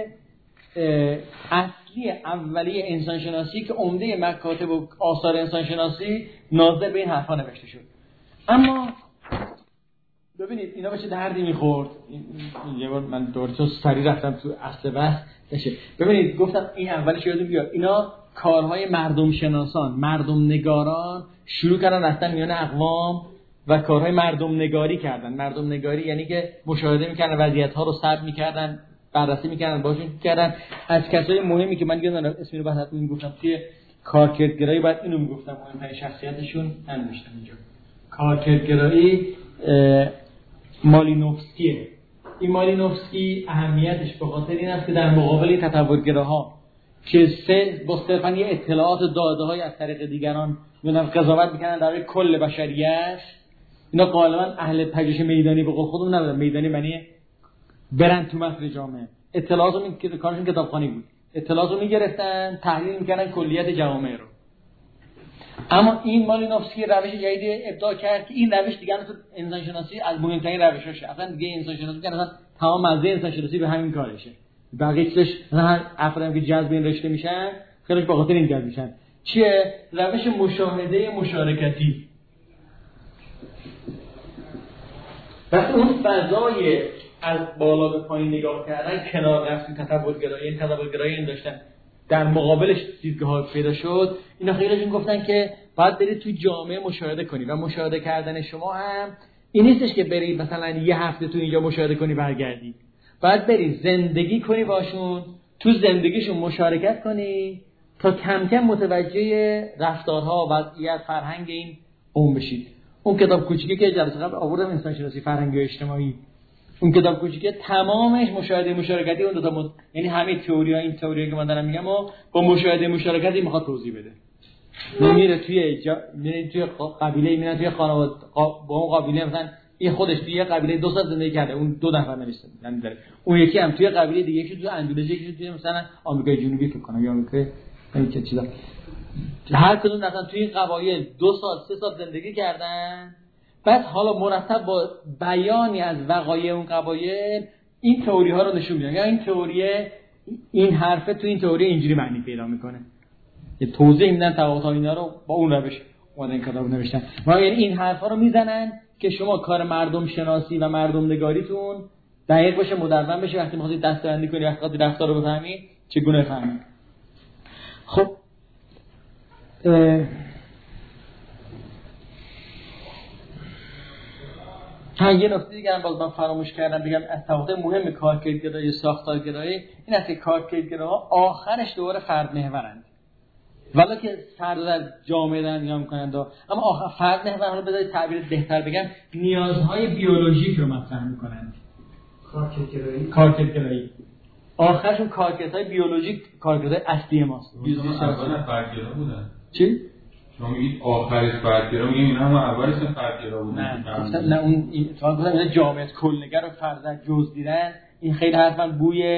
Speaker 1: اصلی اولیه انسان شناسی که عمده مکاتب و آثار انسان شناسی ناظر به این حرفا نوشته شد. اما ببینید اینا بشه دردی میخورد. یه بار من دورتو سری رفتم تو اصل بحث بشه. ببینید گفتم این اولش یادتون بیاد اینا کارهای مردم شناسان، مردم نگاران شروع کردن رفتن میان اقوام و کارهای مردم نگاری کردن. مردم نگاری یعنی که مشاهده میکردن، وضعیت‌ها رو ثبت میکردن، بررسی میکردن، باشون کردن. از کسای مهمی که من یادم اسمی رو بعد این گفتم توی کارکردگرایی بعد اینو میگفتم مهمترین شخصیتشون ننوشتم اینجا. کارکردگرایی مالینوفسکیه. این مالینوفسکی اهمیتش به خاطر این است که در مقابل تطورگراها که سه با صرفاً یه اطلاعات و داده‌های از طریق دیگران میونن قضاوت میکنن در کل بشریت، اینا غالبا اهل پژوهش میدانی به قول خودمون نبودن. میدانی معنی برن تو متن جامعه، اطلاعاتو می کارشون کتابخوانی بود، اطلاعاتو میگرفتن تحلیل میکردن کلیت جوامع رو. اما این مالینوفسکی روش جدیدی ابداع کرد که این روش دیگه تو انسان شناسی از مهمترین روشاشه. اصلا دیگه انسان شناسی که اصلا تمام مزه انسان شناسی به همین کارشه. بقیه چیزش مثلا افرادی که جذب این رشته میشن خیلیش به خاطر این جذب میشن. چیه؟ روش مشاهده مشارکتی. پس اون فضای از بالا به پایین نگاه کردن، کنار رفتن، تصورگرایی، این تصورگرایی این داشتن در مقابلش دیدگاه‌ها پیدا شد. اینا خیلیشون گفتن که باید برید توی جامعه مشاهده کنی و مشاهده کردن شما هم این نیستش که برید مثلا یه هفته تو اینجا مشاهده کنی برگردی. باید برید زندگی کنی باشون، تو زندگیشون مشارکت کنی تا کم کم متوجه رفتارها و وضعیت فرهنگ این قوم بشید. اون کتاب کوچیکی که جلسه قبل آوردم انسان شناسی فرهنگی و اجتماعی، اون کتاب کوچیکی تمامش مشاهده مشارکتی اون دو تا مد... یعنی همه تئوری‌ها این تئوری که من دارم میگم و با مشاهده مشارکتی میخواد توضیح بده. میره توی جا... میره توی قبیله، میره توی خانواده با اون قبیله، مثلا این خودش توی قبیله دو سال زندگی کرده، اون دو نفر نوشته یعنی داره. اون یکی هم توی قبیله دیگه، یکی توی اندونزی، یکی توی مثلا آمریکای جنوبی فکر کنم یا آمریکای این چه چیزا. هر کدوم مثلا توی این قبایل دو سال سه سال زندگی کردن. بعد حالا مرتب با بیانی از وقایع اون قبایل این تئوری ها رو نشون میدن. یا این تئوریه، این حرفه تو این تئوری اینجوری معنی پیدا میکنه. یه توضیح میدن تفاوت‌ها اینا رو با اون روش اومدن کتاب نوشتن. ما یعنی این حرفا رو میزنن که شما کار مردم شناسی و مردم نگاریتون دقیق باشه، مدون بشه. وقتی می‌خواید دسته‌بندی کنی، وقتی رفتار رو بفهمی چگونه بفهمی. خب ها یه نکته دیگه هم باز من فراموش کردم بگم از تفاوت مهم کارکردگرایی ساختارگرایی این است که کارکردگراها آخرش دوباره فرد محورند، ولی که فرد در جامعه دارن نگاه میکنند، اما آخر فرد محور، حالا بذارید تعبیر بهتر بگم، نیازهای بیولوژیک رو مطرح میکنند.
Speaker 5: کارکردگرایی
Speaker 1: کارکردگرایی آخرشون کارکردهای بیولوژیک، کارکردهای اصلی ماست.
Speaker 4: اول فردگرا بودن.
Speaker 1: چی؟
Speaker 4: شما میگید آخرش فردگرا، میگید اینا هم اولش فردگرا بودن.
Speaker 1: نه نه اون اتفاقا گفتم جامعه کلنگر رو فرض جز دیدن، این خیلی حرفاً بوی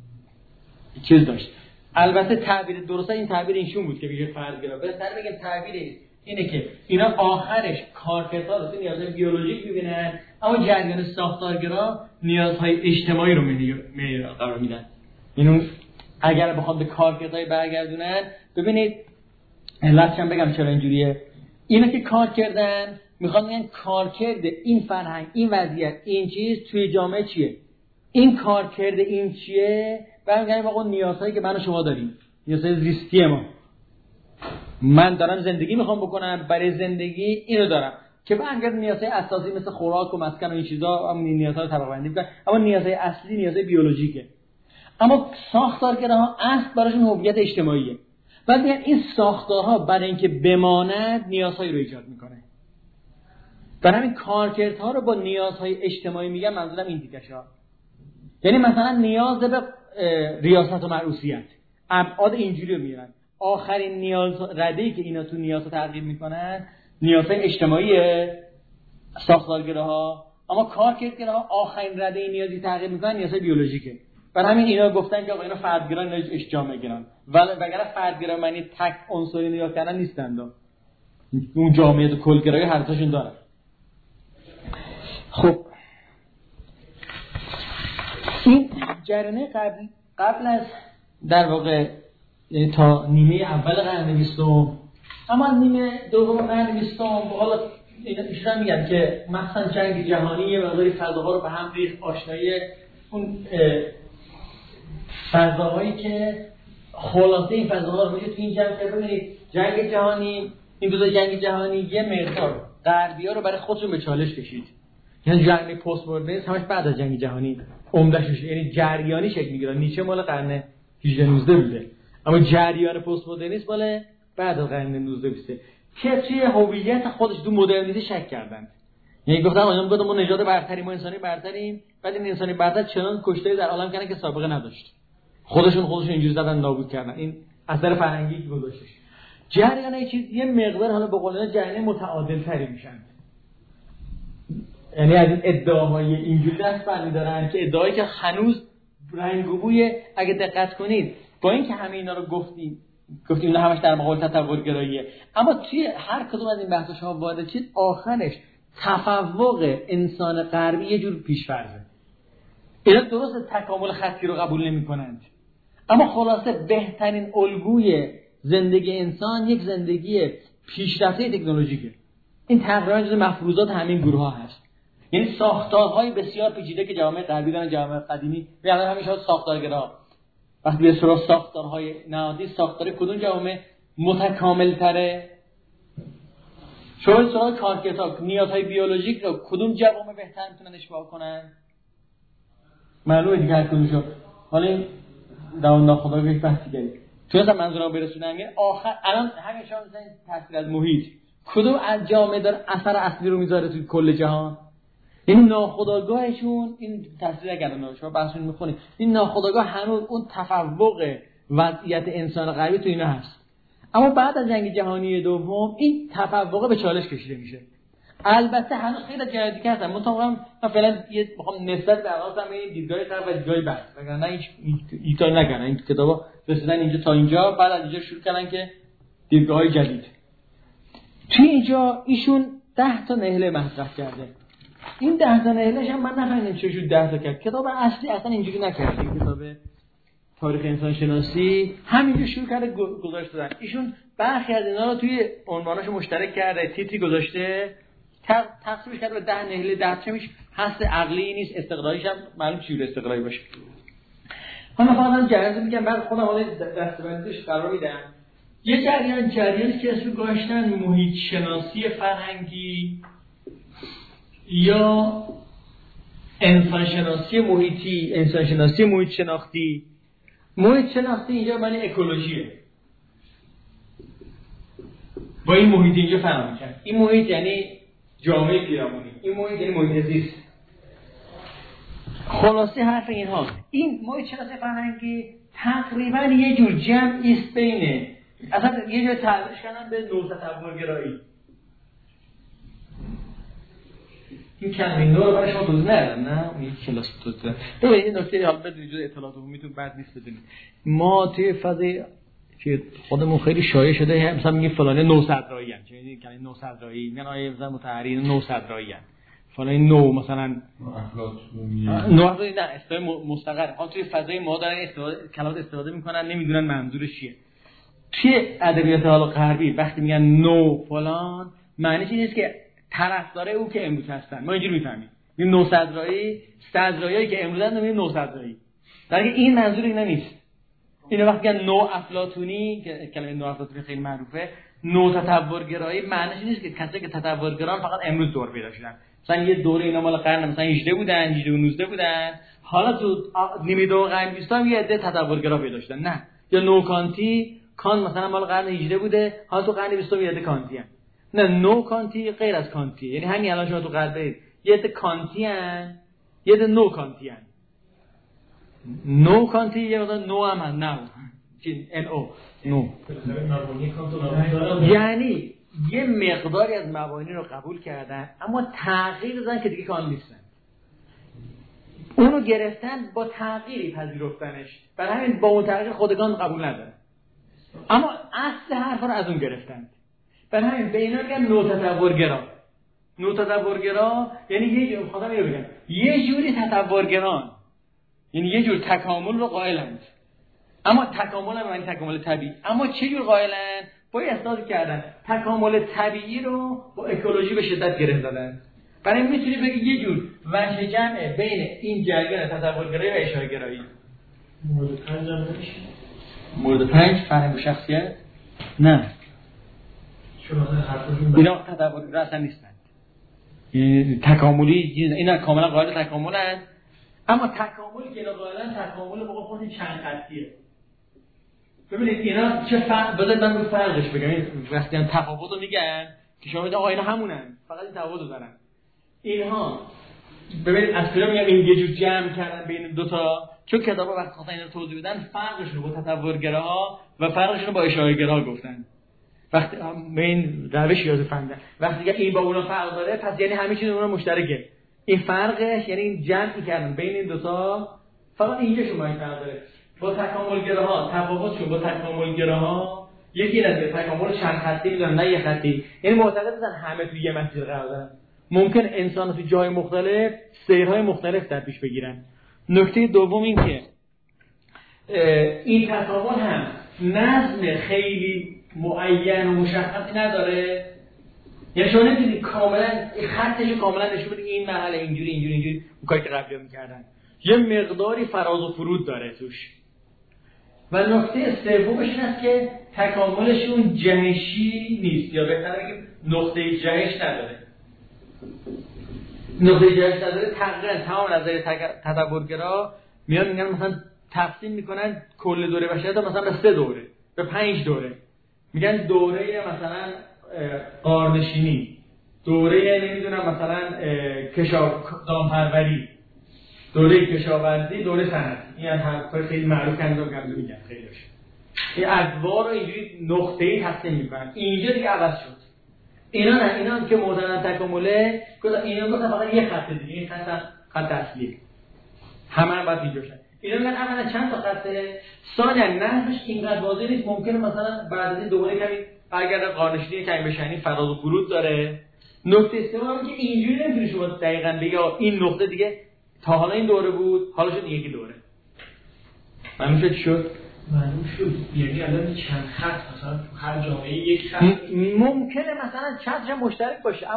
Speaker 1: چیز داشت. البته تعبیر درسته این تعبیر اینشون بود که میگه فردگرا. بهتر بگم تعبیر اینه که اینا آخرش کارکردها رو تو نیازهای بیولوژیک می‌بینن، اما جریان ساختارگرا نیازهای اجتماعی رو معیار قرار میدن. اینو اگر بخوام به کارکردهای برگردونن، ببینید علتش هم بگم چرا اینجوریه. اینا که کار کردن میخوان بگن کارکرد این فرهنگ، این وضعیت، این چیز توی جامعه چیه، این کارکرد این چیه، برمیگردیم آقا نیازهایی که من و شما داریم، نیازهای زیستی ما. من دارم زندگی میخوام بکنم، برای زندگی اینو دارم که برمیگرد نیازهای اساسی مثل خوراک و مسکن و این چیزا، هم نیازها رو طبقه بندی میکنن، اما نیازهای اصلی نیازهای بیولوژیکه. اما ساختارگراها اصل براشون هویت اجتماعیه. بعد میگن این ساختارها برای اینکه بماند نیازهایی رو ایجاد میکنه. برای همین کارکردها رو با نیازهای اجتماعی میگن، منظورم این دیگه‌شا. یعنی مثلا نیاز به ریاست و مرئوسیت، ابعاد اینجوری رو میارن. آخرین نیاز رده‌ای که اینا تو نیازها ترغیب میکنن نیازهای اجتماعی ساختارگراها، اما کارکردگراها آخرین رده نیازی ترغیب میکنن نیازهای بیولوژیکه. برای همین اینا گفتن که آقا اینا فردگرا، اینا اجتماع گران، ولی وگرنه فردگرا معنی تک عنصری نگاه کردن نیستند، اون جامعه و کلگرایی هر تاشون دارن. خب این جریان قبل قبل از در واقع یعنی تا نیمه اول قرن بیستم، اما نیمه دوم قرن بیستم حالا اینا میگن که مثلا جنگ جهانی یه مقداری فضاها رو به هم ریخت، آشنایی اون فضاهایی که خلاصه این فضاها رو میشه تو این جمع کرد. ببینید جنگ جهانی، این دو تا جنگ جهانی یه مقدار غربی‌ها رو برای خودشون به چالش کشید. یعنی جنگ پست مدرنیسم همش بعد از جنگ جهانی عمده‌اش میشه، یعنی جریانی شکل میگیره. نیچه مال قرن هجده نوزده بوده، اما جریان پست مدرنیسم مال بعد از قرن نوزده بیسته که توی هویت خودش تو مدرنیته شک کردند. یعنی گفتن آیا میگفتن ما نژاد برتریم، ما انسانی برتریم، بعد این انسانی برتر چنان کشتاری در عالم کردن که سابقه نداشت. خودشون خودشون اینجوری زدن نابود کردن. این اثر فرهنگی که گذاشتش. جریان ای چیز یه مقدار حالا به قول جریان متعادل تری میشن. یعنی از این ادعاهای اینجوری دست برمی‌دارن که ادعایی که هنوز رنگ‌وبوی، اگه دقت کنید با اینکه همه اینا رو گفتیم گفتیم اینا همش در مقابل تطورگراییه، اما توی هر کدوم از این بحث‌ها شما وارد شید آخرش تفوق انسان غربی یه جور پیش‌فرضه. اینا درست تکامل خطی رو قبول نمی‌کنند، اما خلاصه بهترین الگوی زندگی انسان یک زندگی پیشرفته تکنولوژیکه. این تقریبا جز مفروضات همین گروه‌ها هست. یعنی ساختارهای بسیار پیچیده که جامعه غربی دارن، جامعه قدیمی و الان همیشه ساختارگرا. وقتی به سراغ ساختارهای نهادی، ساختار کدوم جامعه متکامل‌تره؟ شما سراغ کارکردها نیازهای بیولوژیک رو کدوم جوامع بهتر میتونن اشباع کنن؟ معلومه دیگه هر کدومشون. حالا این داون ناخودآگاه یک بحثی دیگه. چون اصلا منظورم برسونم میگه آخر الان همین شما مثلا تاثیر از محیط کدوم از جامعه داره اثر اصلی رو میذاره توی کل جهان؟ این ناخودآگاهشون این تاثیر نگردن. شما بحثون میخونید این ناخودآگاه هنوز اون تفوق وضعیت انسان غربی تو اینا هست، اما بعد از جنگ جهانی دوم این تفوق به چالش کشیده میشه. البته هنوز خیلی جدی که هستن. مطمئنم من فعلا یه میخوام نسبت به علاقه این دیدگاه طرف و دیدگاه بحث وگرنه هیچ ایتا نگن. این کتابا رسیدن اینجا تا اینجا، بعد از اینجا شروع کردن که دیدگاه‌های جدید. توی اینجا ایشون ده تا نهله مطرح کرده. این ده تا نهلهش هم من نفهمیدم چجوری ده تا کرد. کتاب اصلی اصلا اینجوری نکرده. این کتاب تاریخ انسان شناسی همینجا شروع کرده گذاشته دادن. ایشون برخی از اینا رو توی عنواناشو مشترک کرده، تیتری گذاشته، تقسیمش کرده به ده نهله. ده چمیش هست عقلی نیست، استقلالیش هم معلوم چجوری استقلالی باشه. حالا فقط جریان میگم بعد خودم حالا دستبندیش قرار میدم. یه جریان جریانی که اسم گذاشتن محیط شناسی فرهنگی یا انسان شناسی محیطی، انسان شناسی محیط شناختی. محیط شناختی اینجا معنی اکولوژیه. با این محیط اینجا فهم می‌کنن. این محیط یعنی جامعه پیرامونی. این محیط یعنی محیط زیست. خلاصه حرف این هاست. این محیط شناسی فرهنگی تقریبا یه جور جمعی است بین اصلا یه جور تعریفش کردن به نوتصورگرایی. این کلمه نو رو برای شما توضیح ندادم نه؟ اون یک کلاس توضیح دادم. ببینید این نکته حالا بدونید جز اطلاعات عمومیتون بد نیست بدونید. ما توی فضای که خودمون خیلی شایع شده مثلا میگیم فلان نوصدرایی ان، چه میگن کلمه نوصدرایی میگن آیه مثلا متحرین نوصدرایی ان. فلان نو مثلا افلاطونی نو نه اصطلاح مستقر. آن توی فضای ما دارن استفاده کلمات استفاده میکنن نمیدونن منظورش چیه. توی ادبیات حالا غربی وقتی میگن نو فلان معنیش این است که طرفدار او که امروز هستن. ما اینجوری میفهمیم. این نوصدرایی صدرایی که امروز هستن میگیم نوصدرایی. در حالی که این منظور اینا نیست. اینا وقتی میگن نو افلاطونی که کلمه نو افلاطونی خیلی معروفه، نو تطورگرایی معنیش نیست که کسایی که تطورگران فقط امروز دور پیدا شدن. مثلا یه دوره اینا مال قرن مثلا هجده بودن، هجده و نوزده بودن. حالا تو نیمه دوم قرن بیستم یه عده تطورگرا پیدا شدن. نه. یا نو کانتی، کان مثلا مال قرن هجده بوده، حالا تو قرن بیستم یه عده کانتی ان. نه نو کانتی غیر از کانتی. یعنی همین الان شما تو غرب برید یه عده کانتی ان، یه عده نو کانتی ان. نو کانتی یه مقدار نو هم هست. نو ان او نو یعنی یه مقداری از مبانی رو قبول کردن اما تغییر دادن که دیگه کامل نیستن. اونو گرفتن با تغییری پذیرفتنش. برای همین با اون تغییر خودگان قبول ندارن. اما اصل حرف رو از اون گرفتن. برای همین به اینا میگن نوتصورگرا. نوتصورگرا یعنی یه جور خودم اینو بگم یه جوری تصورگران، یعنی یه جور تکامل رو قائلند. اما تکامل هم یعنی تکامل طبیعی. اما چه جور قائلن؟ با احساسی کردن تکامل طبیعی رو با اکولوژی به شدت گره دادن. برای این میتونی بگی یه جور وجه جمع بین این جریان تصورگرایی و اشاره‌گرایی.
Speaker 5: مورد پنج هم نمیشه.
Speaker 1: مورد پنج فرهنگ و شخصیت؟ نه.
Speaker 5: چون اصلا حرفشون
Speaker 1: اینا تصورگرا اصلا نیستن. تکاملی اینا کاملا قائل تکاملن. اما تکاملی که اینا قائلن تکامل به قول خودش چند خطیه. ببینید اینا چه فرق بذارید من رو فرقش بگم. این وقتی هم تفاوت رو میگن که شما میگید آقا اینا همونن فقط این تفاوت رو دارن. اینها ببینید از کجا میگم این یه جور جمع کردن بین دو تا، چون کتابا وقتی خواستن اینا رو توضیح بدن فرقشون رو با تصورگراها و فرقشون رو با اشاره‌گراها گفتن. وقتی به این روش یاد فهمیدن وقتی که این با اونا فرق داره پس یعنی همه چیز اونها مشترکه. این فرقش یعنی این جمعی کردن بین این دو تا فقط اینجا شما این فرق داره. با تکاملگراها تفاوتشون با تکاملگراها یکی از تکامل چند خطی میدونن نه یه خطی. یعنی معتقدن همه توی یه مسیر قرار دارن. ممکن انسان تو جای مختلف سیرهای مختلف در پیش بگیرن. نکته دوم این که این تکامل هم نظم خیلی معین و مشخصی نداره. یعنی شما نمیتونید کاملا خطش کاملا نشون بدید این مرحله اینجوری اینجوری اینجوری اون کاری که قبلا می‌کردن. یه مقداری فراز و فرود داره توش. و نکته سومش این است که تکاملشون جهشی نیست، یا بهتر بگیم نقطه جهش نداره. نقطه جهش نداره. تقریبا تمام نظریه تطورگرا میان میگن مثلا تقسیم میکنن کل دوره بشریت مثلا به سه دوره، به پنج دوره. میگن دوره مثلا غارنشینی، دوره نمیدونم مثلا کشاورزی، دامپروری، دوره کشاورزی، دوره صنعتی. این از حرفای خیلی معروف کردن گفتم میگن خیلیش. این ادوار رو اینجوری نقطه‌ای تقسیم میکنن. اینجا دیگه عوض شد. اینا نه، اینا هم که معتقدن تکامله، گفتن اینا گفتن فقط یه خط دیگه، این خط خط اصلی. همه هم باید اینجا شد. اینا میگن اولا چند تا خطه، ثانیا نحوش اینقدر واضح نیست، ممکنه مثلا بعد از این دوره کمی اگر قارنشینی کمی بشنی فراز و فرود داره. نکته سوم که اینجوری نمیتونی شما دقیقاً بگی این نقطه دیگه تا حالا این دوره بود، حالا شد یکی دوره. معلوم شد شد
Speaker 5: معلوم شد. یعنی الان چند خط مثلا تو هر جامعه یک خط
Speaker 1: ممکنه مثلا چندش مشترک باشه، اما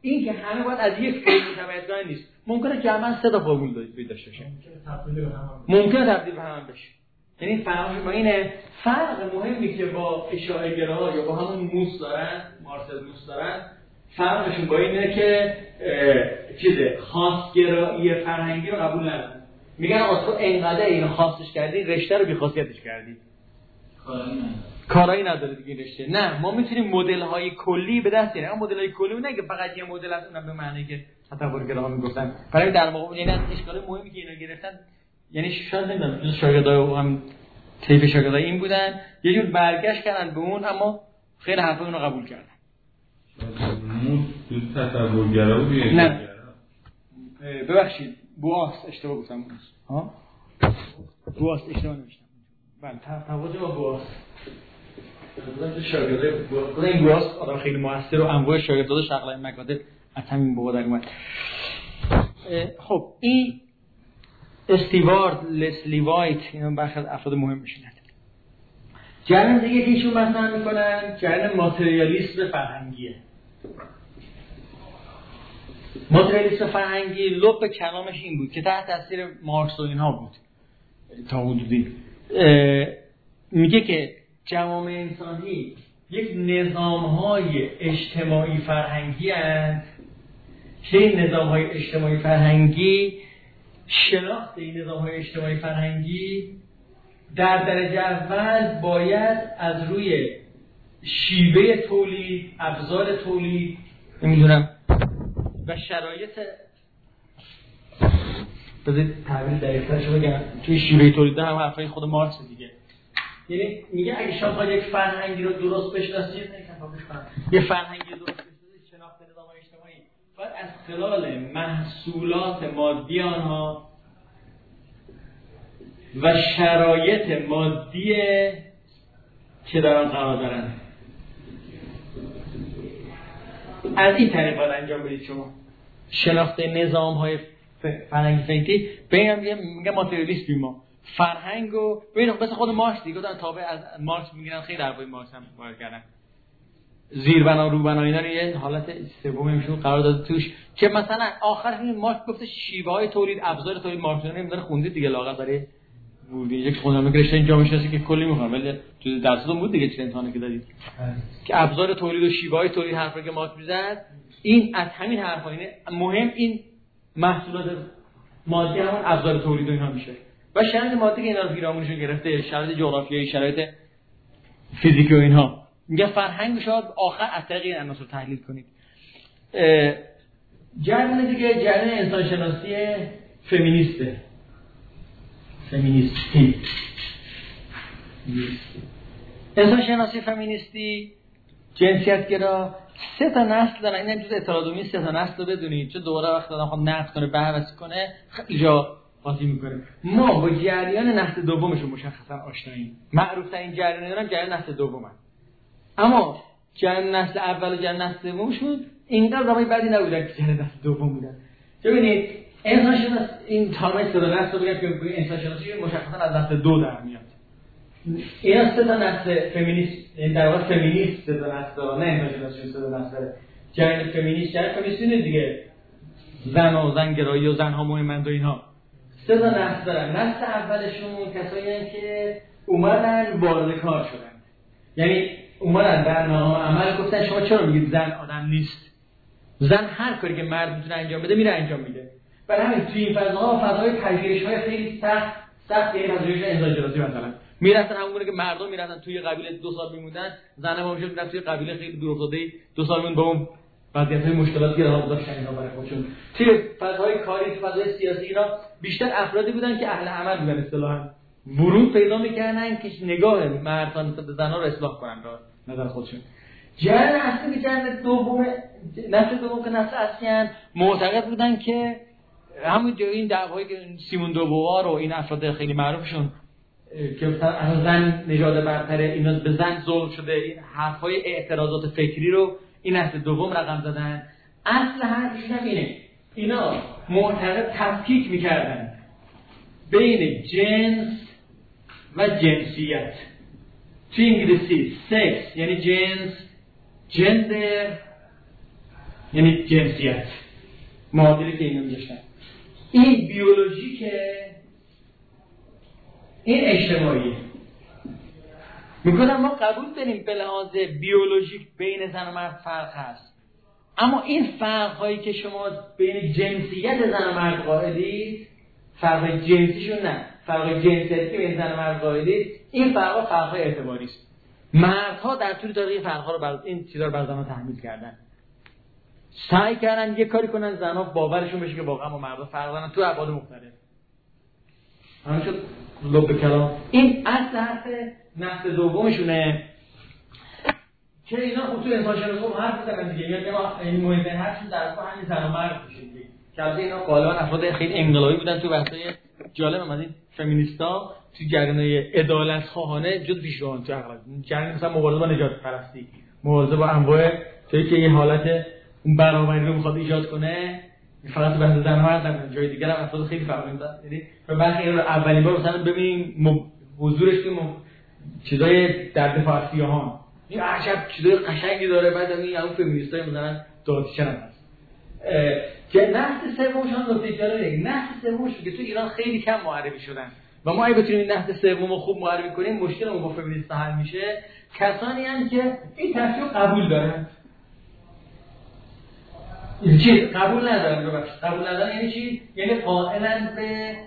Speaker 1: این که همه باید از یک فرمول تبعیت نیست. ممکنه که همه سه تا فرمول داشته باشه.
Speaker 5: ممکنه تبدیل به هم
Speaker 1: ممکنه تبدیل به هم بشه. یعنی فرق با اینه، فرق مهمی که با اشاعه گراها یا با همون موس دارن، مارسل موس دارن، فرقشون با اینه که چیزه خاصگرایی فرهنگی رو قبول ندارن. میگن آخه تو اینقدر اینو خاصش کردی، رشته رو بی‌خاصیتش کردی. کارایی نداره دیگه رشته. نه، ما میتونیم مدل‌های کلی به دست بیاریم. اما مدل‌های کلی نه که فقط یه مدل از اونم به معنی که تصورگراها میگفتن. برای در واقع یعنی اشکال مهمی که اینا گرفتن، یعنی شاید نمیدونم جز شاگردای هم طیف شاگردای این بودن، یه جور برگشت کردن به اون، اما خیلی حرفای اون رو قبول کردن.
Speaker 4: موس تو تصورگرا بود.
Speaker 1: نه ببخشید، بواس اشتباه گفتم. ها بواس اشتباه نوشتم. بله تفاوت با بواس بودن شاگرده بودن. این بواس آدم خیلی موثر و انواع شاگرداد شغله مکاتب از همین بابا در اومد. خب این استیوارد، لسلی وایت، اینا بخش از افراد مهم میشن. جریان دیگه که ایشون مطرح میکنن جریان ماتریالیسم فرهنگیه. ماتریالیسم فرهنگی لب کلامش این بود که تحت تاثیر مارکس و اینها بود تا حدودی. میگه که جوامع انسانی یک نظام‌های اجتماعی فرهنگی هستند که این نظام‌های اجتماعی فرهنگی، شناخت این نظام‌های اجتماعی فرهنگی در درجه اول باید از روی شیوه تولید، ابزار تولید، نمیدونم و شرایط، بذارید تعبیر دقیق‌ترش بگم، توی شیوه تولید هم حرفای خود مارکس دیگه. یعنی میگه اگه شما یک فرهنگی رو درست بشناسید، یه فرهنگی رو درست بشناسید، شناخت نظام‌های اجتماعی باید از خلال محصولات مادی آنها و شرایط مادی که در آن قرار دارند از این طریق باید انجام بدید. شما شناخت نظام‌های فرهنگی فکری بگم میگم ماتریالیسم ما فرهنگ و ببین مثلا خود مارکس دیگه گفتن تابع از مارکس میگیرن، خیلی درباره مارکس هم وارد کردن، زیربنا روبنا اینا رو یه حالت سومیشون قرار داده توش که مثلا آخر این مارکس گفته شیوه‌های تولید، ابزار تولید. مارکس نمیدونه خوندید دیگه لاغر برای یک خودم که رشته اینجا میشه که کلی میخوام، ولی تو درساتون بود دیگه چه امتحانی که دادید که ابزار تولید و شیوه‌های تولید حرفی که مارکس میزد، این از همین حرفا اینه مهم. این محصولات مادی همون ابزار تولید و اینا میشه و شرایط مادی که اینا رو پیرامونشون گرفته، شرایط جغرافیایی، شرایط فیزیکی و اینها. میگه فرهنگ شاید آخر از طریق این عناصر تحلیل کنید. جریان دیگه جریان انسان شناسی فمینیسته. فمینیستی انسان شناسی فمینیستی جنسیت‌گرا سه تا نسل دارن. این جزء اطلاعاتی سه تا نسل رو بدونید، چه دوره وقت آدم خود نقد کنه، بحث کنه، خیلی جا بازی میکنه. ما با جریان نسل دومشون مشخصا آشناییم. معروف ترین جریان اینا جریان نسل دومه، اما جریان نسل اول و جریان نسل دومشون اینقدر زمانی بعدی نبودن که جریان نسل دوم بودن. ببینید انسان شناسی این تامه سه تا نسل رو بگم که انسان شناسی مشخصا از نسل دو در میاد. اینا سه تا نسل فمینیست، یعنی در واقع فمینیست سه تا نسل، نه انسان شناسی سه تا نسل. جریان فمینیست جریان فمینیستی دیگه، زن و زنگرایی و زنها مهمند و اینها سه تا نسل دارن. نسل اولشون کسایی هستن که اومدن وارد کار شدن، یعنی اومدن در نامه عمل گفتن شما چرا میگید زن آدم نیست؟ زن هر کاری که مرد میتونه انجام بده میره انجام میده. برای همین توی این فضاها فضای پژوهش‌های خیلی سخت سخت یعنی پژوهش انسان‌شناسی مثلا میرفتن همونگونه که مردم میرفتن توی قبیله دو سال میموندن، زن‌ها هم میرفتن توی قبیله خیلی دور افتاده دو سال میموندن با اون وضعیت‌های مشکلاتی که راه داشتن اینا برای خودشون. توی فضاهای کاری، فضای سیاسی اینا بیشتر افرادی بودن که اهل عمل بودن، اصطلاحاً ورود پیدا می‌کردن که نگاه مردان به زن‌ها رو اصلاح کنن به نظر خودشون. جریان اصلی که جریان دوم نسل دوم که نسل اصلیان معتقد بودن که همون این دعوایی که سیمون دو بوار و این افراد خیلی معروفشون که مثلا زن نژاد برتره، اینا به زن ظلم شده، این حرفای اعتراضات فکری رو این نسل دوم رقم زدن. اصل حرفشون اینه، اینا معتقد تفکیک میکردن بین جنس و جنسیت. توی انگلیسی سکس یعنی جنس، جندر یعنی جنسیت معادلی که اینا میذاشتن. این بیولوژیکه، این اجتماعیه. میگم ما قبول داریم به لحاظ بیولوژیک بین زن و مرد فرق هست، اما این فرق هایی که شما بین جنسیت زن و مرد قائلید، فرق جنسیشون نه، فرق جنسیتی که بین زن و مرد قائلید، این فرق ها فرق های اعتباری است. مردها در طول تاریخ فرق ها رو بر این چیزا رو بر زنها تحمیل کردن، سعی کردن یه کاری کنن زنها باورشون بشه که واقعا با مردها فرق دارن تو ابعاد مختلف. همین شد لب کلام. این اصل حرف نسل دومشونه که اینا اصول انسان شناسی رو حرف می‌زنن دیگه. میگن ما این مهمترین حرفشون در واقع همین زن و مرد میشه دیگه. که البته اینا غالبا افراد خیلی انقلابی بودن تو بحث‌های جالب هم از این فمینیستا تو جریان‌های عدالت خواهانه جز پیشروان تو اغلب جریان مثلا مبارزه با نجات پرستی، مبارزه با انواع جایی که یه حالت اون برابری رو می‌خواد ایجاد کنه، فقط تو بحث زن و مرد هم جای دیگه هم افراد خیلی فعال بودن. یعنی به وقتی این رو اولین بار مثلا ببینیم حضورش تو چیزای در دفاع از سیاهان، این عجب چیزای قشنگی داره. بعد این همون فمینیستای مثلا دادچن هست که نسل سومش هم نکته جالبه، نسل سومش که تو ایران خیلی کم معرفی شدن و ما اگه بتونیم این نسل سوم رو خوب معرفی کنیم مشکلمون با فمینیستا حل میشه. کسانی هستند که این تصویر قبول دارن، این چی قبول ندارن. ببخشید قبول ندارن یعنی چی؟ یعنی قائلن به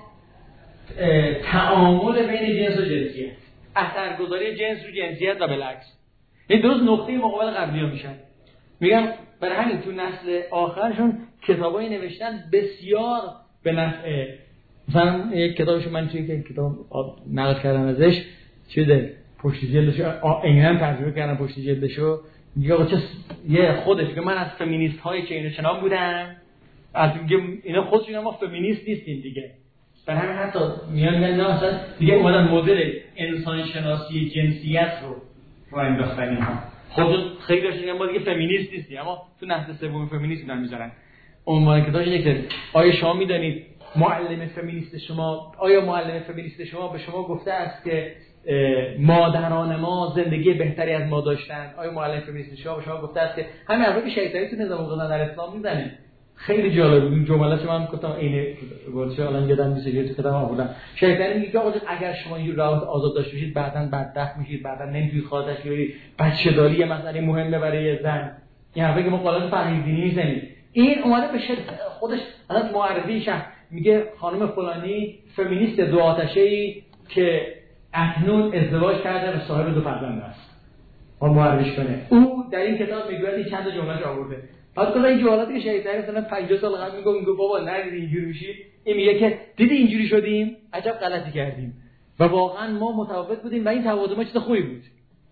Speaker 1: تعامل بین جنس و جنسیت، اثرگذاری جنس رو جنسیت و بالعکس. این درست نقطه مقابل قبلی ها میشن. میگم برای همین تو نسل آخرشون کتابایی نوشتن بسیار به نفع. مثلا یک کتابشو من توی یک کتاب نقل کردم ازش، چیزه پشت جلدشو عیناً ترجمه کردم پشت جلدشو، میگه آقا چه یه خودش که من از فمینیست های چه اینو چنان بودم، از میگه اینا خودشون ما فمینیست نیستیم دیگه. برای همین حتی میان میگن نه مثلا دیگه اومدن مدل انسان شناسی جنسیت رو رو انداختن اینها. خودشون خیلی داشتن میگن ما دیگه فمینیست نیستیم، اما تو نسل سوم فمینیست دارن میذارن. عنوان کتابش اینه که آیا شما میدونید معلم فمینیست شما، آیا معلم فمینیست شما به شما گفته است که مادران ما زندگی بهتری از ما داشتن؟ آیا معلم فمینیست شما به شما گفته است که همین حرفی که شیطانی تو نظام قانون در اسلام میزنه؟ خیلی جالب بود این جمله‌اش. من گفتم اینه گفتم الان یادم میاد تو کتابم آوردم. شیطانی میگه آقا اگر شما این روابط آزاد داشته باشید بعداً بدبخت میشید، بعداً نمیتونید خاطرش بیارید، بچه‌داری یه مسئله مهمه برای زن. این حرفی که مقالات فرهنگی دینی میزنید. این اومده به خودش الان معرفیش میگه خانم فلانی فمینیست دو آتشه‌ای که اکنون ازدواج کرده و صاحب دو فرزند است. ما معرفیش کنه. او در این کتاب میگه چند تا جمله آورده. بعد کلا این جملاتی که شیطانی مثلا پنجاه سال قبل میگه میگه بابا نرید اینجوری میشید، این میگه که دیدی اینجوری شدیم، عجب غلطی کردیم و واقعا ما متفاوت بودیم و این تفاوت ما چیز خوبی بود.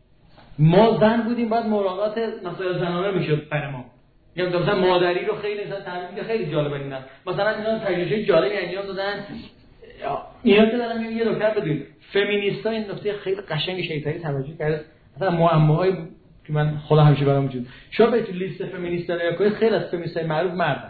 Speaker 1: ما زن بودیم بعد مراقبت مسائل زنانه میشد برای ما. یا مثلا مادری رو خیلی مثلا تعریف خیلی جالبه اینا. مثلا اینا تجربه جالبی انجام دادن. اینا که دارن میگن یه دکتر بدون فمینیستا این نکته خیلی قشنگ شیطانی توجه کرده. مثلا معماهای که من خودم همیشه برام وجود شما به تو لیست فمینیستا نگاه کنید خیلی از فمینیستای معروف مردن.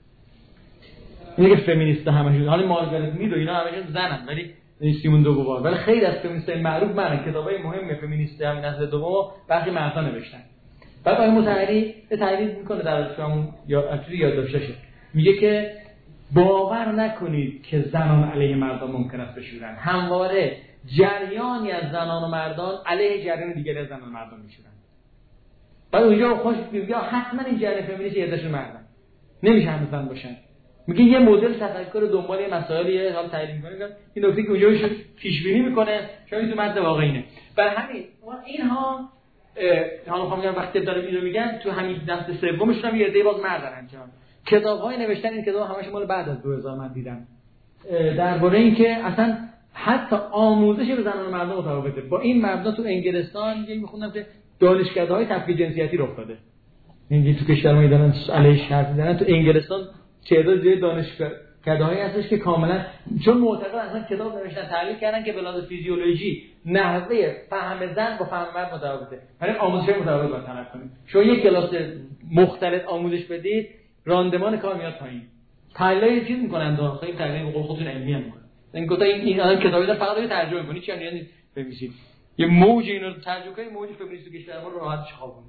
Speaker 1: میگه فمینیستا همشون حالا مارگارت مید و اینا همشون زنن ولی سیمون دو بوار، ولی خیلی از فمینیستای معروف مردن. کتابای مهم فمینیستا همین نسل دوم برخی مردان نوشتن. بعد آقای مطهری به تعریف میکنه در شما یا اصلی یادداشتشه، میگه که باور نکنید که زنان علیه مردان ممکن است بشورن. همواره جریانی از زنان و مردان علیه جریان دیگری از زنان و مردان میشورن. بعد اونجا خوش میگه حتما این جریان فمینیست یادداشت مردن نمیشه هم زن باشن. میگه یه مدل تفکر دنبال یه مسائلی حال تحلیل میکنه. این نکته که اونجا پیش بینی میکنه شاید تو متن واقعی اینه. برای همین اینها حالا میخوام بگم وقتی داره اینو میگن تو همین نسل سومش هم یه عده باز مردن انجام کتاب‌های نوشتن. این کتاب همش مال بعد از دو هزار من دیدم درباره این که اصلا حتی آموزش به زنان و مردان متفاوته. با این مردان تو انگلستان یه میخوندم که دانشگاه‌های تفکیک جنسیتی رخ داده. اینجوری تو کشور ما دارن علیه حرف میزنن. تو انگلستان تعداد زیاد دانشگاه‌هایی هستش که کاملا چون معتقد اصلا کتاب نوشتن تحلیل کردن که بلاز فیزیولوژی نحوه فهم زن با فهم مرد متفاوته. برای آموزش متفاوت باید طلب کنید. شما یک کلاس مختلط آموزش بدید راندمان کار میاد پایین. تحلیل چیز میکنن دار خیلی تحلیل به قول خودتون علمی هم میکنن. این گفت این این الان کتابی رو فقط ترجمه کنید چی یعنی بنویسید. یه موج اینو ترجمه کنید موج فمینیست کشور ما راحت خوابوندش.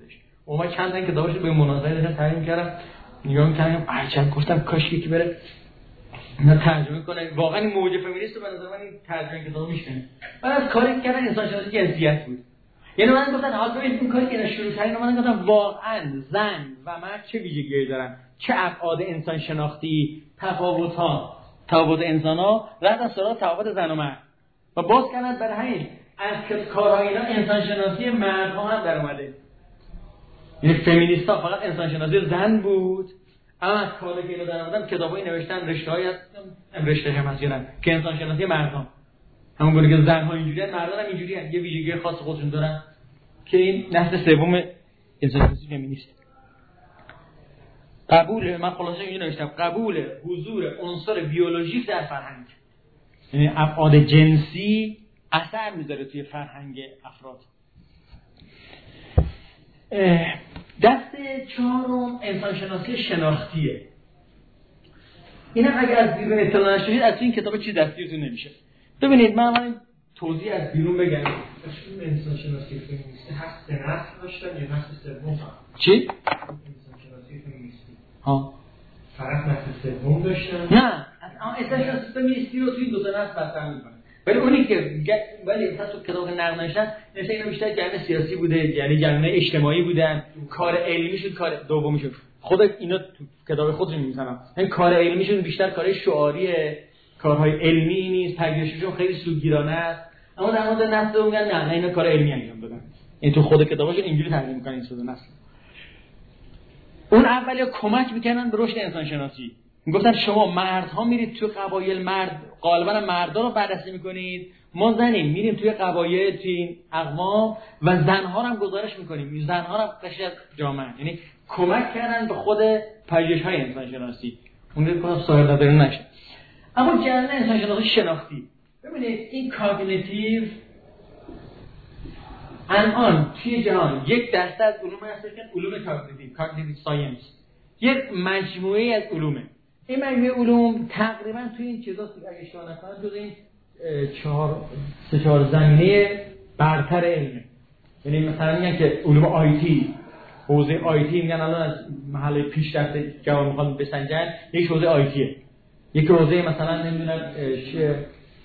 Speaker 1: ما چند تا کتابش به مناظره داشتم ترجمه کردم، نگاه می‌کردم عجب، گفتم کاش یکی بره اینا ترجمه کنه. واقعا این موج فمینیست رو به نظر من این ترجمه کتاب میشکنه. بعد از کاری کردن انسان شناسی جنسیت بود. یعنی من گفتن حالا ببین این کاری که اینا شروع کردن، من گفتم واقعا زن و مرد چه ویژگی‌ای دارن، چه ابعاد انسان شناختی، تفاوت‌ها، تفاوت انسان‌ها رد از سراغ تفاوت زن و مرد و باز کردن. برای همین از کارهای اینا انسان شناسی مردها هم در اومده. یعنی فمینیست‌ها فقط انسان شناسی زن بود، اما از کاری که اینا در اومدن کتابای نوشتن رشته‌های از رشته هم هستن که انسان شناسی مردها، همون گونه که زن‌ها اینجوریان مردان هم اینجوریان، یه ویژگی خاص خودشون دارن که این نسل سوم انسان شناسی فمینیست. قبول، من خلاصه اینو نوشتم، قبول حضور عنصر بیولوژیک در فرهنگ، یعنی ابعاد جنسی اثر میذاره توی فرهنگ افراد. دست چهارم انسان شناسی شناختیه. اینا اگر از بیرون اطلاع نشدید از این کتاب چیز دستیتون نمیشه. ببینید من من توضیح از بیرون بگم.
Speaker 5: این انسان شناسی فمینیستی هست سه نسل داشتن یا نسل سوم؟
Speaker 1: چی؟
Speaker 5: انسان شناسی فمینیستی
Speaker 1: ها
Speaker 5: فقط نسل سوم داشتن؟
Speaker 1: نه، انسان شناسی فمینیستی رو توی دو تا نسل بستن میکنه. ولی اونی که ولی مثلا تو کتاب نقد نوشتن مثلا اینا بیشتر جنبه سیاسی بوده، یعنی جنبه اجتماعی بودن، کار علمی شد، کار دومی شد. خود اینا تو کتاب خودشون می‌نویسن. این کار علمی شون بیشتر کارهای شعاریه، کارهای علمی نیست، پژوهششون خیلی سودگیرانه است. اما در مورد نسل میگن نه نه اینا کار علمی انجام دادن. این تو خود کتاباشون اینجوری تعریف می‌کنن این سود نسل. اون اولیا کمک می‌کنن به رشد انسان شناسی. میگفتن شما مردها میرید توی قبایل، مرد غالبا مردا رو بررسی میکنید، ما زنیم میریم توی قبایل، توی این اقوام و زنها رو هم گزارش میکنیم، زنها رو هم قشنگ از جامعه، یعنی کمک کردن به خود پژوهش‌های انسان شناسی. اون رو کنم سایر دادن نشه. اما جنبه انسان شناسی شناختی، ببینید این کاگنیتیو الان توی جهان یک دسته از علوم هست که علوم کاگنیتیو، کاگنیتیو ساینس، یک مجموعه از علومه. این مجموعه علوم تقریبا توی این چیزاست که اگه اشتباه نکنم جز این چهار سه چهار زمینه برتر علمه. یعنی مثلا میگن که علوم آیتی، حوزه آیتی میگن الان از محل پیشرفت جوان میخوان بسنجن، یک حوزه آیتیه. یک حوزه مثلا نمیدونم چیه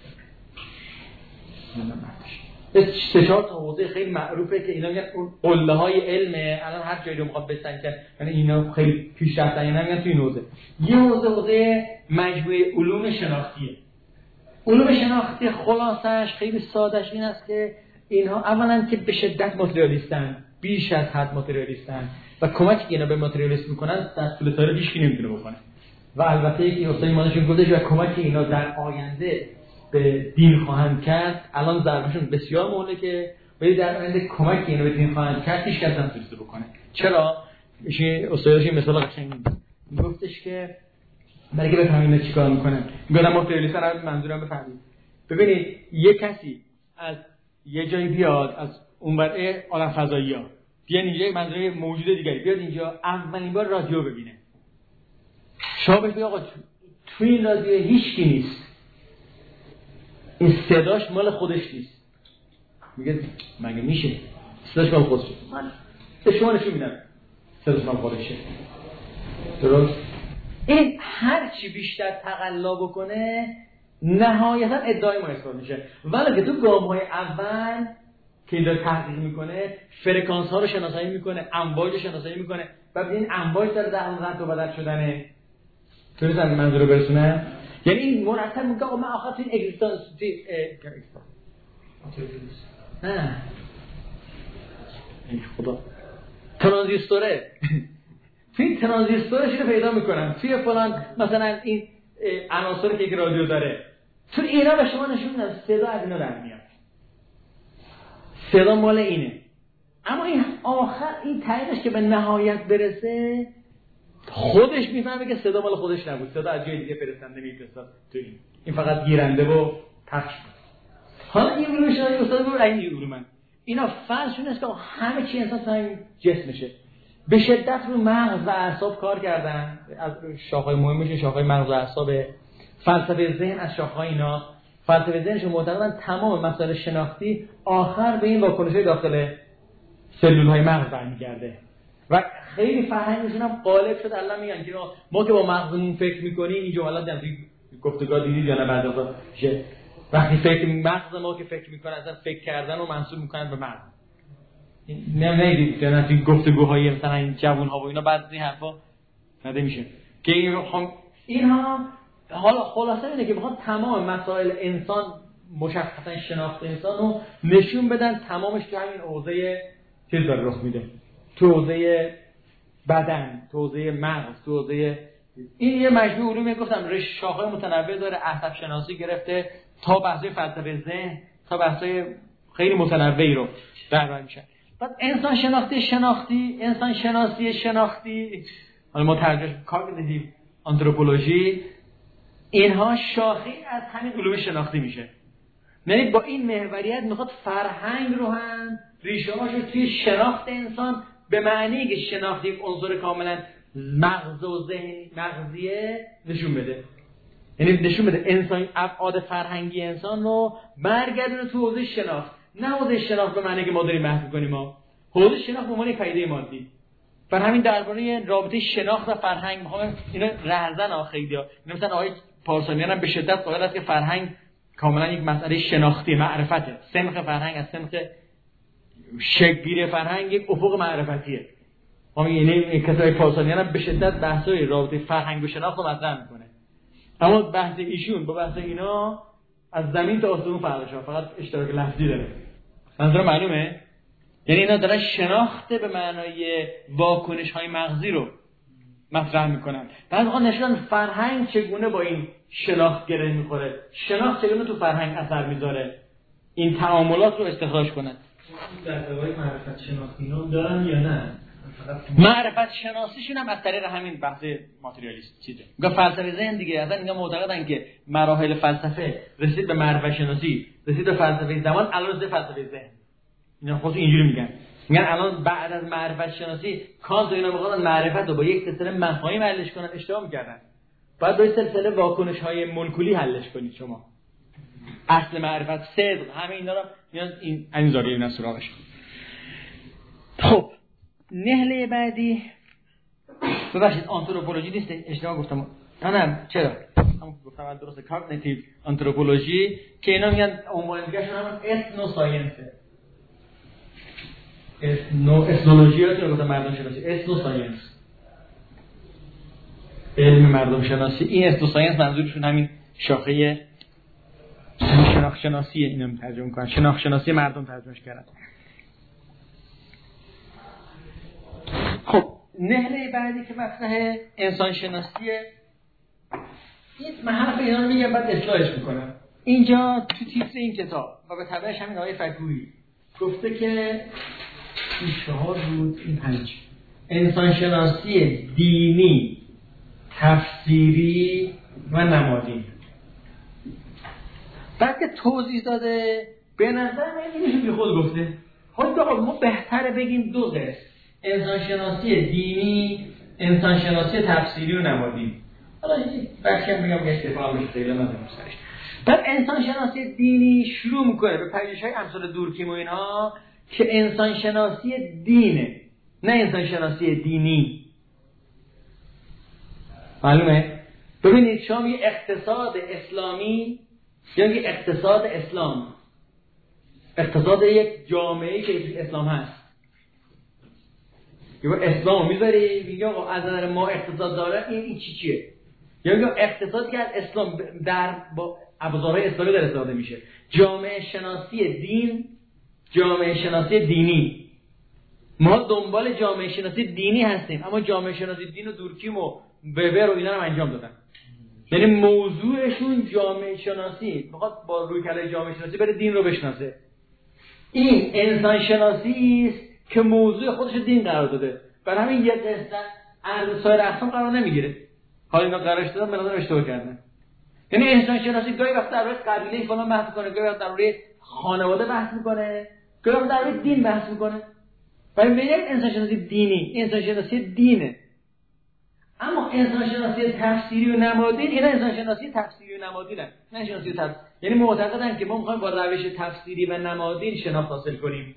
Speaker 1: سه چهار تا حوزه خیلی معروفه که اینا میگن قله های علمه، الان هر جایی رو میخواد بسنجن، یعنی اینا خیلی پیشرفتن، اینا میگن توی این حوزه. یه حوزه حوزه مجموعه علوم شناختیه. علوم شناختی خلاصش خیلی سادهش این است که اینها اولا که به شدت ماتریالیستن، بیش از حد ماتریالیستن و کمکی که اینا به ماتریالیسم میکنن در طول تاریخ هیچ کی نمیتونه بکنه. و البته یکی استاد ایمانشون گفتش و کمکی اینا در آینده به دین خواهند کرد، الان ضربشون بسیار مهلکه، ولی در آینده کمکی اینو به دین خواهند کرد هیچ کس نمیتونه بکنه. چرا؟ میشه استادش این مثال قشنگ گفتش که برای که بفهمید چیکار میکنن. میگم ماتریالیستن رو منظورم بفهمید. ببینید یک کسی از یه جایی بیاد از اونور عالم فضایی‌ها بیان اینجا، منظور موجود دیگری بیاد اینجا اولین بار رادیو ببینه، شما بهش بگید آقا تو این رادیو هیچ کی نیست، این صداش مال خودش نیست. میگه مگه میشه صداش مال خودشه؟ من به شما نشون میدم صداش مال خودشه. درست؟ این هر چی بیشتر تقلا بکنه نهایتا ادعای ما اثبات میشه. ولی که تو گام‌های اول که این تحقیق میکنه، فرکانس ها رو شناسایی میکنه، امواج رو شناسایی میکنه و این امواج داره در اون رد و بدل شدنه. تو می‌ذاری منظور رو برسونه؟ یعنی این مرتب میگه آقا من آخر تو این اگزیستانس نه ای خدا ترانزیستوره توی ترانزیستورش رو پیدا میکنن، توی فلان مثلا این عناصری که یک رادیو داره، تو اینا به شما نشون میدن صدا از اینا در میاد، صدا مال اینه. اما این آخر این تعیینش که به نهایت برسه خودش میفهمه که صدا مال خودش نبود، صدا از جای دیگه فرستنده میفرستاد تو این این فقط گیرنده و پخش بود. حالا این علوم شناسی استاد بود این علوم من اینا فرضشون است که همه چی انسان تایم جسمشه، به شدت رو مغز و اعصاب کار کردن. از شاخه‌های مهمش شاخه‌های مغز و اعصاب، فلسفه ذهن از شاخه‌های اینا. فلسفه ذهنشون معتقدن تمام مسائل شناختی آخر به این واکنش‌های داخل سلول‌های مغز برمیگرده. و خیلی فرهنگشون هم غالب شد. الان میگن که ما که با مغزمون فکر میکنیم، این جملات در گفتگو دیدید یا نه بعد از که وقتی فکر مغز ما که فکر میکنه اصلا فکر کردن رو منسوب میکنن به مغز. نه ندید در این گفتگوهای مثلا این جوان‌ها و اینا بعد از این حرفا نده میشه که این خم... اینها حالا خلاصه اینه که بخواد تمام مسائل انسان مشخصا شناخت انسان رو نشون بدن، تمامش تو همین حوزه چیز داره رخ میده، تو حوزه بدن، تو حوزه مغز، تو حوزه این یه مجموعه علومی گفتم رشته شاخه‌های متنوع داره، عصب شناسی گرفته تا بحث‌های فلسفه ذهن تا بحث‌های خیلی متنوعی رو در بر میشه. بعد انسان شناختی شناختی انسان شناسی شناختی حالا ما ترجمه کاگنیتیو آنتروپولوژی، اینها شاخه از همین علوم شناختی میشه. یعنی با این محوریت میخواد فرهنگ رو هم ریشه‌هاشو توی شناخت انسان به معنی که شناخت یک عنصر کاملا مغز و ذهن مغزیه نشون بده. یعنی نشون بده انسان ابعاد فرهنگی انسان رو برگردونه تو حوزه شناخت، نه حوزه شناخت به معنی که ما داریم بحث می‌کنیم، ما حوزه شناخت به معنی پدیده مادی. بر همین درباره رابطه شناخت و فرهنگ می‌خوام اینا رهزن آخیدیا، مثلا آقای پارسانیان هم به شدت قائل است که فرهنگ کاملا یک مسئله شناختی معرفته. سنخ فرهنگ از سنخ شکل‌گیری فرهنگ یک افق معرفتیه. ما میگیم این کتاب پارسانیان هم به شدت بحث‌های رابطه فرهنگ و شناخت رو مطرح می‌کنه. اما بحث ایشون با بحث اینا از زمین تا آسمون فرق داره، فقط اشتراک لفظی داره. منظور معلومه؟ یعنی اینا دارن شناخت به معنای واکنش‌های مغزی رو مطرح میکنن. بعد آن نشون فرهنگ چگونه با این شناخت گره میخوره، شناخت چگونه تو فرهنگ اثر میذاره، این تعاملات رو استخراج کنن.
Speaker 5: در واقع معرفت شناختی اینا دارن یا نه؟
Speaker 1: معرفت شناسیشون هم از طریق همین بحث ماتریالیست چیزه. میگه فلسفه ذهن دیگه، اصلا اینا معتقدن که مراحل فلسفه رسید به معرفت شناسی، رسید به فلسفه زمان، الان رسید به فلسفه ذهن. اینا خودشون اینجوری میگن. میگن الان بعد از معرفت شناسی کانت و اینا میخوان معرفت رو با یک سلسله مفاهیم حلش کنن، اشتباه میکردن. باید با یک سلسله واکنش‌های مولکولی حلش کنید شما. اصل معرفت صدق همه اینا رو میان این این زاویه اینا سراغش. خب نهله بعدی ببخشید آنتروپولوژی نیست، اشتباه گفتم. نه نه چرا؟ هم گفتم درسته، کاگنیتیو آنتروپولوژی که اینا میگن عنوان دیگه‌شون هم اثنو ساینسه. اثنو اسنولوژی رو که گفتم مردم شناسی، اثنو ساینس علم مردم شناسی. این اثنو ساینس منظورشون همین شاخه شناخت شناسی اینو ترجمه می‌کنن، شناخت شناسی مردم ترجمهش کردن. خب نهله بعدی که مطرح انسان شناسیه، این من حرف اینا رو میگم بعد اصلاحش میکنم. اینجا تو تیتر این کتاب و به تبعش همین آقای فکویی گفته که این چهار بود، این پنج، انسان شناسی دینی، تفسیری و نمادین. بعد که توضیح داده به نظر من اینش بی خود گفته خود بقید ما بهتره بگیم دو قسم، انسان شناسی دینی، انسان شناسی تفسیری و نمادین. حالا این بخشی هم بگم که استفاده بشه خیلی نظرم سرش. بعد انسان شناسی دینی شروع میکنه به پژوهش‌های امثال دورکیم و اینها که انسان شناسی دینه، نه انسان شناسی دینی. معلومه؟ ببینید شما میگه اقتصاد اسلامی یا میگه اقتصاد اسلام، اقتصاد یک جامعه‌ای که اسلام هست. یا اسلام میذاری میگه آقا از نظر ما اقتصاد داره، این این چی چیه؟ یا میگه اقتصادی که از اسلام در با ابزارهای اسلامی در استفاده میشه. جامعه شناسی دین، جامعه شناسی دینی. ما دنبال جامعه شناسی دینی هستیم، اما جامعه شناسی دین و دورکیم و وبر و اینا رو انجام دادن. یعنی موضوعشون جامعه شناسی، میخواد با روی کلمه جامعه شناسی بره دین رو بشناسه. این انسان شناسی است که موضوع خودش دین قرار داده. برای همین یک قسمت از سایر اقسام قرار نمیگیره. حالا اینا قرارش دادن به نظر اشتباه کردن. یعنی انسان شناسی گاهی وقت درباره قبیله فلان بحث میکنه، گاهی وقت درباره خانواده بحث میکنه، گاهی وقت درباره دین بحث میکنه. ولی به یک انسان شناسی دینی، انسان شناسی دینه. اما انسان شناسی تفسیری و نمادین، اینا انسان شناسی تفسیری و نمادینن، نه شناسی تفسیری. یعنی معتقدن که ما میخوایم با روش تفسیری و نمادین شناخت حاصل کنیم.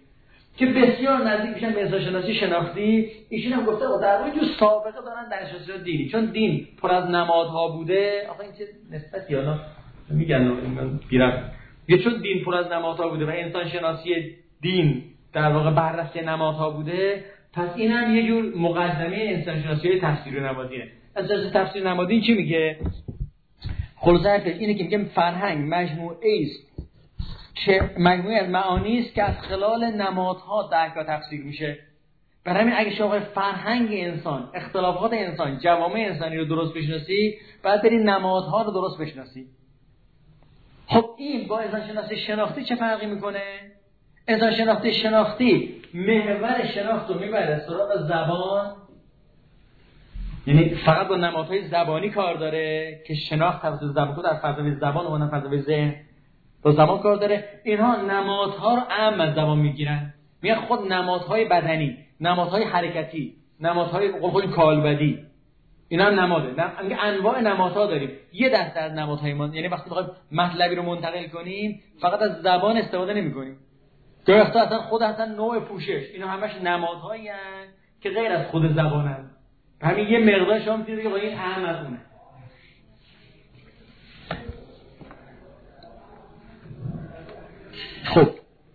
Speaker 1: که بسیار نزدیک میشن به انسان شناسی شناختی. ایشون هم گفته در واقع جو سابقه دارن در شناسی دینی، چون دین پر از نمادها بوده. آخه این چه نسبتی حالا میگن من گیرم یه چون دین پر از نمادها بوده و انسان شناسی دین در واقع بررسی نمادها بوده، پس این هم یه جور مقدمه انسان شناسی تفسیر نمادینه. از تفسیر نمادین چی میگه؟ خلاصه اینه که میگه فرهنگ مجموعه است که مجموعه از معانی است که از خلال نمادها درک و تفسیر میشه. برای همین اگه شما فرهنگ انسان، اختلافات انسان، جوامع انسانی رو درست بشناسی، باید بری نمادها رو درست بشناسی. خب این با انسان شناسی شناختی چه فرقی میکنه؟ انسان شناختی شناختی محور شناخت رو میبره سراغ زبان، یعنی فقط با نمادهای زبانی کار داره که شناخت توسط زبان در فضای زبان و نه فضای ذهن با زبان کار داره. اینها نمادها رو عام از زبان میگیرن، میگن خود نمادهای بدنی، نمادهای حرکتی، نمادهای قول کالبدی، اینا هم نماده. میگه انواع نمادها داریم. یه دسته از نمادهای ما، یعنی وقتی میخوایم مطلبی رو منتقل کنیم فقط از زبان استفاده نمی‌کنیم. که وقتا اصلا خود اصلا نوع پوشش، اینا همش نمادهایی هستن که غیر از خود زبانن. همین یه مقدار شما می‌تونید بگید این اهم از اونه. خب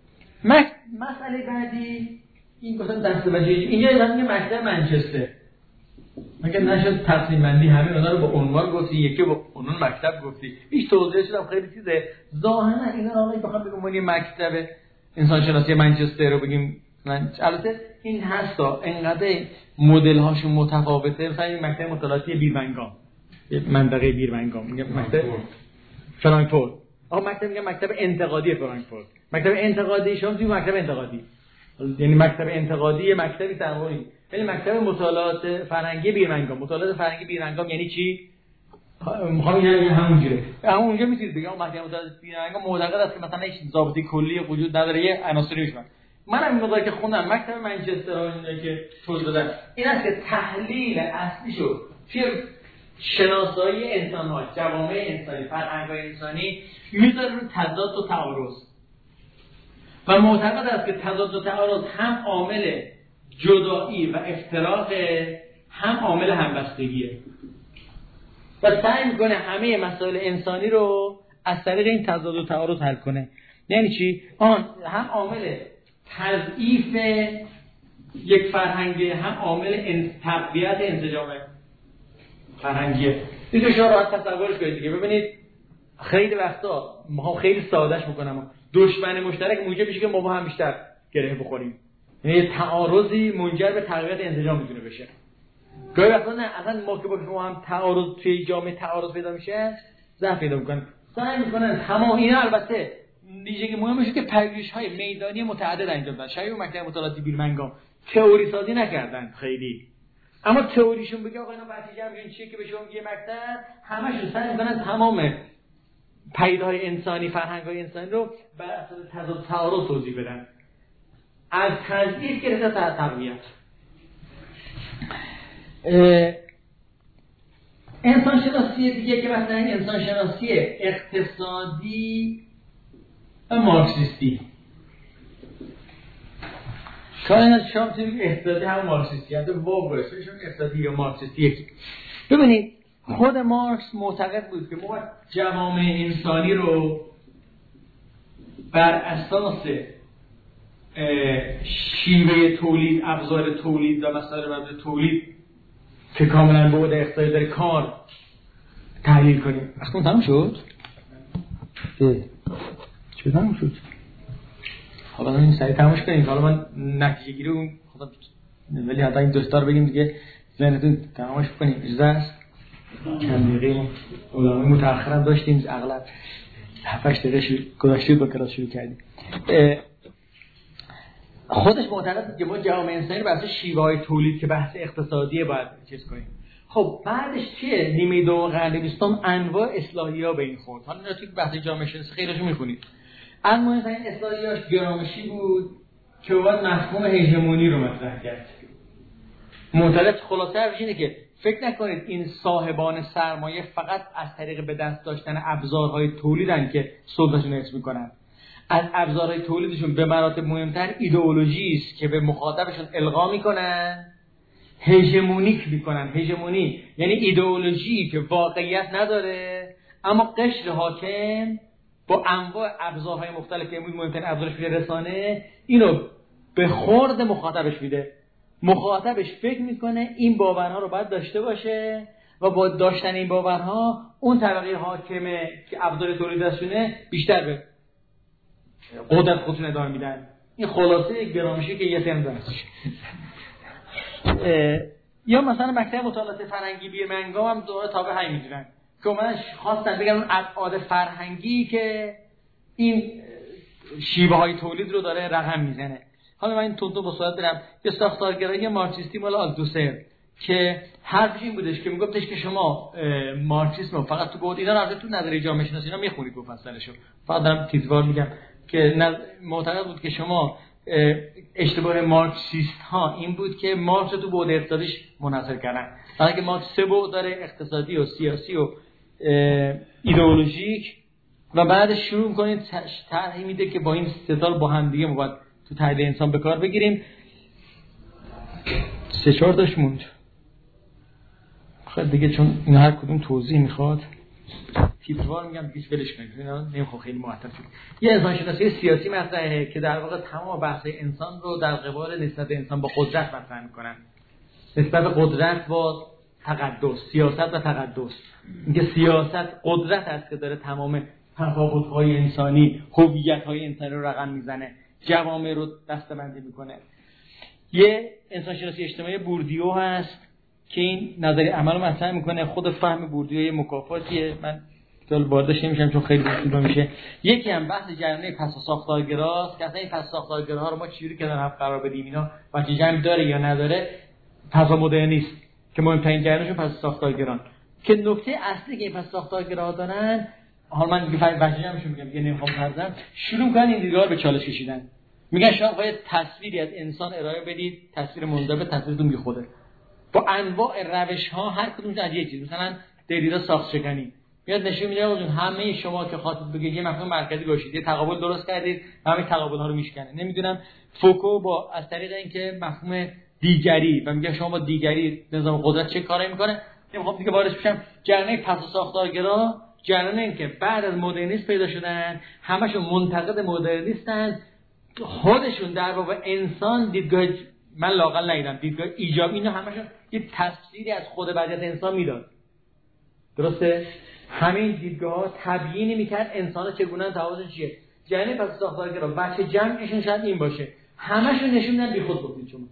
Speaker 1: مسئله بعدی این گفتم دسته‌بندی. اینجا یه مکتب منچستر، مگه نشد تقسیم بندی همه اونا رو با عنوان گفتی، یکی با عنوان مکتب گفتی، هیچ توضیحش هم خیلی چیزه. ظاهرا اینا آقا بخوام بگم ولی مکتب انسان شناسی منچستر رو بگیم، البته این هستا انقدر مدل هاشون متفاوته. مثلا این مکتب مطالعاتی بیرمنگام، منطقه بیرمنگام، میگم مکتب فرانکفورت. آقا مکتب میگم مکتب انتقادی فرانکفورت. مکتب انتقادی شما توی مکتب انتقادی، یعنی مکتب انتقادی مکتبی تنوعی. یعنی مکتب مطالعات فرهنگی بیرمنگام. مطالعات فرهنگی بیرمنگام یعنی چی؟ میخوام یعنی همونجوره. همونجا میتونید بگم مکتب مطالعات بیرمنگام معتقد است که مثلا هیچ ضابطه کلی وجود نداره، یه عناصری میشن. منم این مقداری که خوندم مکتب منچستر اینجا که توضیح دادن این است که تحلیل اصلیشو توی شناسایی انسان‌ها، جوامع انسانی، فرهنگ‌های انسانی میذاره رو تضاد و تعارض. و معتقد است که تضاد و تعارض هم عامل جدایی و افتراق، هم عامل همبستگیه و سعی میکنه همه مسائل انسانی رو از طریق این تضاد و تعارض حل کنه. یعنی چی؟ آن هم عامل تضعیف یک فرهنگه، هم عامل تقویت انسجام فرهنگیه. دیگه شما راحت تصورش کنید دیگه. ببینید خیلی وقتا ما خیلی سادهش میکنم، دشمن مشترک موجب میشه که ما با هم بیشتر گره بخوریم. یعنی تعارضی منجر به تقویت انسجام میتونه بشه. گاهی وقتا نه، اصلا ما که با شما هم تعارض توی جامعه تعارض پیدا میشه ضعف پیدا میکنن، سعی میکنن تمام اینا. البته ویژگی مهمشه که پژوهش‌های میدانی متعدد انجام دادن. شاید مکتب مطالعاتی بیرمنگام تئوری سازی نکردن خیلی، اما تئوریشون بگه آقا اینا نتیجه میگن چیه که به شما میگه مکتب، همشون سعی میکنن تمام پدیده‌های انسانی، فرهنگ‌های انسانی رو بر اساس تضاد تعارض توضیح بدن، از تضعیف گرفته تا تقویت. انسان شناسی دیگه که مثلا انسان شناسی اقتصادی و مارکسیستی، کاری شما توی اقتصادی هم مارکسیستی هست، واو برسشون اقتصادی یا مارکسیستی یکی. ببینید خود مارکس معتقد بود که ما جوامع انسانی رو بر اساس شیوه تولید، ابزار تولید و مسائل مربوط به تولید که کاملا به بعد اقتصادی داره کار تحلیل کنیم. اصلا تموم شد؟ چه تموم شد؟ حالا این سریع تموش کنیم. حالا من نتیجه گیری اون خدا ولی حتی این دوستا رو بگیم دیگه ذهنتون تمامش کنیم. اجازه است؟ چند دقیقه علامه متأخر هم داشتیم، اغلب هفت هشت دقیقه گذشته با کلاس شروع کردیم. خودش معتقد که ما جوامع انسانی رو بر اساس شیوه‌های تولید که بحث اقتصادیه باید چیز کنیم. خب بعدش چیه؟ نیمه دوم قرن بیستم انواع اصلاحی‌ها به این خورد. حالا توی بحث جامعه شناسی خیلیشو می‌خونید. از مهمترین اصلاحیاش گرامشی بود که باید مفهوم هژمونی رو مطرح کرد. معتقد خلاصه حرفش اینه که فکر نکنید این صاحبان سرمایه فقط از طریق به دست داشتن ابزارهای تولیدن که سلطه‌شون حفظ می‌کنن. از ابزارهای تولیدشون به مراتب مهمتر ایدئولوژی است که به مخاطبشون القا میکنن، هژمونیک میکنن. هژمونی یعنی ایدئولوژی که واقعیت نداره اما قشر حاکم با انواع ابزارهای مختلف که امروز مهمترین ابزارش میشه رسانه، اینو به خورد مخاطبش میده. مخاطبش فکر میکنه این باورها رو باید داشته باشه و با داشتن این باورها اون طبقه حاکمه که ابزار تولیدشونه بیشتر به قدرت خودشون ادامه میدن. این خلاصه یک گرامشی که یه ترم دارستش. یا مثلا مکتب مطالعات فرهنگی بیرمنگام هم دوره تابع همین میدونن که من خواستن بگم اون ابعاد فرهنگی که این شیوه های تولید رو داره رقم میزنه. حالا من این تونتو با صورت برم یه ساختارگرایی مارکسیستی مال آلتوسر که حرفش این بودش که میگفتش که شما مارکسیسم رو فقط تو بود اینا رو البته تو نظریه جامعه شناسی اینا میخونید مفصلشو، فقط دارم تیزوار میگم که معتقد بود که شما اشتباه مارکسیست ها این بود که مارکس رو تو بعد اقتصادیش منحصر کردن، در حالی که مارکس سه بعد داره، اقتصادی و سیاسی و ایدئولوژیک، و بعد شروع می‌کنید طرحی میده که با این سه تا با هم دیگه ما باید تو تعدیل انسان به کار بگیریم. سه چهار تاش موند خیلی دیگه، چون این هر کدوم توضیح میخواد تیتروار میگم دیگه ولش کنید، اینا نمیخوام خیلی معطل شد. یه انسان شناسی سیاسی مطرحه که در واقع تمام بحث انسان رو در قبال نسبت انسان با قدرت مطرح میکنن، نسبت قدرت با تقدس، سیاست و تقدس. میگه سیاست قدرت است که داره تمام تفاوت‌های انسانی، هویت‌های انسانی رو رقم میزنه، جوامع رو دسته‌بندی میکنه. یه انسان شناسی اجتماعی بوردیو هست که این نظریه عمل رو مطرح میکنه. خود فهم بوردیو مکافاتیه، من دل باردش نمیشم چون خیلی طول میشه. یکی هم بحث جریانه پس ساختارگراست که اصلا این پس ساختارگراها رو ما چجوری کنار هم قرار بدیم، اینا وجه جمع داره یا نداره. پس مدرنیست که مهمترین جریانشون پس ساختارگران، که نکته اصلی که این پس ساختارگراها دارن، حالا من دیگه وجه جمعشون میگم دیگه نمیخوام پردازم، شروع کردن این دیدگاه رو به چالش کشیدن. میگن شما باید تصویری از انسان ارائه بدید، تصویر منضبط، تصویرتون بیخوده، با انواع روش‌ها هر کدومش از یک چیز. مثلا دیریدا ساخت شکنی میاد نشون میده آقا جون همه شما که خاطر بگید یه مفهوم مرکزی باشید، یه تقابل درست کردید، همه تقابل‌ها رو میشکنه. نمیدونم فوکو با از طریق اینکه مفهوم دیگری و میگه شما با دیگری نظام قدرت چه کاری میکنه، نمیخوام دیگه واردش بشم. جریان پس ساختارگرا جریان این که بعد از مدرنیسم پیدا شدن، همشون منتقد مدرنیستن، خودشون در واقع انسان دیدگاه من لااقل ندیدم دیدگاه ایجابی، اینا همشون یه تفسیری از خود وضعیت انسان میداد. درسته؟ همین دیدگاه تبیین میکرد انسان چگونه تفاوتش چیه. جریان پس ساختارگرا بچه جمعشون شاید این باشه، همشون نشون میدن بیخود گفتید شما،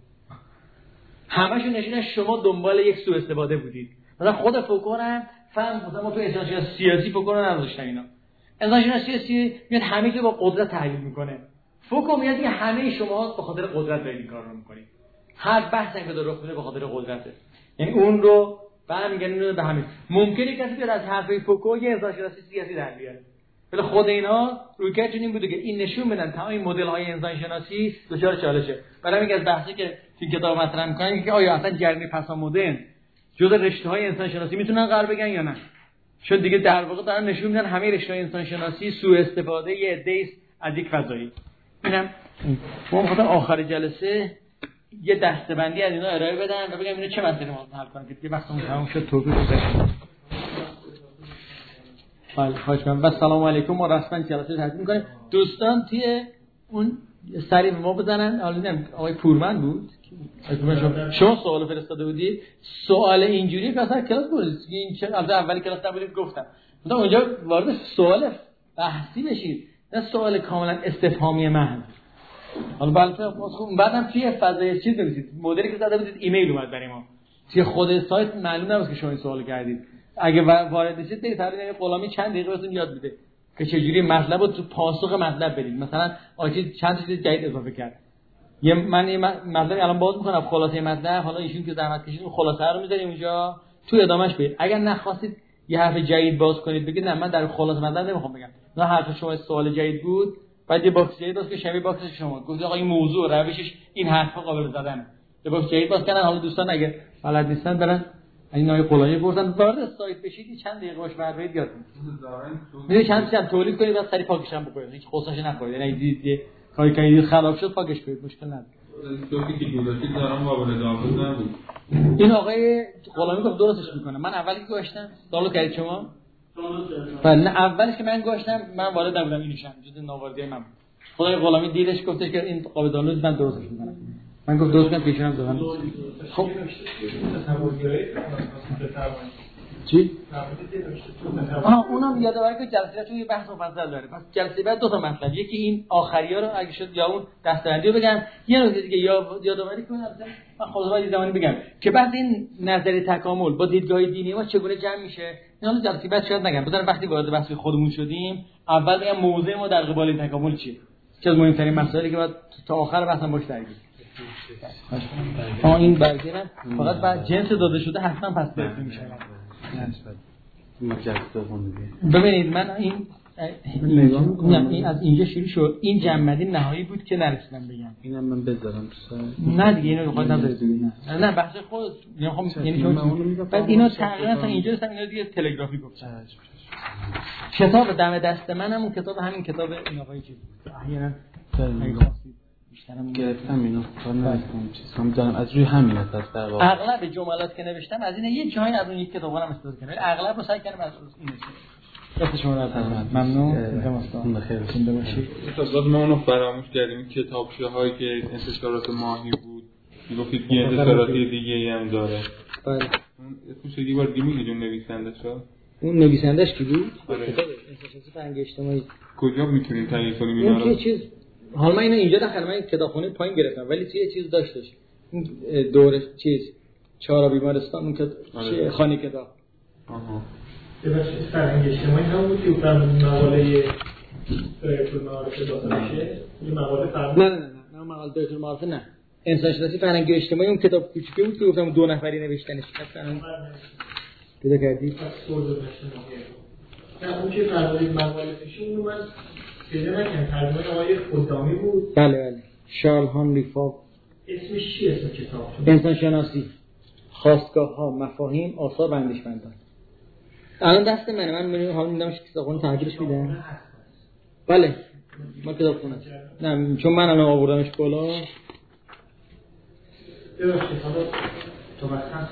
Speaker 1: همشون نشون میدن شما دنبال یک سوء استفاده بودید. مثلا خود فوکو هم فهم مثلا ما تو انسان شناسی سیاسی فوکو رو نداشتن، اینا انسان شناسی سیاسی میاد همه چیز با قدرت تحلیل میکنه. فوکو میاد که همه شما به خاطر قدرت دارید این کارو رو میکنید، هر بحثی که داره رخ میده به خاطر قدرته، یعنی اون رو برمیگردونه به همین. ممکنه کسی بیاد از حرفای فوکو یه انسان شناسی سیاسی در بیاره، ولی خود اینا رویکردشون این بوده که این نشون بدن تمام این مدل های انسان شناسی دچار چالشه. برای میگه از بحثی که تو کتاب مطرح میکنن که آیا اصلا جریان پس مدرن جزء رشته های انسان شناسی میتونن قرار بگیرن یا نه، چون دیگه در واقع دارن نشون میدن همه رشته های انسان شناسی سوء استفاده یه عده‌ای از یک فضایی. اینم ما می‌خواستم آخر جلسه یه دسته‌بندی از اینا ارائه بدم و بگم اینا چه مسئله ما حل کنن که دیگه وقتمون تموم شد. توضیح بدم. بله خواهش می‌کنم. و سلام علیکم. ما رسما جلسه تحویل می‌کنیم. دوستان توی اون سری ما بزنن. حالا نمیدونم آقای پورمن بود شما سوال فرستاده بودید، سوال اینجوری که اصلا کلاس بود، این چه از اولی کلاس نبودید گفتم مثلا اونجا وارد سوال بحثی بشید، نه سوال کاملا استفهامی محض. حالا بالاتر خوب بعدم توی فضای چیز نویسید، مدلی که زده بودید ایمیل اومد برای ما توی خود سایت معلوم نبود که شما این سوال کردید. اگه وارد بشید دیگه تقریبا غلامی چند دقیقه بهتون یاد میده که چجوری مطلب رو تو پاسخ مطلب بدید. مثلا آقا چند تا چیز جدید اضافه کرد، یه من یه مطلب الان باز میکنم خلاصه مطلب، حالا ایشون که زحمت کشید خلاصه رو میذاریم اینجا تو ادامهش برید. اگر نخواستید یه حرف جدید باز کنید بگید نه من در خلاصه مطلب نمیخوام بگم، نه حرف شما سوال جدید بود، بعد یه باکس جدید باز که شبیه باکس شما گفت آقا این موضوع روشش این حرفا قابل زدن، یه باکس جدید باز کردن. حالا دوستان اگه بلد نیستن برن این نای غلامی بردن وارد سایت بشید چند دقیقه باش برید یاد میگه چند چند تولید کنید بعد سری پاکش هم بکنید هیچ خصوصش نکنید یعنی دید کاری کردید خراب شد پاکش کنید مشکل نداره.
Speaker 4: صوتی که گذاشتید دارم قابل دانلود نبود.
Speaker 1: این آقای غلامی گفت درستش میکنه. من اولی که گذاشتم دانلود کردید شما؟ بله اولش که من گذاشتم من وارد نبودم اینوشم جز ناواردی من. خدای غلامی دیدش گفتش که این قابل دانلود من درستش میکنم. من گفت درست کنم پیشونم دادم. خب چی؟ آها اونم یادآوری که جلسه چون یه بحث مفصل داره. پس جلسه بعد دو تا مطلب یکی این آخری‌ها رو اگه شد یا اون دستبندی رو بگم یه نکته دیگه یا یادآوری کنم من خودم زمانی بگم که بعد این نظریه تکامل با دیدگاه دینی ما چگونه جمع میشه اینا رو جلسه بعد شاید نگم بذارم وقتی وارد بحث خودمون شدیم اول بگم موضع ما در قبال این تکامل چیه چه از مهمترین مسائلی که بعد تا آخر بحثم باش درگیر ها این برگردن فقط بعد جنس داده شده حتما پس درست میشه. ببینید من این نگاه میکنم این از اینجا شروع شد این جمع‌بندی نهایی بود که نرسیدم بگم اینم من بذارم تو نه دیگه اینو بخواد نذارید نه نه بحث خود میخوام یعنی بعد اینو تقریبا تا اینجا رسیدم اینو دیگه تلگرافی گفتم. کتاب دم دست منم اون کتاب همین کتاب این آقای چیز بود احیانا بیشترم گرفتم اینو کار نمی‌کنم چیز هم دارم از روی همین اساس در واقع اغلب جملات که نوشتم از این یه جایی از اون یک کتابا هم استفاده کردم اغلب رو سعی کردم از این دست شما را ممنون ممنون بخیر زنده باشید.
Speaker 4: استاد ما اونو فراموش کردیم کتابچه‌هایی که انتشارات ماهی بود میگفتید یه انتشارات دیگه‌ای هم داره. بله اون اسمش یه بار دیگه میگید اون نویسنده‌ش
Speaker 1: اون نویسنده‌اش کی بود؟ کتاب انتشارات فرهنگ اجتماعی
Speaker 4: کجا میتونیم تهیه کنیم اینا رو؟
Speaker 1: اون چیز حالا من اینو اینجا داخل من کتابخونه پایین گرفتم ولی توی چیز داشتش این دوره چیز چهار بیمارستان اون که خانه کتاب
Speaker 4: آها
Speaker 5: ببخشید فرهنگ اجتماعی هم بود که اون مقاله دایره المعارف داخلشه یه مقاله فرهنگ
Speaker 1: نه نه نه نه مقاله دایره المعارف نه انسان شناسی فرهنگ اجتماعی اون کتاب کوچیکی بود که گفتم دو نفری نوشتنش کردن پیدا کردید
Speaker 5: سورد نشون نه اون که فرهنگ مقاله فیشون من پیدا نکنم ترجمه آقای خدامی بود.
Speaker 1: بله بله شارل هانری فاب.
Speaker 5: اسمش چی اسم کتاب؟
Speaker 1: انسان شناسی خواستگاه ها مفاهیم آثار و اندیشمندان. الان دست منه من میرم حالا میدمش کتابخونه تحویلش میدم. بله ما کتابخونه نه چون من الان آوردمش بالا
Speaker 5: ببخشید حالا تو بخص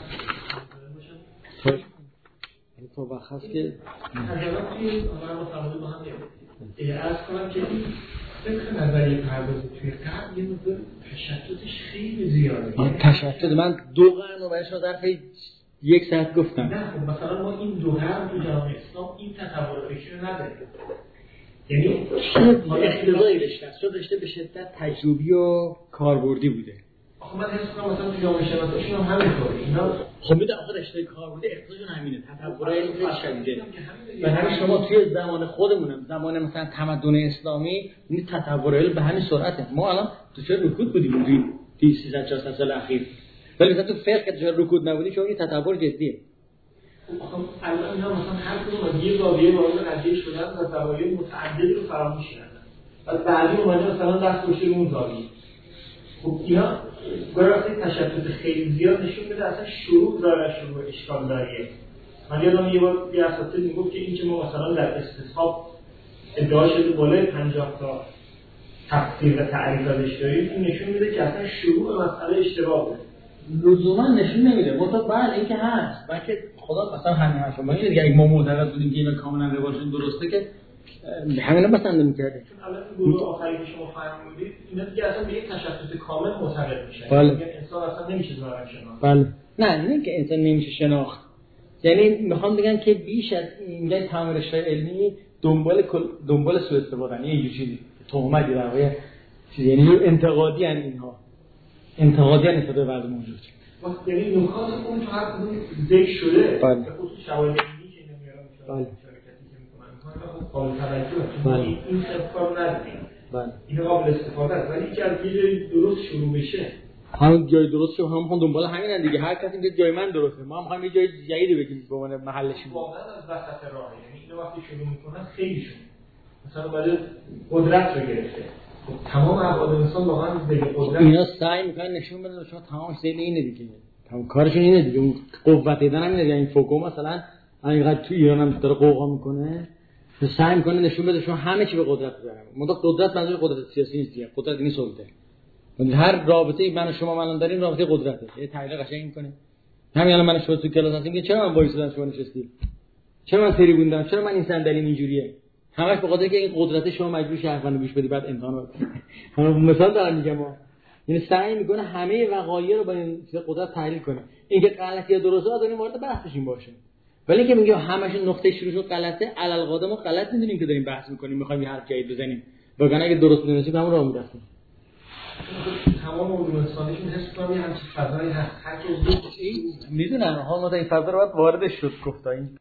Speaker 1: تو بخص که
Speaker 5: حضرات توی آمار متعامل با هم دیگه ارز کنم که این فکر نظریه پردازی توی قبل یه مقدار تشتتش خیلی زیاده.
Speaker 1: تشتت من دو قرن رو برایش ظرف یک ساعت گفتم.
Speaker 5: نه خب مثلا ما این دو قرن تو جامعه اسلام این تصور فکری رو نداریم. یعنی
Speaker 1: اقتضایی داشته شده داشته به شدت تجربی و کاربردی بوده.
Speaker 5: آخه من حس کنم مثلا تو جامعه شناسیشون هم همینطوره. اینا
Speaker 1: خب میده آخه رشته کاربردی اقتضاشون همینه. تصورای خیلی شدیده. و همین شما توی زمان خودمونم زمان مثلا تمدن اسلامی این تطورات به همین سرعته. ما الان تو چه رکود بودیم توی سیصد چهارصد سال اخیر. ولی مثلا تو فقه که تو رکود نبودی چون این تطور جدیه.
Speaker 5: آخه الان اینا مثلا هر کدوم از یه زاویه وارد قضیه شدن و زوایای متعددی رو فراموش کردن. بعد بعدی اومده مثلا دست گوشه اون زاویه. خب اینا گاهی تشتت خیلی زیاد نشون میده اصلا شروع دارشون رو اشکال داریه. من یادم یه بار یه اساتید میگفت که این که ما مثلا در استصحاب ادعا شده بالای پنجاه تا تفسیر و تعریفاتش داریم این نشون میده که اصلا شروع مسئله اشتباه بوده.
Speaker 1: لزوما نشون نمیده. مثلا بعد اینکه هست بلکه خدا مثلا همین هست ما دیگه اگه ما معتقد بودیم که اینا کاملا رواشون درسته که همینا بسنده می‌کرده.
Speaker 5: چون الان گروه آخری که شما فرمودید اینا دیگه اصلا به یک تشخص کامل معتقد میشن.
Speaker 1: بله.
Speaker 5: میگن انسان اصلا نمیشه ظاهرا شناخت.
Speaker 1: بله. نه نه که انسان نمیشه شناخت. یعنی میخوام بگم که بیش از این تمام رشته علمی دنبال دنبال سوء استفاده یه چیزی تهمتی در واقع چیزی یعنی انتقادی ان اینها. انتقادی ان استفاده بعد موجود.
Speaker 5: وقت یعنی نکات اون تو هر کدوم ذکر شده.
Speaker 1: بله.
Speaker 5: به خصوص شواهد علمی که نمیارم
Speaker 1: بله.
Speaker 5: قابل توجه است. این کار نداریم.
Speaker 1: بله.
Speaker 5: این قابل استفاده است. ولی اینکه از یه جایی درست شروع بشه.
Speaker 1: همون جای درست شو هم هم دنبال همینن دیگه. هر کسی میگه جای من درسته. ما هم می‌خوایم یه جای جدیدی بگیم به عنوان محلش.
Speaker 5: واقعا از وسط راه یعنی اینو وقتی شروع می‌کنن خیلی شون. مثلا برای قدرت رو گرفته. خب تمام ابعاد انسان واقعا به قدرت
Speaker 1: اینا سعی می‌کنن نشون بدن شما تمامش زیر اینه دیگه. هم کارشون اینه دیگه، اون قوت دیدن هم اینه دیگه. این فوکو مثلا اینقدر تو ایران هم داره قوقا میکنه، سعی میکنه نشون بده شما همه چی به قدرت دارن. منتها قدرت منظور قدرت سیاسی نیست دیگه، قدرت این سلطه. هر رابطه‌ای من و شما الان داریم رابطه قدرته. یه تحلیل قشنگ میکنه. همین الان من شما تو کلاس هستیم که چرا من وایسادم شما نشستی؟ چرا من تریبوندم؟ چرا من این صندلیم اینجوریه؟ همش به خاطر که این قدرت شما مجبور شهروند گوش بدی بعد امتحان. همون مثال دارم میگم ما. یعنی سعی میکنه همه وقایع رو با این قدرت تحلیل کنه. اینکه غلطی یا درسته داریم وارد بحث بشیم باشه. ولی اینکه میگه همش نقطه شروعش غلطه، علل قاعده ما غلط میدونیم که داریم بحث میکنیم، میخوایم یه حرف جدید بزنیم. وگرنه اگه درست میدونستیم همون راه میرفتیم.
Speaker 5: تمام علوم انسانیشون حس می‌کنم یه همچین فضایی هست. هر کی میدونن
Speaker 1: ها ما در این فضا رو باید وارد شد گفتا این